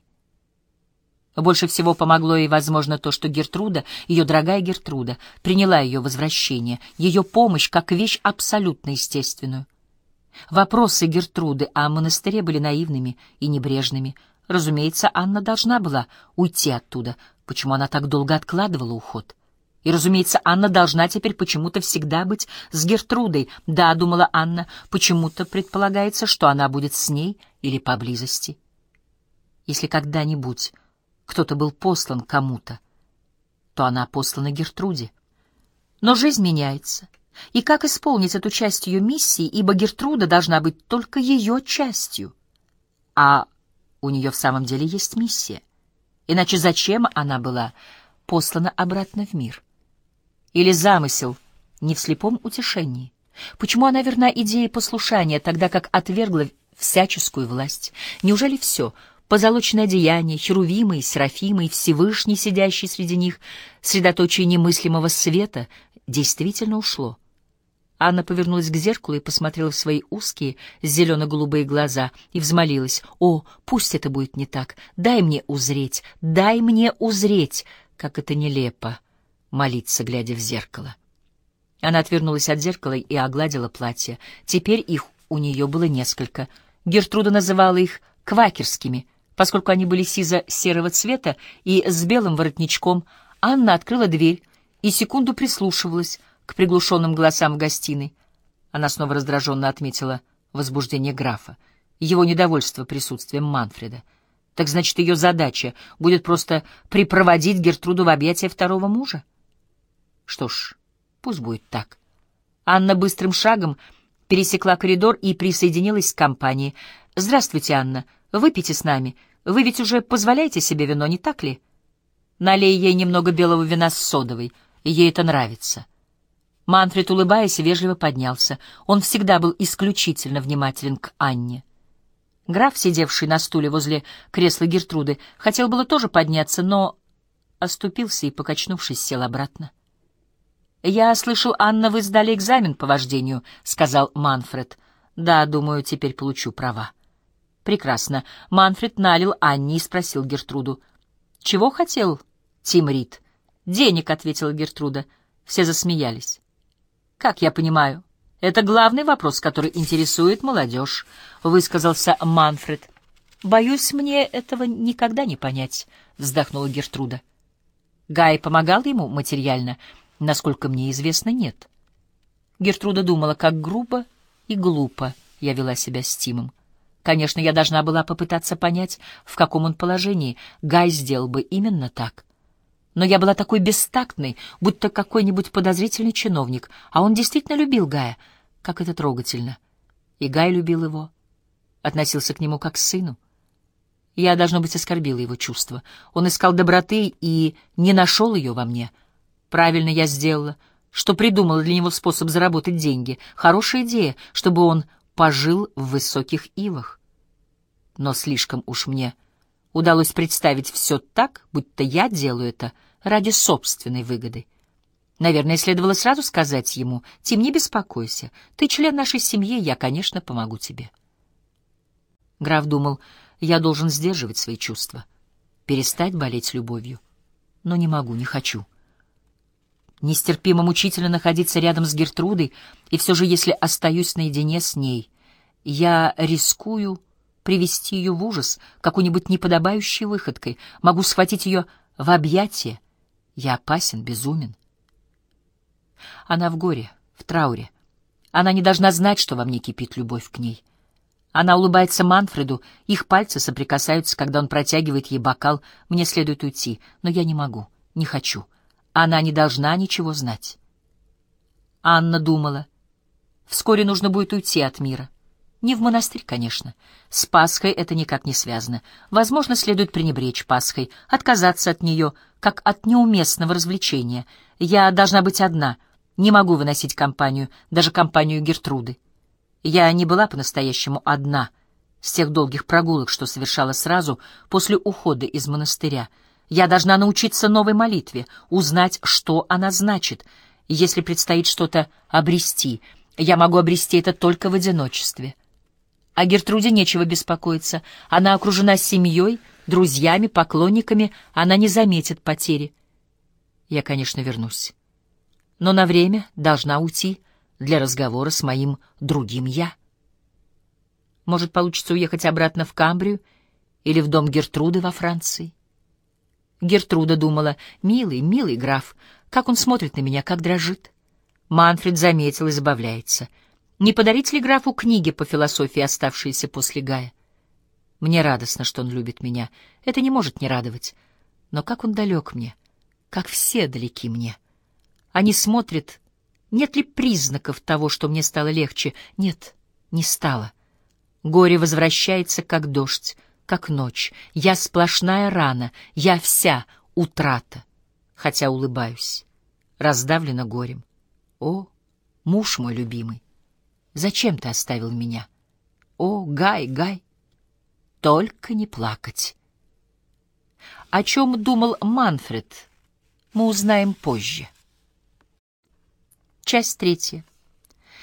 Больше всего помогло ей, возможно, то, что Гертруда, ее дорогая Гертруда, приняла ее возвращение, ее помощь как вещь абсолютно естественную. Вопросы Гертруды о монастыре были наивными и небрежными. Разумеется, Анна должна была уйти оттуда. Почему она так долго откладывала уход? И, разумеется, Анна должна теперь почему-то всегда быть с Гертрудой. Да, думала Анна, почему-то предполагается, что она будет с ней или поблизости. Если когда-нибудь кто-то был послан кому-то, то она послана Гертруде. Но жизнь меняется. И как исполнить эту часть ее миссии, ибо Гертруда должна быть только ее частью. А у нее в самом деле есть миссия. Иначе зачем она была послана обратно в мир? Или замысел не в слепом утешении? Почему она верна идее послушания, тогда как отвергла всяческую власть? Неужели все — позолоченное одеяние, херувимы и серафимы и Всевышний, сидящий среди них, средоточие немыслимого света — действительно ушло? Анна повернулась к зеркалу и посмотрела в свои узкие зелено-голубые глаза и взмолилась: «О, пусть это будет не так! Дай мне узреть! Дай мне узреть!» Как это нелепо — молиться, глядя в зеркало. Она отвернулась от зеркала и огладила платье. Теперь их у нее было несколько. Гертруда называла их квакерскими, поскольку они были сизо-серого цвета и с белым воротничком. Анна открыла дверь и секунду прислушивалась к приглушенным голосам в гостиной. Она снова раздраженно отметила возбуждение графа, его недовольство присутствием Манфреда. Так значит, ее задача будет просто припроводить Гертруду в объятия второго мужа? Что ж, пусть будет так. Анна быстрым шагом пересекла коридор и присоединилась к компании. «Здравствуйте, Анна. Выпейте с нами. Вы ведь уже позволяете себе вино, не так ли? Налей ей немного белого вина с содовой. Ей это нравится». Манфред, улыбаясь, вежливо поднялся. Он всегда был исключительно внимателен к Анне. Граф, сидевший на стуле возле кресла Гертруды, хотел было тоже подняться, но оступился и, покачнувшись, сел обратно. «Я слышал, Анна, вы сдали экзамен по вождению», — сказал Манфред. «Да, думаю, теперь получу права». «Прекрасно». Манфред налил Анне и спросил Гертруду: «Чего хотел Тим Рид?» «Денег», — ответила Гертруда. Все засмеялись. «Как я понимаю, это главный вопрос, который интересует молодежь», — высказался Манфред. «Боюсь, мне этого никогда не понять», — вздохнула Гертруда. «Гай помогал ему материально?» «Насколько мне известно, нет». Гертруда думала, как грубо и глупо я вела себя с Тимом. Конечно, я должна была попытаться понять, в каком он положении. Гай сделал бы именно так. Но я была такой бестактной, будто какой-нибудь подозрительный чиновник, а он действительно любил Гая. Как это трогательно. И Гай любил его, относился к нему как к сыну. Я, должно быть, оскорбила его чувства. Он искал доброты и не нашел ее во мне. Правильно я сделала, что придумала для него способ заработать деньги. Хорошая идея, чтобы он пожил в высоких ивах. Но слишком уж мне удалось представить все так, будто я делаю это ради собственной выгоды. Наверное, следовало сразу сказать ему: «Тим, не беспокойся, ты член нашей семьи, я, конечно, помогу тебе». Граф думал, я должен сдерживать свои чувства, перестать болеть любовью. Но не могу, не хочу. Нестерпимо мучительно находиться рядом с Гертрудой, и все же, если остаюсь наедине с ней, я рискую привести ее в ужас какой-нибудь неподобающей выходкой, могу схватить ее в объятия. Я опасен, безумен. Она в горе, в трауре. Она не должна знать, что во мне кипит любовь к ней. Она улыбается Манфреду, их пальцы соприкасаются, когда он протягивает ей бокал. Мне следует уйти, но я не могу, не хочу. Она не должна ничего знать. Анна думала, вскоре нужно будет уйти от мира. Не в монастырь, конечно. С Пасхой это никак не связано. Возможно, следует пренебречь Пасхой, отказаться от нее, как от неуместного развлечения. Я должна быть одна, не могу выносить компанию, даже компанию Гертруды. Я не была по-настоящему одна с тех долгих прогулок, что совершала сразу после ухода из монастыря. Я должна научиться новой молитве, узнать, что она значит. Если предстоит что-то обрести, я могу обрести это только в одиночестве. О Гертруде нечего беспокоиться. Она окружена семьей, друзьями, поклонниками. Она не заметит потери. Я, конечно, вернусь. Но на время должна уйти для разговора с моим другим «я». Может, получится уехать обратно в Камбрию или в дом Гертруды во Франции. Гертруда думала: «Милый, милый граф, как он смотрит на меня, как дрожит». Манфред заметил и забавляется. Не подарить ли графу книги по философии, оставшиеся после Гая? Мне радостно, что он любит меня. Это не может не радовать. Но как он далек мне, как все далеки мне. Они смотрят, нет ли признаков того, что мне стало легче. Нет, не стало. Горе возвращается, как дождь, как ночь. Я сплошная рана, я вся утрата, хотя улыбаюсь, раздавлена горем. О, муж мой любимый, зачем ты оставил меня? О, Гай, Гай, только не плакать. О чем думал Манфред, мы узнаем позже. Часть третья.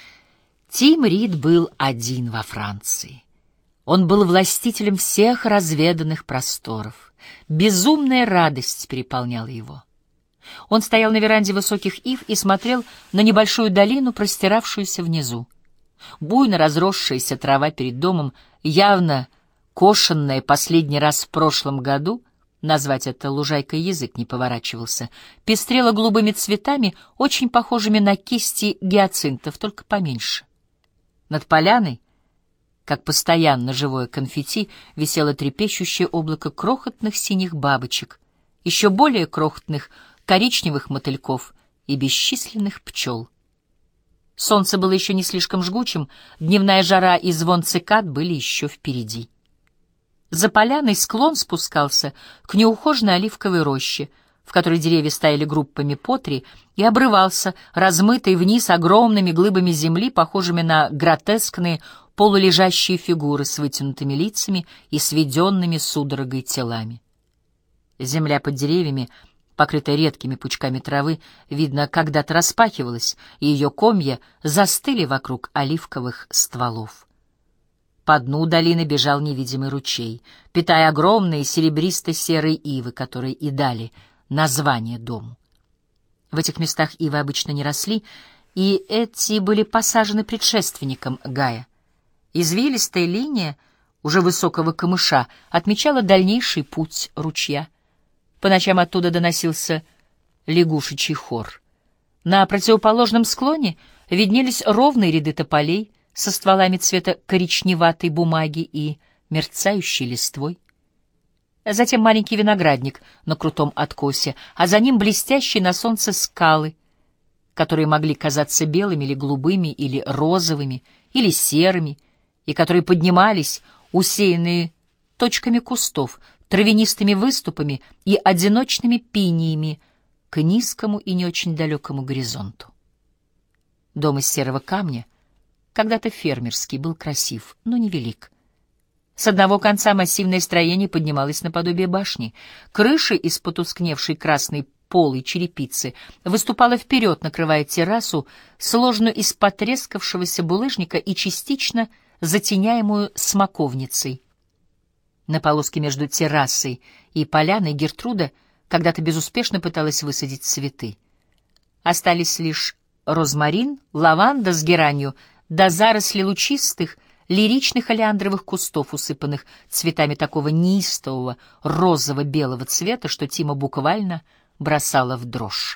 Тим Рид был один во Франции. Он был властителем всех разведанных просторов. Безумная радость переполняла его. Он стоял на веранде высоких ив и смотрел на небольшую долину, простиравшуюся внизу. Буйно разросшаяся трава перед домом, явно кошенная последний раз в прошлом году, назвать это лужайкой язык не поворачивался, пестрела голубыми цветами, очень похожими на кисти гиацинтов, только поменьше. Над поляной, как постоянно живое конфетти, висело трепещущее облако крохотных синих бабочек, еще более крохотных коричневых мотыльков и бесчисленных пчел. Солнце было еще не слишком жгучим, дневная жара и звон цикад были еще впереди. За поляной склон спускался к неухоженной оливковой роще, в которой деревья стояли группами по три, и обрывался, размытый вниз огромными глыбами земли, похожими на гротескные полулежащие фигуры с вытянутыми лицами и сведенными судорогой телами. Земля под деревьями, покрытая редкими пучками травы, видно, когда-то распахивалась, и ее комья застыли вокруг оливковых стволов. По дну долины бежал невидимый ручей, питая огромные серебристо-серые ивы, которые и дали название дому. В этих местах ивы обычно не росли, и эти были посажены предшественником Гая. Извилистая линия уже высокого камыша отмечала дальнейший путь ручья. По ночам оттуда доносился лягушечий хор. На противоположном склоне виднелись ровные ряды тополей со стволами цвета коричневатой бумаги и мерцающей листвой. Затем маленький виноградник на крутом откосе, а за ним блестящие на солнце скалы, которые могли казаться белыми или голубыми, или розовыми, или серыми, и которые поднимались, усеянные точками кустов, травянистыми выступами и одиночными пиниями к низкому и не очень далекому горизонту. Дом из серого камня, когда-то фермерский, был красив, но невелик. С одного конца массивное строение поднималось наподобие башни. Крыша из потускневшей красной полой черепицы выступала вперед, накрывая террасу, сложенную из потрескавшегося булыжника и частично затеняемую смоковницей. На полоске между террасой и поляной Гертруда когда-то безуспешно пыталась высадить цветы. Остались лишь розмарин, лаванда с геранью, да заросли лучистых, лиричных олеандровых кустов, усыпанных цветами такого неистового розово-белого цвета, что Тима буквально бросала в дрожь.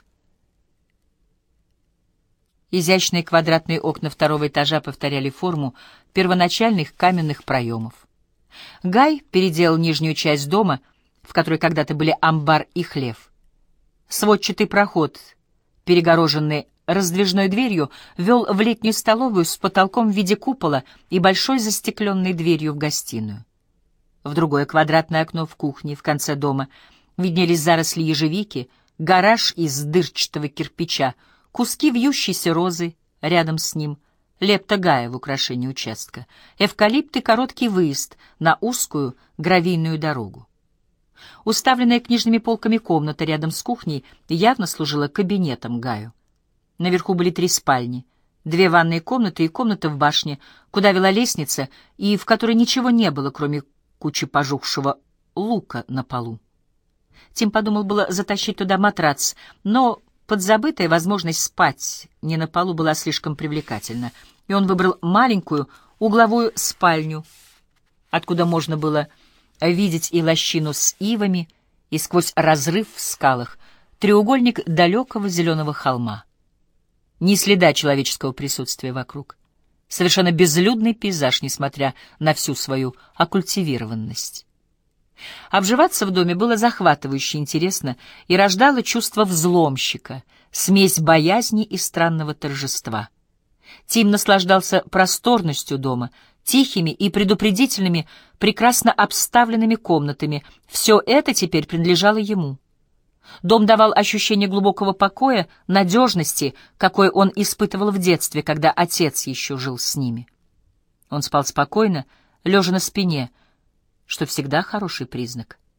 Изящные квадратные окна второго этажа повторяли форму первоначальных каменных проемов. Гай переделал нижнюю часть дома, в которой когда-то были амбар и хлев. Сводчатый проход, перегороженный раздвижной дверью, вел в летнюю столовую с потолком в виде купола и большой застекленной дверью в гостиную. В другое квадратное окно в кухне в конце дома виднелись заросли ежевики, гараж из дырчатого кирпича, куски вьющейся розы рядом с ним, лепта Гая в украшении участка, эвкалипт и короткий выезд на узкую гравийную дорогу. Уставленная книжными полками комната рядом с кухней явно служила кабинетом Гаю. Наверху были три спальни, две ванные комнаты и комната в башне, куда вела лестница, и в которой ничего не было, кроме кучи пожухшего лука на полу. Тим подумал было затащить туда матрац, но подзабытая возможность спать не на полу была слишком привлекательна, и он выбрал маленькую угловую спальню, откуда можно было видеть и лощину с ивами, и сквозь разрыв в скалах треугольник далекого зеленого холма. Ни следа человеческого присутствия вокруг. Совершенно безлюдный пейзаж, несмотря на всю свою оккультивированность. Обживаться в доме было захватывающе интересно и рождало чувство взломщика, смесь боязни и странного торжества. Тим наслаждался просторностью дома, тихими и предупредительными, прекрасно обставленными комнатами. Все это теперь принадлежало ему. Дом давал ощущение глубокого покоя, надежности, какой он испытывал в детстве, когда отец еще жил с ними. Он спал спокойно, лежа на спине, что всегда хороший признак.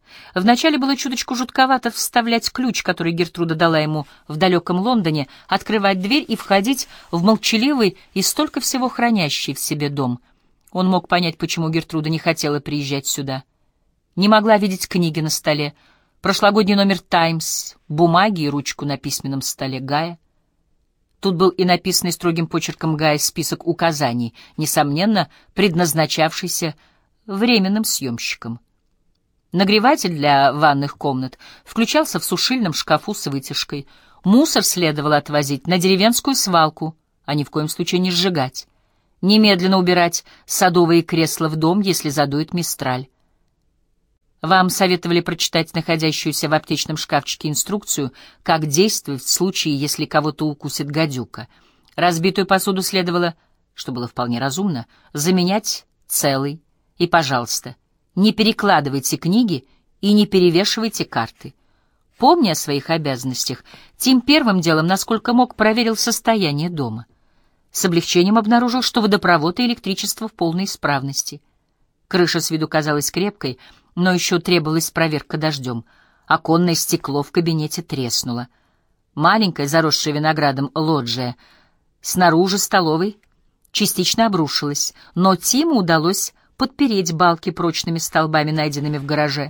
Вначале было чуточку жутковато вставлять ключ, который Гертруда дала ему в далеком Лондоне, открывать дверь и входить в молчаливый и столько всего хранящий в себе дом. Он мог понять, почему Гертруда не хотела приезжать сюда. Не могла видеть книги на столе, прошлогодний номер «Таймс», бумаги и ручку на письменном столе Гая. Тут был и написанный строгим почерком Гая список указаний, несомненно, предназначавшийся временным съемщикам. Нагреватель для ванных комнат включался в сушильном шкафу с вытяжкой. Мусор следовало отвозить на деревенскую свалку, а ни в коем случае не сжигать. Немедленно убирать садовые кресла в дом, если задует мистраль. Вам советовали прочитать находящуюся в аптечном шкафчике инструкцию, как действовать в случае, если кого-то укусит гадюка. Разбитую посуду следовало, что было вполне разумно, заменять целой. И, пожалуйста, не перекладывайте книги и не перевешивайте карты. Помня о своих обязанностях, Тим первым делом, насколько мог, проверил состояние дома. С облегчением обнаружил, что водопровод и электричество в полной исправности. Крыша с виду казалась крепкой, но еще требовалась проверка дождем. Оконное стекло в кабинете треснуло. Маленькая, заросшая виноградом лоджия снаружи столовой частично обрушилась, но Тиму удалось подпереть балки прочными столбами, найденными в гараже.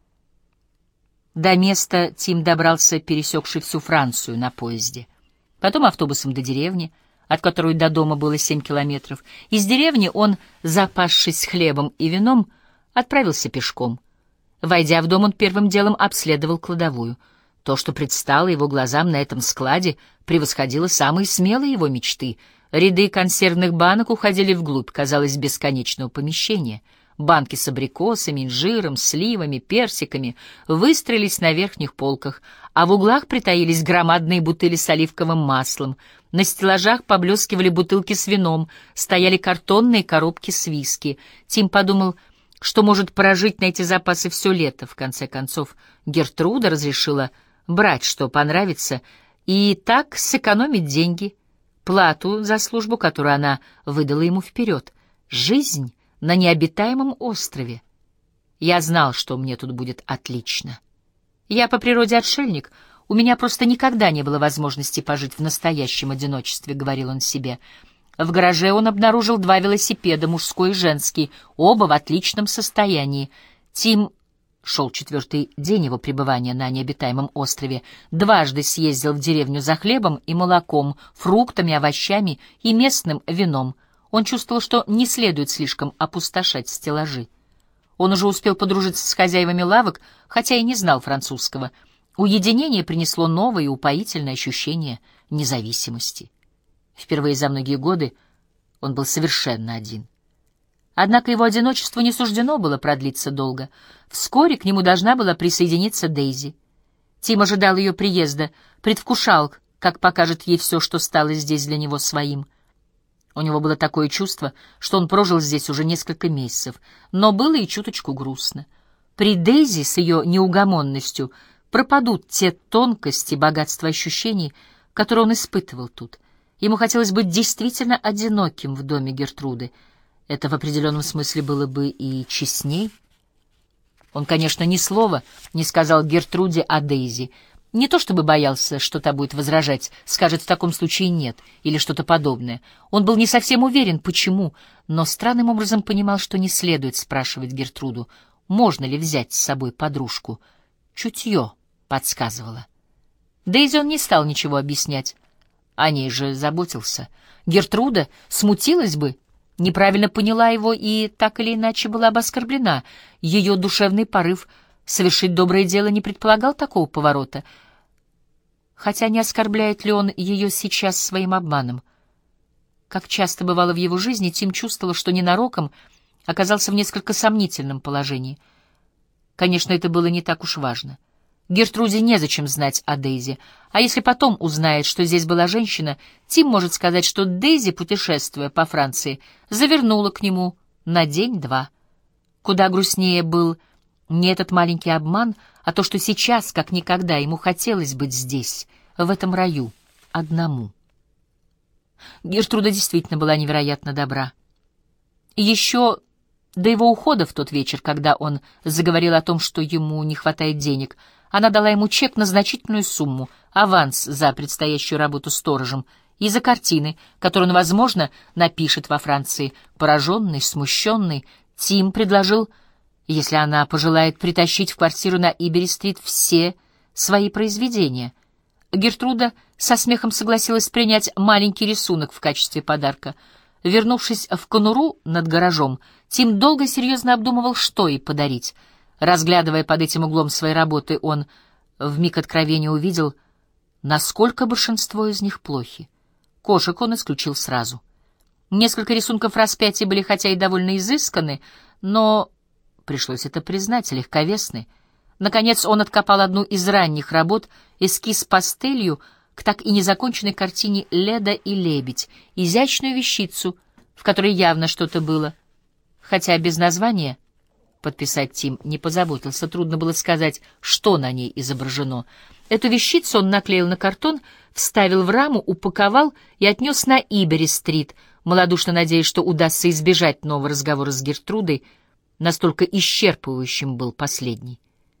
До места Тим добрался, пересекший всю Францию на поезде. Потом автобусом до деревни, от которой до дома было семь километров. Из деревни он, запасшись хлебом и вином, отправился пешком. Войдя в дом, он первым делом обследовал кладовую. То, что предстало его глазам на этом складе, превосходило самые смелые его мечты. Ряды консервных банок уходили вглубь, казалось, бесконечного помещения. Банки с абрикосами, инжиром, сливами, персиками выстроились на верхних полках, а в углах притаились громадные бутыли с оливковым маслом. На стеллажах поблескивали бутылки с вином, стояли картонные коробки с виски. Тим подумал, что может прожить на эти запасы все лето. В конце концов, Гертруда разрешила брать, что понравится, и так сэкономить деньги, плату за службу, которую она выдала ему вперед. Жизнь на необитаемом острове. Я знал, что мне тут будет отлично. Я по природе отшельник, у меня просто никогда не было возможности пожить в настоящем одиночестве, — говорил он себе. В гараже он обнаружил два велосипеда, мужской и женский, оба в отличном состоянии. Тим шел четвертый день его пребывания на необитаемом острове, дважды съездил в деревню за хлебом и молоком, фруктами, овощами и местным вином. Он чувствовал, что не следует слишком опустошать стеллажи. Он уже успел подружиться с хозяевами лавок, хотя и не знал французского. Уединение принесло новое и упоительное ощущение независимости. Впервые за многие годы он был совершенно один. Однако его одиночеству не суждено было продлиться долго. Вскоре к нему должна была присоединиться Дейзи. Тим ожидал ее приезда, предвкушал, как покажет ей все, что стало здесь для него своим. У него было такое чувство, что он прожил здесь уже несколько месяцев, но было и чуточку грустно. При Дейзи с ее неугомонностью пропадут те тонкости, богатство ощущений, которые он испытывал тут. Ему хотелось быть действительно одиноким в доме Гертруды. Это в определенном смысле было бы и честней. Он, конечно, ни слова не сказал Гертруде о Дейзи. Не то чтобы боялся, что та будет возражать, скажет в таком случае нет, или что-то подобное. Он был не совсем уверен, почему, но странным образом понимал, что не следует спрашивать Гертруду, можно ли взять с собой подружку. Чутье подсказывало. Дейзи он не стал ничего объяснять. О ней же заботился. Гертруда смутилась бы, неправильно поняла его и так или иначе была бы оскорблена. Ее душевный порыв совершить доброе дело не предполагал такого поворота. Хотя не оскорбляет ли он ее сейчас своим обманом? Как часто бывало в его жизни, Тим чувствовал, что ненароком оказался в несколько сомнительном положении. Конечно, это было не так уж важно. Гертруде незачем знать о Дейзи, а если потом узнает, что здесь была женщина, Тим может сказать, что Дейзи, путешествуя по Франции, завернула к нему на день-два. Куда грустнее был не этот маленький обман, а то, что сейчас, как никогда, ему хотелось быть здесь, в этом раю, одному. Гертруда действительно была невероятно добра. Еще До его ухода в тот вечер, когда он заговорил о том, что ему не хватает денег, она дала ему чек на значительную сумму, аванс за предстоящую работу сторожем и за картины, которые он, возможно, напишет во Франции. Пораженный, смущенный, Тим предложил, если она пожелает, притащить в квартиру на Ибери-стрит все свои произведения. Гертруда со смехом согласилась принять маленький рисунок в качестве подарка. Вернувшись в конуру над гаражом, Тим долго и серьезно обдумывал, что ей подарить. Разглядывая под этим углом своей работы, он вмиг откровения увидел, насколько большинство из них плохи. Кошек он исключил сразу. Несколько рисунков распятия были хотя и довольно изысканы, но, пришлось это признать, легковесны. Наконец он откопал одну из ранних работ, эскиз пастелью к так и незаконченной картине «Леда и лебедь», изящную вещицу, в которой явно что-то было. Хотя без названия подписать Тим не позаботился, трудно было сказать, что на ней изображено. Эту вещицу он наклеил на картон, вставил в раму, упаковал и отнес на Ибери-стрит, малодушно надеясь, что удастся избежать нового разговора с Гертрудой, настолько исчерпывающим был последний.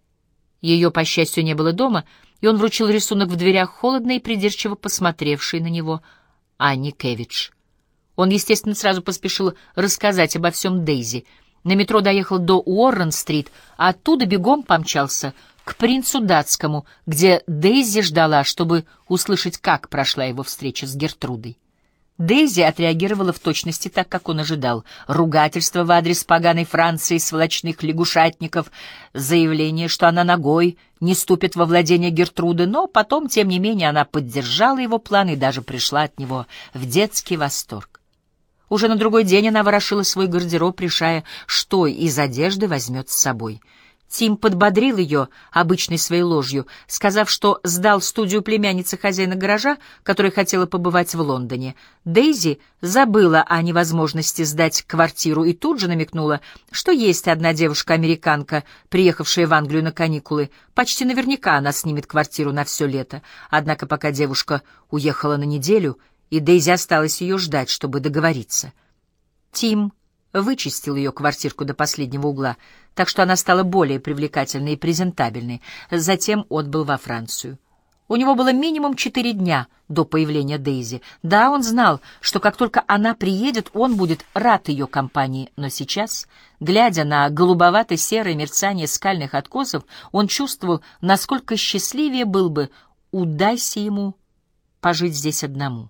Ее, по счастью, не было дома, и он вручил рисунок в дверях холодно и придирчиво посмотревшей на него Анне Кевидж. Он, естественно, сразу поспешил рассказать обо всем Дейзи. На метро доехал до Уоррен-стрит, а оттуда бегом помчался к принцу Датскому, где Дейзи ждала, чтобы услышать, как прошла его встреча с Гертрудой. Дейзи отреагировала в точности так, как он ожидал. Ругательство в адрес поганой Франции, сволочных лягушатников, заявление, что она ногой не ступит во владение Гертруды, но потом, тем не менее, она поддержала его план и даже пришла от него в детский восторг. Уже на другой день она ворошила свой гардероб, решая, что из одежды возьмет с собой. Тим подбодрил ее обычной своей ложью, сказав, что сдал студию племянницы хозяина гаража, которая хотела побывать в Лондоне. Дейзи забыла о невозможности сдать квартиру и тут же намекнула, что есть одна девушка-американка, приехавшая в Англию на каникулы. Почти наверняка она снимет квартиру на все лето. Однако пока девушка уехала на неделю, и Дейзи осталось ее ждать, чтобы договориться. Тим вычистил ее квартирку до последнего угла, так что она стала более привлекательной и презентабельной. Затем отбыл во Францию. У него было минимум четыре дня до появления Дейзи. Да, он знал, что как только она приедет, он будет рад ее компании, но сейчас, глядя на голубовато-серое мерцание скальных откосов, он чувствовал, насколько счастливее был бы, удайся ему пожить здесь одному.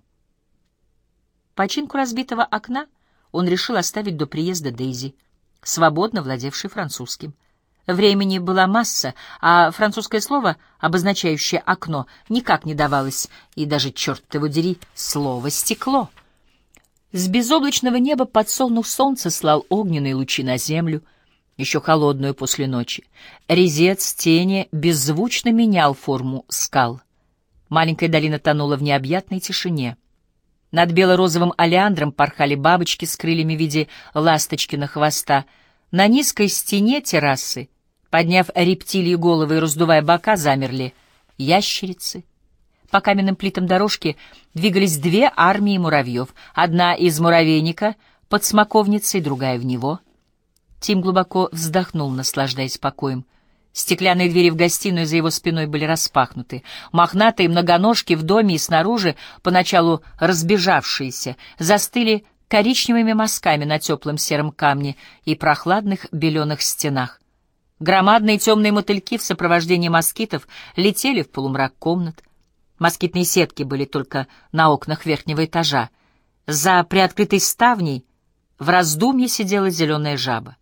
Починку разбитого окна он решил оставить до приезда Дейзи, свободно владевшей французским. Времени была масса, а французское слово, обозначающее окно, никак не давалось, и даже, черт его дери, слово «стекло». С безоблачного неба подсолнух солнца слал огненные лучи на землю, еще холодную после ночи. Резец тени беззвучно менял форму скал. Маленькая долина тонула в необъятной тишине. Над бело-розовым олеандром порхали бабочки с крыльями в виде ласточкиного хвоста. На низкой стене террасы, подняв рептилии головы и раздувая бока, замерли ящерицы. По каменным плитам дорожки двигались две армии муравьев. Одна из муравейника под смоковницей, другая в него. Тим глубоко вздохнул, наслаждаясь покоем. Стеклянные двери в гостиную за его спиной были распахнуты. Мохнатые многоножки в доме и снаружи, поначалу разбежавшиеся, застыли коричневыми мазками на теплом сером камне и прохладных беленых стенах. Громадные темные мотыльки в сопровождении москитов летели в полумрак комнат. Москитные сетки были только на окнах верхнего этажа. За приоткрытой ставней в раздумье сидела зеленая жаба.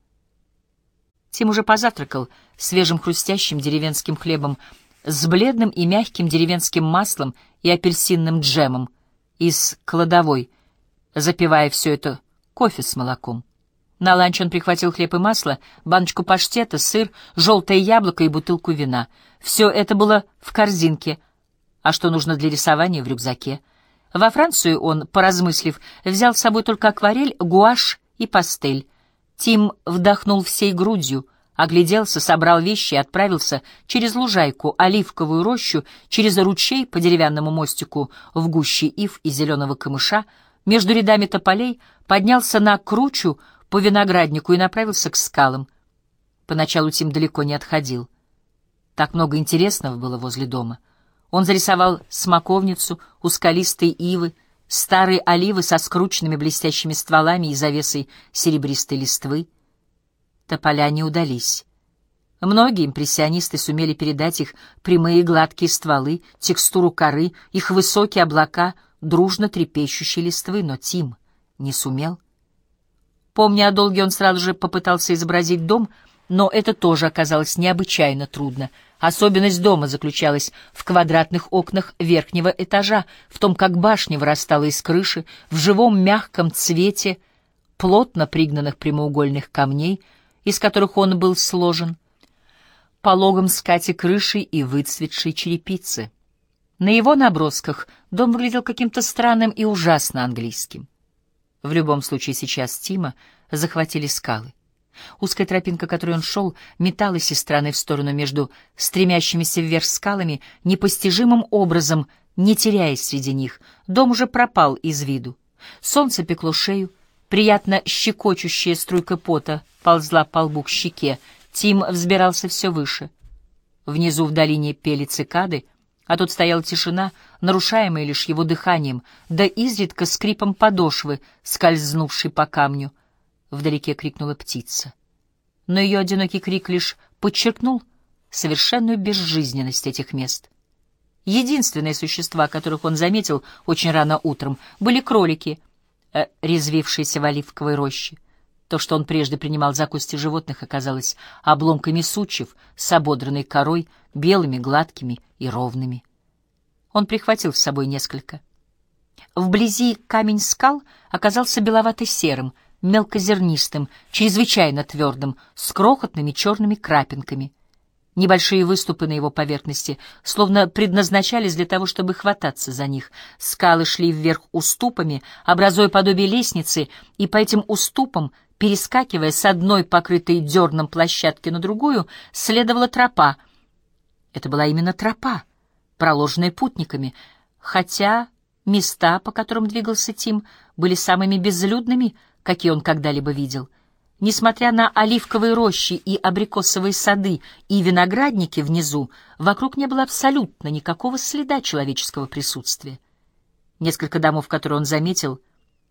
Тим уже позавтракал свежим хрустящим деревенским хлебом с бледным и мягким деревенским маслом и апельсинным джемом из кладовой, запивая все это кофе с молоком. На ланч он прихватил хлеб и масло, баночку паштета, сыр, желтое яблоко и бутылку вина. Все это было в корзинке, а что нужно для рисования — в рюкзаке. Во Францию он, поразмыслив, взял с собой только акварель, гуашь и пастель. Тим вдохнул всей грудью, огляделся, собрал вещи и отправился через лужайку, оливковую рощу, через ручей по деревянному мостику в гуще ив и зеленого камыша, между рядами тополей, поднялся на кручу по винограднику и направился к скалам. Поначалу Тим далеко не отходил. Так много интересного было возле дома. Он зарисовал смоковницу у скалистой ивы, старые оливы со скрученными блестящими стволами и завесой серебристой листвы. Тополя не удались. Многие импрессионисты сумели передать их прямые гладкие стволы, текстуру коры, их высокие облака, дружно трепещущей листвы, но Тим не сумел. Помня о долге, он сразу же попытался изобразить дом, но это тоже оказалось необычайно трудно. Особенность дома заключалась в квадратных окнах верхнего этажа, в том, как башня вырастала из крыши, в живом мягком цвете плотно пригнанных прямоугольных камней, из которых он был сложен, пологом скати крыши и выцветшей черепицы. На его набросках дом выглядел каким-то странным и ужасно английским. В любом случае сейчас Тима захватили скалы. Узкая тропинка, которой он шел, металась из стороны в сторону между стремящимися вверх скалами, непостижимым образом, не теряясь среди них. Дом уже пропал из виду. Солнце пекло шею, приятно щекочущая струйка пота ползла по лбу к щеке. Тим взбирался все выше. Внизу в долине пели цикады, а тут стояла тишина, нарушаемая лишь его дыханием, да изредка скрипом подошвы, скользнувшей по камню. Вдалеке крикнула птица. Но ее одинокий крик лишь подчеркнул совершенную безжизненность этих мест. Единственные существа, которых он заметил очень рано утром, были кролики, э, резвившиеся в оливковой роще. То, что он прежде принимал за кости животных, оказалось обломками сучьев с ободранной корой, белыми, гладкими и ровными. Он прихватил с собой несколько. Вблизи камень скал оказался беловато-серым, мелкозернистым, чрезвычайно твердым, с крохотными черными крапинками. Небольшие выступы на его поверхности словно предназначались для того, чтобы хвататься за них. Скалы шли вверх уступами, образуя подобие лестницы, и по этим уступам, перескакивая с одной покрытой дерном площадки на другую, следовала тропа. Это была именно тропа, проложенная путниками, хотя места, по которым двигался Тим, были самыми безлюдными, какие он когда-либо видел. Несмотря на оливковые рощи и абрикосовые сады и виноградники внизу, вокруг не было абсолютно никакого следа человеческого присутствия. Несколько домов, которые он заметил,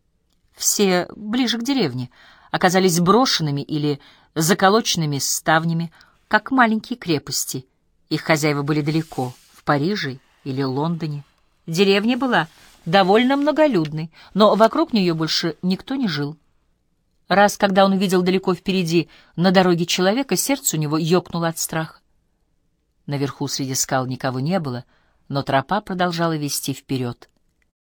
все ближе к деревне, оказались брошенными или заколоченными ставнями, как маленькие крепости. Их хозяева были далеко, в Париже или Лондоне. Деревня была довольно многолюдной, но вокруг нее больше никто не жил. Раз, когда он увидел далеко впереди на дороге человека, сердце у него ёкнуло от страха. Наверху среди скал никого не было, но тропа продолжала вести вперед.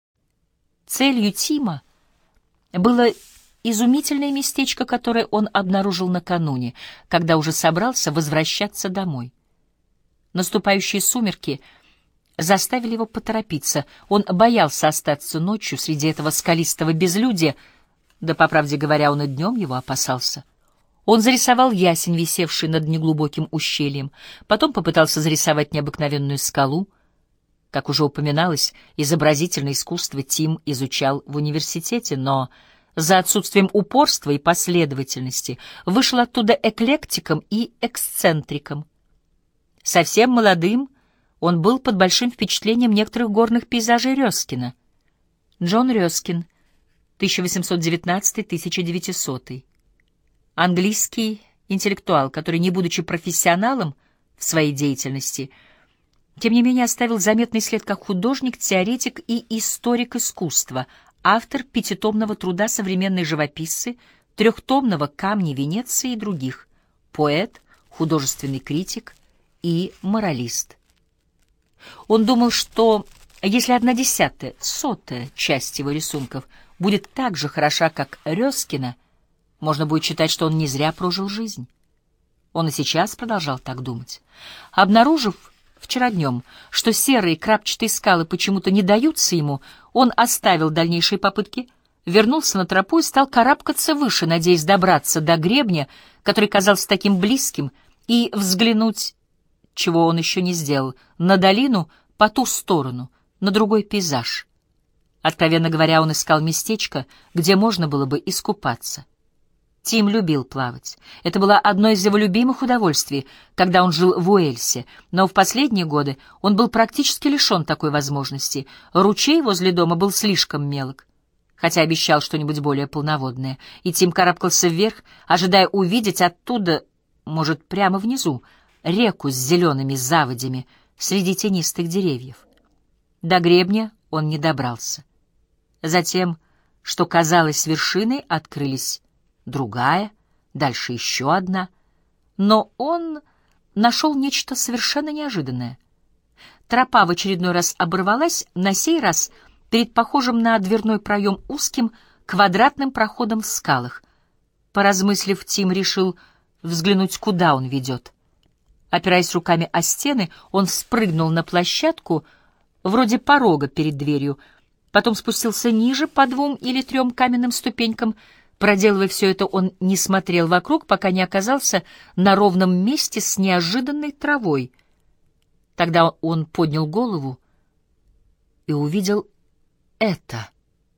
Целью Тима было изумительное местечко, которое он обнаружил накануне, когда уже собрался возвращаться домой. Наступающие сумерки заставили его поторопиться. Он боялся остаться ночью среди этого скалистого безлюдия, да, по правде говоря, он и днем его опасался. Он зарисовал ясень, висевший над неглубоким ущельем, потом попытался зарисовать необыкновенную скалу. Как уже упоминалось, изобразительное искусство Тим изучал в университете, но за отсутствием упорства и последовательности вышел оттуда эклектиком и эксцентриком. Совсем молодым он был под большим впечатлением некоторых горных пейзажей Рёскина. Джон Рёскин, тысяча восемьсот девятнадцатый — тысяча девятисотый. Английский интеллектуал, который, не будучи профессионалом в своей деятельности, тем не менее оставил заметный след как художник, теоретик и историк искусства, автор пятитомного труда «Современные живописцы», трехтомного «Камни Венеции» и других, поэт, художественный критик и моралист. Он думал, что если одна десятая, сотая часть его рисунков будет так же хороша, как Рёскина, можно будет считать, что он не зря прожил жизнь. Он и сейчас продолжал так думать. Обнаружив вчера днем, что серые крапчатые скалы почему-то не даются ему, он оставил дальнейшие попытки, вернулся на тропу и стал карабкаться выше, надеясь добраться до гребня, который казался таким близким, и взглянуть, чего он еще не сделал, на долину по ту сторону, на другой пейзаж. Откровенно говоря, он искал местечко, где можно было бы искупаться. Тим любил плавать. Это было одно из его любимых удовольствий, когда он жил в Уэльсе, но в последние годы он был практически лишен такой возможности. Ручей возле дома был слишком мелок, хотя обещал что-нибудь более полноводное, и Тим карабкался вверх, ожидая увидеть оттуда, может, прямо внизу, реку с зелеными заводями среди тенистых деревьев. До гребня он не добрался. Затем, что казалось вершиной, открылись другая, дальше еще одна. Но он нашел нечто совершенно неожиданное. Тропа в очередной раз оборвалась, на сей раз перед похожим на дверной проем узким квадратным проходом в скалах. Поразмыслив, Тим решил взглянуть, куда он ведет. Опираясь руками о стены, он спрыгнул на площадку, вроде порога перед дверью, потом спустился ниже по двум или трем каменным ступенькам. Проделывая все это, он не смотрел вокруг, пока не оказался на ровном месте с неожиданной травой. Тогда он поднял голову и увидел это.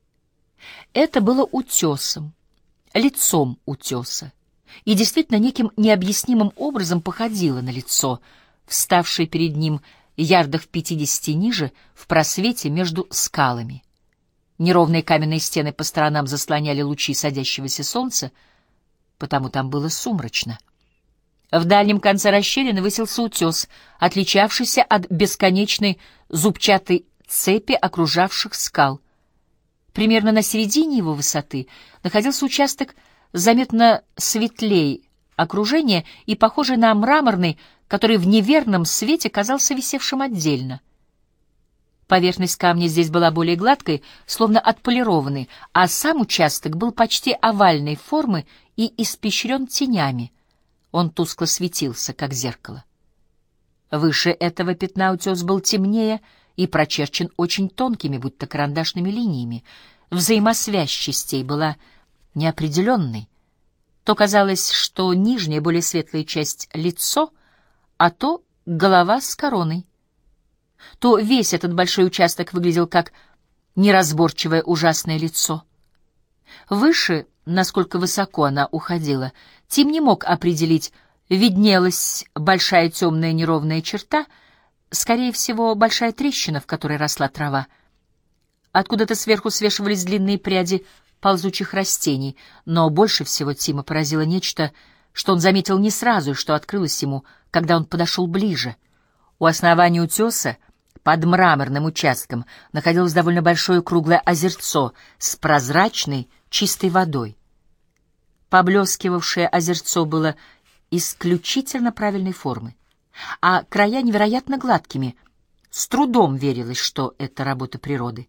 Это было утесом, лицом утеса, и действительно неким необъяснимым образом походило на лицо, вставшее перед ним ярдах в пятидесяти ниже в просвете между скалами. Неровные каменные стены по сторонам заслоняли лучи садящегося солнца, потому там было сумрачно. В дальнем конце расщелины высился утес, отличавшийся от бесконечной зубчатой цепи окружавших скал. Примерно на середине его высоты находился участок заметно светлей окружения и похожий на мраморный, который в неверном свете казался висевшим отдельно. Поверхность камня здесь была более гладкой, словно отполированной, а сам участок был почти овальной формы и испещрен тенями. Он тускло светился, как зеркало. Выше этого пятна утес был темнее и прочерчен очень тонкими, будто карандашными линиями. Взаимосвязь частей была неопределенной. То казалось, что нижняя, более светлая часть — лицо, а то — голова с короной. То весь этот большой участок выглядел как неразборчивое ужасное лицо. Выше, насколько высоко она уходила, Тим не мог определить, виднелась большая темная неровная черта, скорее всего, большая трещина, в которой росла трава. Откуда-то сверху свешивались длинные пряди ползучих растений, но больше всего Тима поразило нечто, что он заметил не сразу и что открылось ему, когда он подошел ближе. У основания утеса, под мраморным участком, находилось довольно большое круглое озерцо с прозрачной, чистой водой. Поблескивавшее озерцо было исключительно правильной формы, а края невероятно гладкими. С трудом верилось, что это работа природы.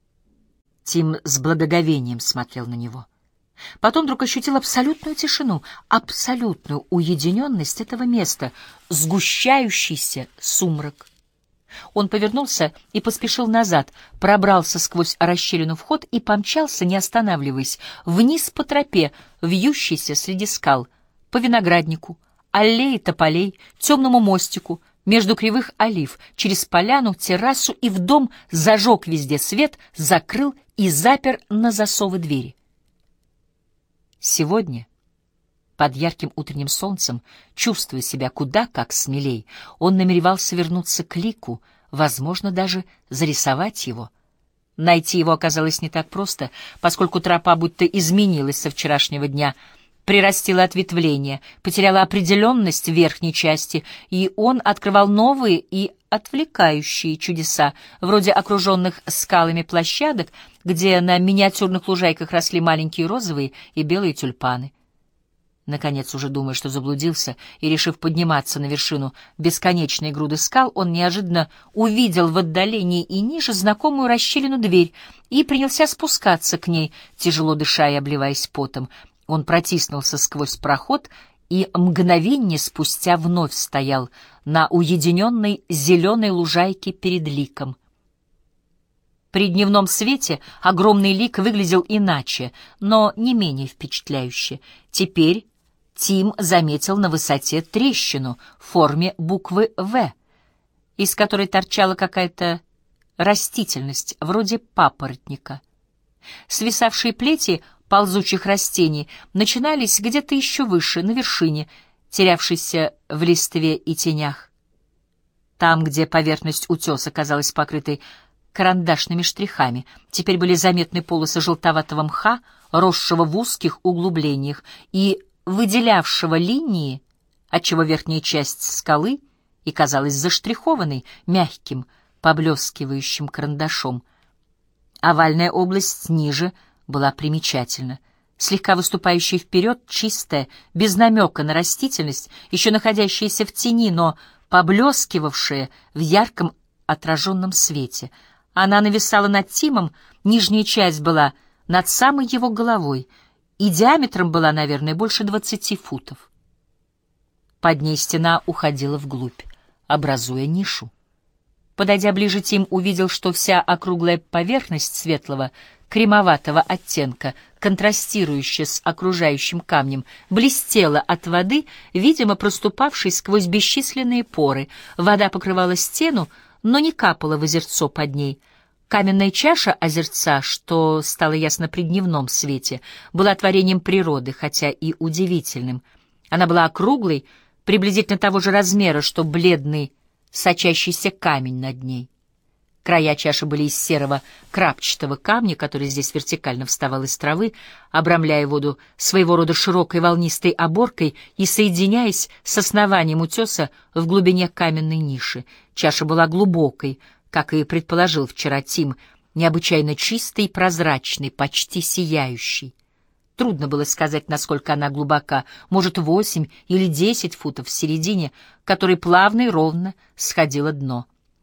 Тим с благоговением смотрел на него. Потом вдруг ощутил абсолютную тишину, абсолютную уединенность этого места, сгущающийся сумрак. Он повернулся и поспешил назад, пробрался сквозь расщелину в ход и помчался, не останавливаясь, вниз по тропе, вьющейся среди скал, по винограднику, аллее тополей, темному мостику, между кривых олив, через поляну, террасу и в дом, зажег везде свет, закрыл и запер на засовы двери. Сегодня, под ярким утренним солнцем, чувствуя себя куда как смелей, он намеревался вернуться к лику, возможно, даже зарисовать его. Найти его оказалось не так просто, поскольку тропа будто изменилась со вчерашнего дня, прирастила ответвления, потеряла определенность в верхней части, и он открывал новые и отвлекающие чудеса, вроде окруженных скалами площадок, где на миниатюрных лужайках росли маленькие розовые и белые тюльпаны. Наконец, уже думая, что заблудился, и решив подниматься на вершину бесконечной груды скал, он неожиданно увидел в отдалении и ниже знакомую расщелину дверь и принялся спускаться к ней, тяжело дыша и обливаясь потом. Он протиснулся сквозь проход и мгновение спустя вновь стоял на уединенной зеленой лужайке перед ликом. При дневном свете огромный лик выглядел иначе, но не менее впечатляюще. Теперь Тим заметил на высоте трещину в форме буквы «В», из которой торчала какая-то растительность, вроде папоротника. Свисавшие плети ползучих растений начинались где-то еще выше, на вершине, терявшейся в листве и тенях. Там, где поверхность утеса казалась покрытой карандашными штрихами, теперь были заметны полосы желтоватого мха, росшего в узких углублениях и выделявшего линии, отчего верхняя часть скалы и казалась заштрихованной мягким, поблескивающим карандашом. Овальная область ниже была примечательна. Слегка выступающая вперед, чистая, без намека на растительность, еще находящаяся в тени, но поблескивавшая в ярком отраженном свете. Она нависала над Тимом, нижняя часть была над самой его головой, и диаметром была, наверное, больше двадцати футов. Под ней стена уходила вглубь, образуя нишу. Подойдя ближе, Тим увидел, что вся округлая поверхность светлого, кремоватого оттенка, контрастирующая с окружающим камнем, блестела от воды, видимо, проступавшей сквозь бесчисленные поры. Вода покрывала стену, но не капала в озерцо под ней. Каменная чаша озерца, что стало ясно при дневном свете, была творением природы, хотя и удивительным. Она была округлой, приблизительно того же размера, что бледный сочащийся камень над ней. Края чаши были из серого крапчатого камня, который здесь вертикально вставал из травы, обрамляя воду своего рода широкой волнистой оборкой и соединяясь с основанием утеса в глубине каменной ниши. Чаша была глубокой, как и предположил вчера Тим, необычайно чистой и прозрачной, почти сияющей. Трудно было сказать, насколько она глубока, может, восемь или десять футов в середине, которой плавно и ровно сходило дно.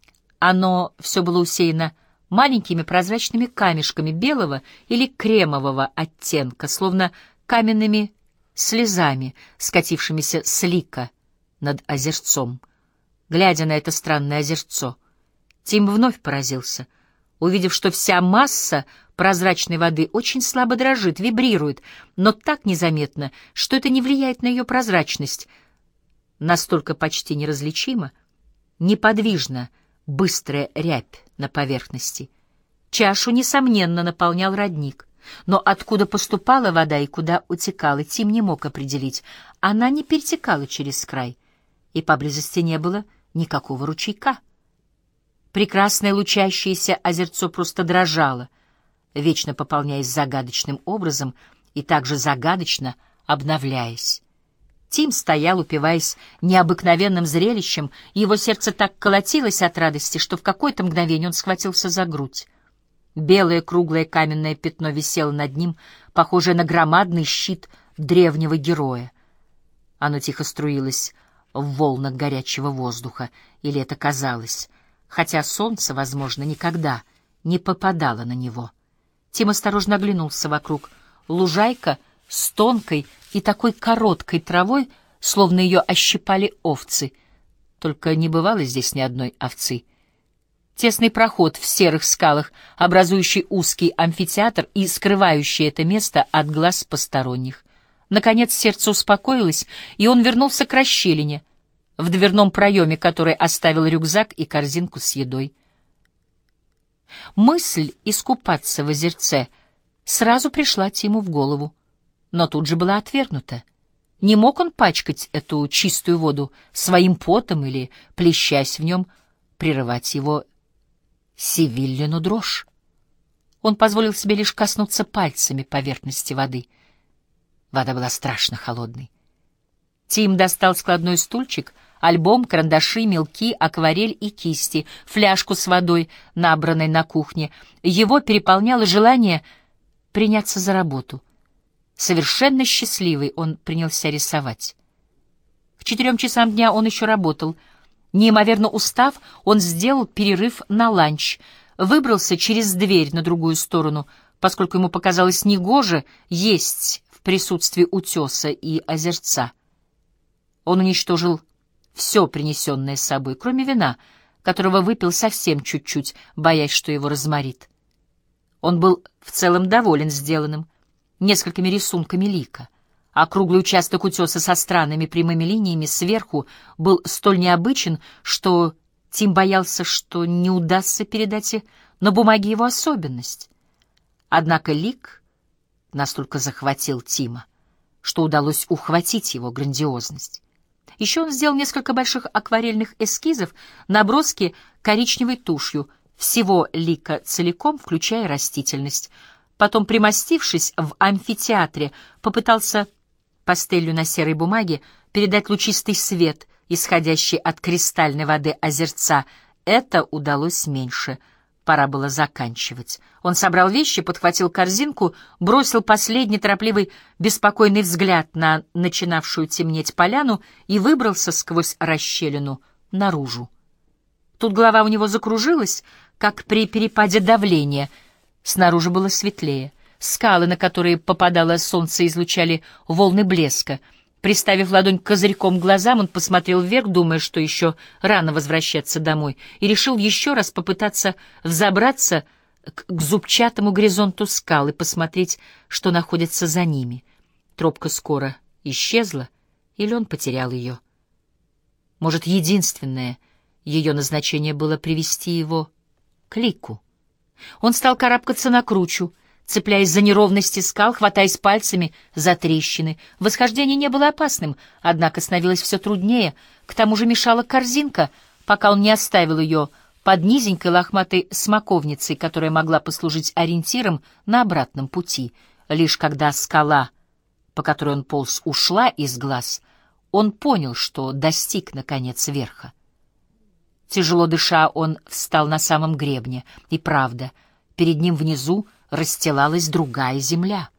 Оно все было усеяно маленькими прозрачными камешками белого или кремового оттенка, словно каменными слезами, скатившимися с лика над озерцом. Глядя на это странное озерцо, Тим вновь поразился, увидев, что вся масса прозрачной воды очень слабо дрожит, вибрирует, но так незаметно, что это не влияет на ее прозрачность. Настолько почти неразличимо, неподвижно, быстрая рябь на поверхности. Чашу, несомненно, наполнял родник, но откуда поступала вода и куда утекала, Тим не мог определить. Она не перетекала через край, и поблизости не было никакого ручейка. Прекрасное лучащееся озерцо просто дрожало, вечно пополняясь загадочным образом и также загадочно обновляясь. Тим стоял, упиваясь необыкновенным зрелищем, и его сердце так колотилось от радости, что в какое-то мгновение он схватился за грудь. Белое круглое каменное пятно висело над ним, похожее на громадный щит древнего героя. Оно тихо струилось в волнах горячего воздуха, или это казалось, хотя солнце, возможно, никогда не попадало на него. Тим осторожно оглянулся вокруг. Лужайка с тонкой и такой короткой травой, словно ее ощипали овцы. Только не бывало здесь ни одной овцы. Тесный проход в серых скалах, образующий узкий амфитеатр и скрывающий это место от глаз посторонних. Наконец сердце успокоилось, и он вернулся к расщелине, в дверном проеме который оставил рюкзак и корзинку с едой. Мысль искупаться в озерце сразу пришла Тиму в голову, но тут же была отвергнута. Не мог он пачкать эту чистую воду своим потом или, плещась в нем, прерывать его сивиллину дрожь. Он позволил себе лишь коснуться пальцами поверхности воды. Вода была страшно холодной. Тим достал складной стульчик, альбом, карандаши, мелки, акварель и кисти, фляжку с водой, набранной на кухне. Его переполняло желание приняться за работу. Совершенно счастливый он принялся рисовать. К четырем часам дня он еще работал. Неимоверно устав, он сделал перерыв на ланч, выбрался через дверь на другую сторону, поскольку ему показалось негоже есть в присутствии утеса и озерца. Он уничтожил все принесенное с собой, кроме вина, которого выпил совсем чуть-чуть, боясь, что его разморит. Он был в целом доволен сделанным, несколькими рисунками лика. Округлый участок утеса со странными прямыми линиями сверху был столь необычен, что Тим боялся, что не удастся передать на бумаге его особенность. Однако лик настолько захватил Тима, что удалось ухватить его грандиозность. Еще он сделал несколько больших акварельных эскизов, наброски коричневой тушью, всего лика целиком, включая растительность. Потом, примостившись в амфитеатре, попытался пастелью на серой бумаге передать лучистый свет, исходящий от кристальной воды озерца. Это удалось меньше. Пора было заканчивать. Он собрал вещи, подхватил корзинку, бросил последний торопливый, беспокойный взгляд на начинавшую темнеть поляну и выбрался сквозь расщелину наружу. Тут голова у него закружилась, как при перепаде давления. Снаружи было светлее. Скалы, на которые попадало солнце, излучали волны блеска. Приставив ладонь козырьком к глазам, он посмотрел вверх, думая, что еще рано возвращаться домой, и решил еще раз попытаться взобраться к, к зубчатому горизонту скал и посмотреть, что находится за ними. Тропка скоро исчезла, или он потерял ее. Может, единственное ее назначение было привести его к лику. Он стал карабкаться на кручу, цепляясь за неровности скал, хватаясь пальцами за трещины. Восхождение не было опасным, однако становилось все труднее. К тому же мешала корзинка, пока он не оставил ее под низенькой лохматой смоковницей, которая могла послужить ориентиром на обратном пути. Лишь когда скала, по которой он полз, ушла из глаз, он понял, что достиг, наконец, верха. Тяжело дыша, он встал на самом гребне, и правда, перед ним внизу расстилалась другая земля.